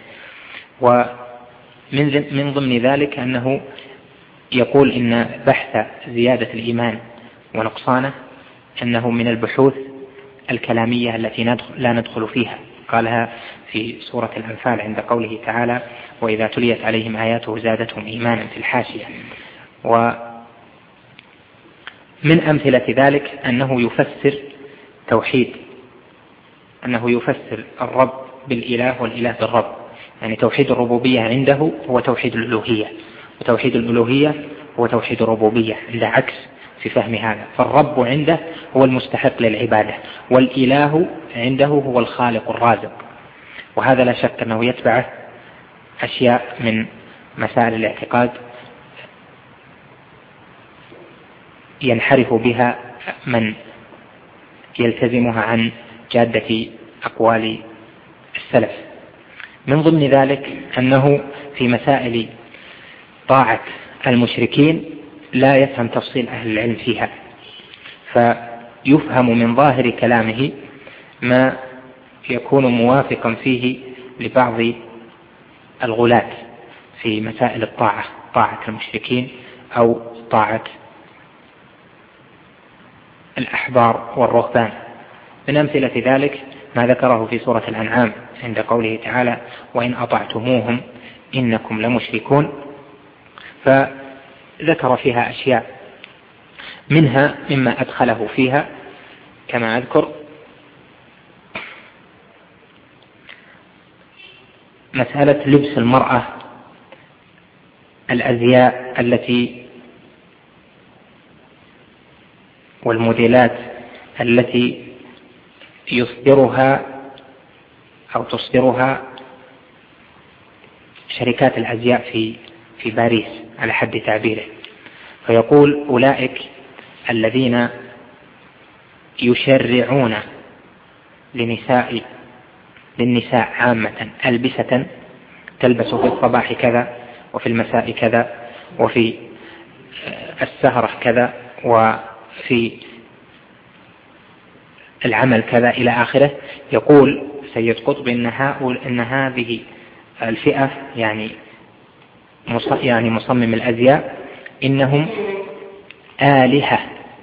ومن من ضمن ذلك أنه يقول إن بحث زيادة الإيمان ونقصانه أنه من البحوث الكلامية التي ندخل لا ندخل فيها، قالها في سورة الأنفال عند قوله تعالى: وإذا تليت عليهم آياته زادتهم إيمانا في الحاشية. ومن أمثلة ذلك أنه يفسر توحيد، أنه يفسر الرب بالإله والإله بالرب، يعني توحيد الربوبية عنده هو توحيد الألوهية، وتوحيد الألوهية هو توحيد الربوبية، عنده عكس في فهم هذا. فالرب عنده هو المستحق للعبادة، والإله عنده هو الخالق الرازق. وهذا لا شك أنه يتبعه أشياء من مسائل الاعتقاد ينحرف بها من يلتزمها عن جادة أقوال السلف. من ضمن ذلك أنه في مسائل طاعة المشركين لا يفهم تفصيل أهل العلم فيها، فيفهم من ظاهر كلامه ما يكون موافقا فيه لبعض الغلاة في مسائل الطاعة، طاعة المشركين أو طاعة الأحبار والرهبان. من أمثلة ذلك ما ذكره في سورة الأنعام عند قوله تعالى: وإن أطعتموهم إنكم لمشركون، فذكر فيها أشياء منها مما أدخله فيها كما أذكر مسألة لبس المرأة الأزياء التي والموديلات التي يصدرها أو تصدرها شركات الأزياء في في باريس على حد تعبيره. فيقول: أولئك الذين يشرعون لنساء للنساء عامة ألبسة تلبس في الصباح كذا، وفي المساء كذا، وفي السهرة كذا، وفي العمل كذا إلى آخره. يقول سيد قطب إن, إن هذه الفئة يعني يعني مصمم الأزياء إنهم آلهة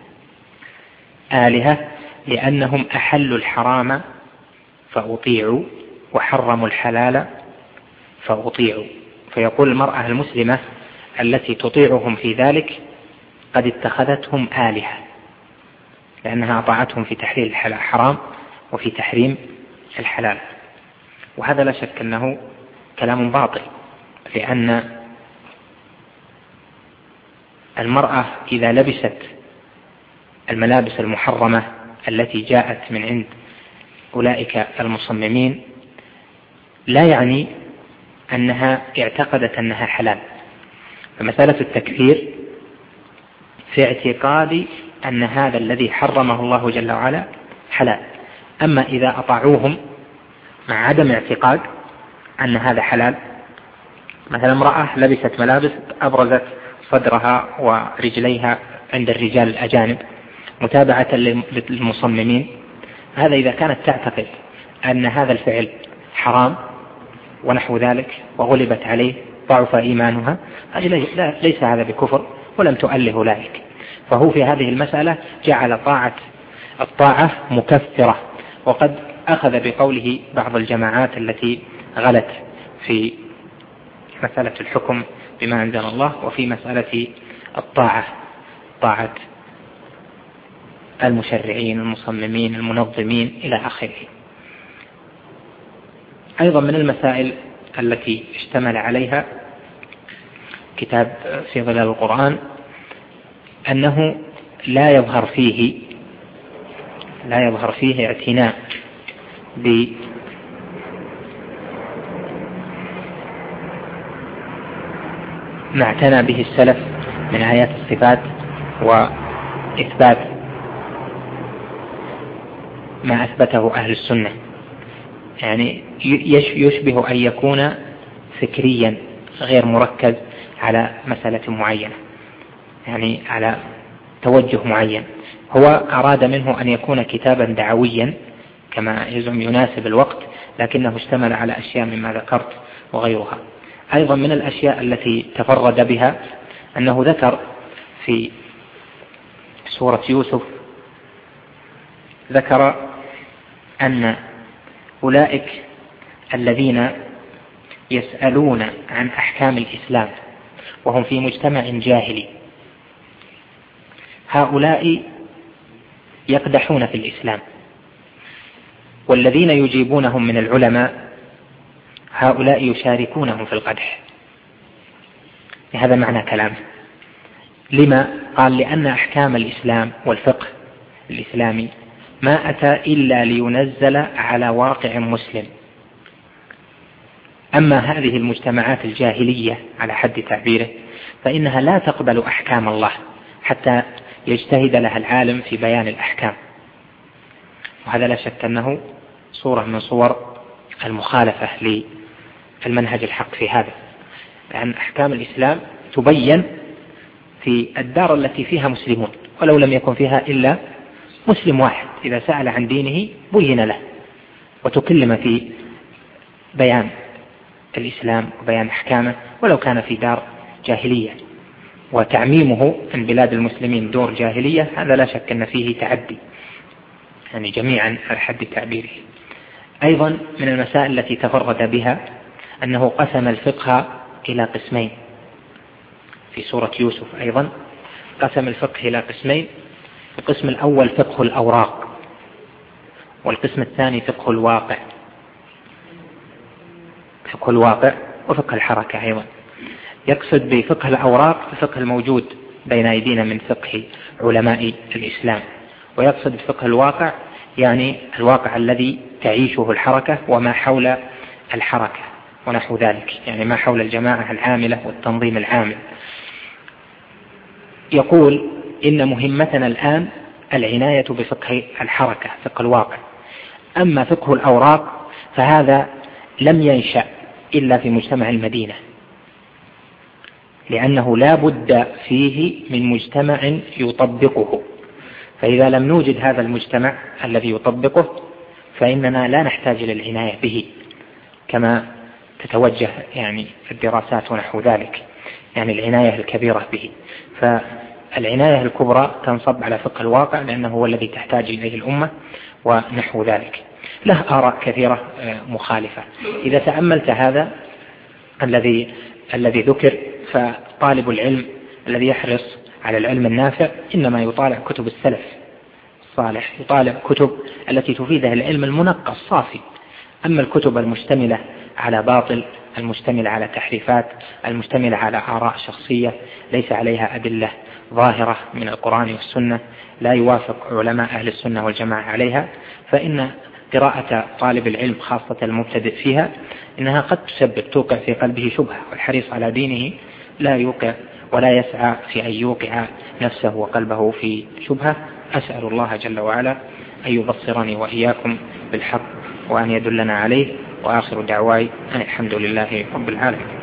آلهة لأنهم أحلوا الحرام فأطيعوا وحرموا الحلال فأطيعوا. فيقول المرأة المسلمة التي تطيعهم في ذلك قد اتخذتهم آلهة، لأنها أطاعتهم في تحليل الحرام وفي تحريم الحلال. وهذا لا شك أنه كلام باطل، لأن المرأة إذا لبست الملابس المحرمة التي جاءت من عند أولئك المصممين لا يعني أنها اعتقدت أنها حلال. فمسألة التكفير في اعتقاد أن هذا الذي حرمه الله جل وعلا حلال. أما إذا أطاعوهم مع عدم اعتقاد أن هذا حلال، مثلا امرأة لبست ملابس أبرزت صدرها ورجليها عند الرجال الأجانب متابعة للمصممين، هذا إذا كانت تعتقد أن هذا الفعل حرام ونحو ذلك وغلبت عليه ضعف إيمانها، ليس هذا بكفر ولم تؤله أولئك. فهو في هذه المسألة جعل طاعة الطاعة مكفرة، وقد أخذ بقوله بعض الجماعات التي غلت في مسألة الحكم بما أنزل الله وفي مسألة الطاعة، طاعة المشرعين المصممين المنظمين إلى آخره. أيضا من المسائل التي اشتمل عليها كتاب في ظلال القرآن أنه لا يظهر فيه لا يظهر فيه اعتناء بما اعتنى به السلف من آيات الصفات وإثبات ما أثبته أهل السنة، يعني يشبه أن يكون فكريا غير مركز على مسألة معينة. يعني على توجه معين. هو أراد منه أن يكون كتابا دعويا كما يزعم يناسب الوقت، لكنه اشتمل على أشياء مما ذكرت وغيرها. أيضا من الأشياء التي تفرد بها أنه ذكر في سورة يوسف، ذكر أن أولئك الذين يسألون عن أحكام الإسلام وهم في مجتمع جاهلي، هؤلاء يقدحون في الإسلام، والذين يجيبونهم من العلماء هؤلاء يشاركونهم في القدح. هذا معنى كلامه. لما؟ قال لأن أحكام الإسلام والفقه الإسلامي ما أتى إلا لينزل على واقع مسلم. أما هذه المجتمعات الجاهلية على حد تعبيره فإنها لا تقبل أحكام الله حتى يجتهد لها العالم في بيان الأحكام، وهذا لا شك أنه صورة من صور المخالفة للمنهج الحق في هذا، لأن أحكام الإسلام تبين في الدار التي فيها مسلمون، ولو لم يكن فيها إلا مسلم واحد إذا سأل عن دينه بين له وتكلم في بيان الإسلام وبيان أحكامه، ولو كان في دار جاهلية. وتعميمه من بلاد المسلمين دور جاهلية هذا لا شك أن فيه تعدي، يعني جميعا على حد تعبيره. أيضا من المسائل التي تفرد بها أنه قسم الفقه إلى قسمين في سورة يوسف. أيضا قسم الفقه إلى قسمين، القسم الأول فقه الأوراق، والقسم الثاني فقه الواقع، فقه الواقع وفقه الحركة. أيضا يقصد بفقه الأوراق الفقه الموجود بين أيدينا من فقه علماء الإسلام، ويقصد بفقه الواقع يعني الواقع الذي تعيشه الحركة وما حول الحركة ونحو ذلك، يعني ما حول الجماعة العاملة والتنظيم العامل. يقول إن مهمتنا الآن العناية بفقه الحركة فقه الواقع، أما فقه الأوراق فهذا لم ينشأ إلا في مجتمع المدينة، لأنه لا بد فيه من مجتمع يطبقه، فإذا لم نوجد هذا المجتمع الذي يطبقه فإننا لا نحتاج إلى العناية به كما تتوجه يعني الدراسات ونحو ذلك، يعني العناية الكبيرة به. فالعناية الكبرى تنصب على فقه الواقع لأنه هو الذي تحتاج إليه الأمة ونحو ذلك. له آراء كثيرة مخالفة. إذا تأملت هذا الذي الذي ذكر، فطالب العلم الذي يحرص على العلم النافع إنما يطالع كتب السلف الصالح، يطالع كتب التي تفيده العلم المنقى الصافي. أما الكتب المشتملة على باطل، المشتملة على تحريفات، المشتملة على آراء شخصية ليس عليها أدلة ظاهرة من القرآن والسنة، لا يوافق علماء أهل السنة والجماعة عليها، فإن قراءة طالب العلم خاصة المبتدئ فيها إنها قد تسبب توقع في قلبه شبهة، والحريص على دينه لا يوقع ولا يسعى في أن يوقع نفسه وقلبه في شبهة. أسأل الله جل وعلا أن يبصرني وإياكم بالحق وأن يدلنا عليه، وآخر دعواي أن الحمد لله رب العالمين.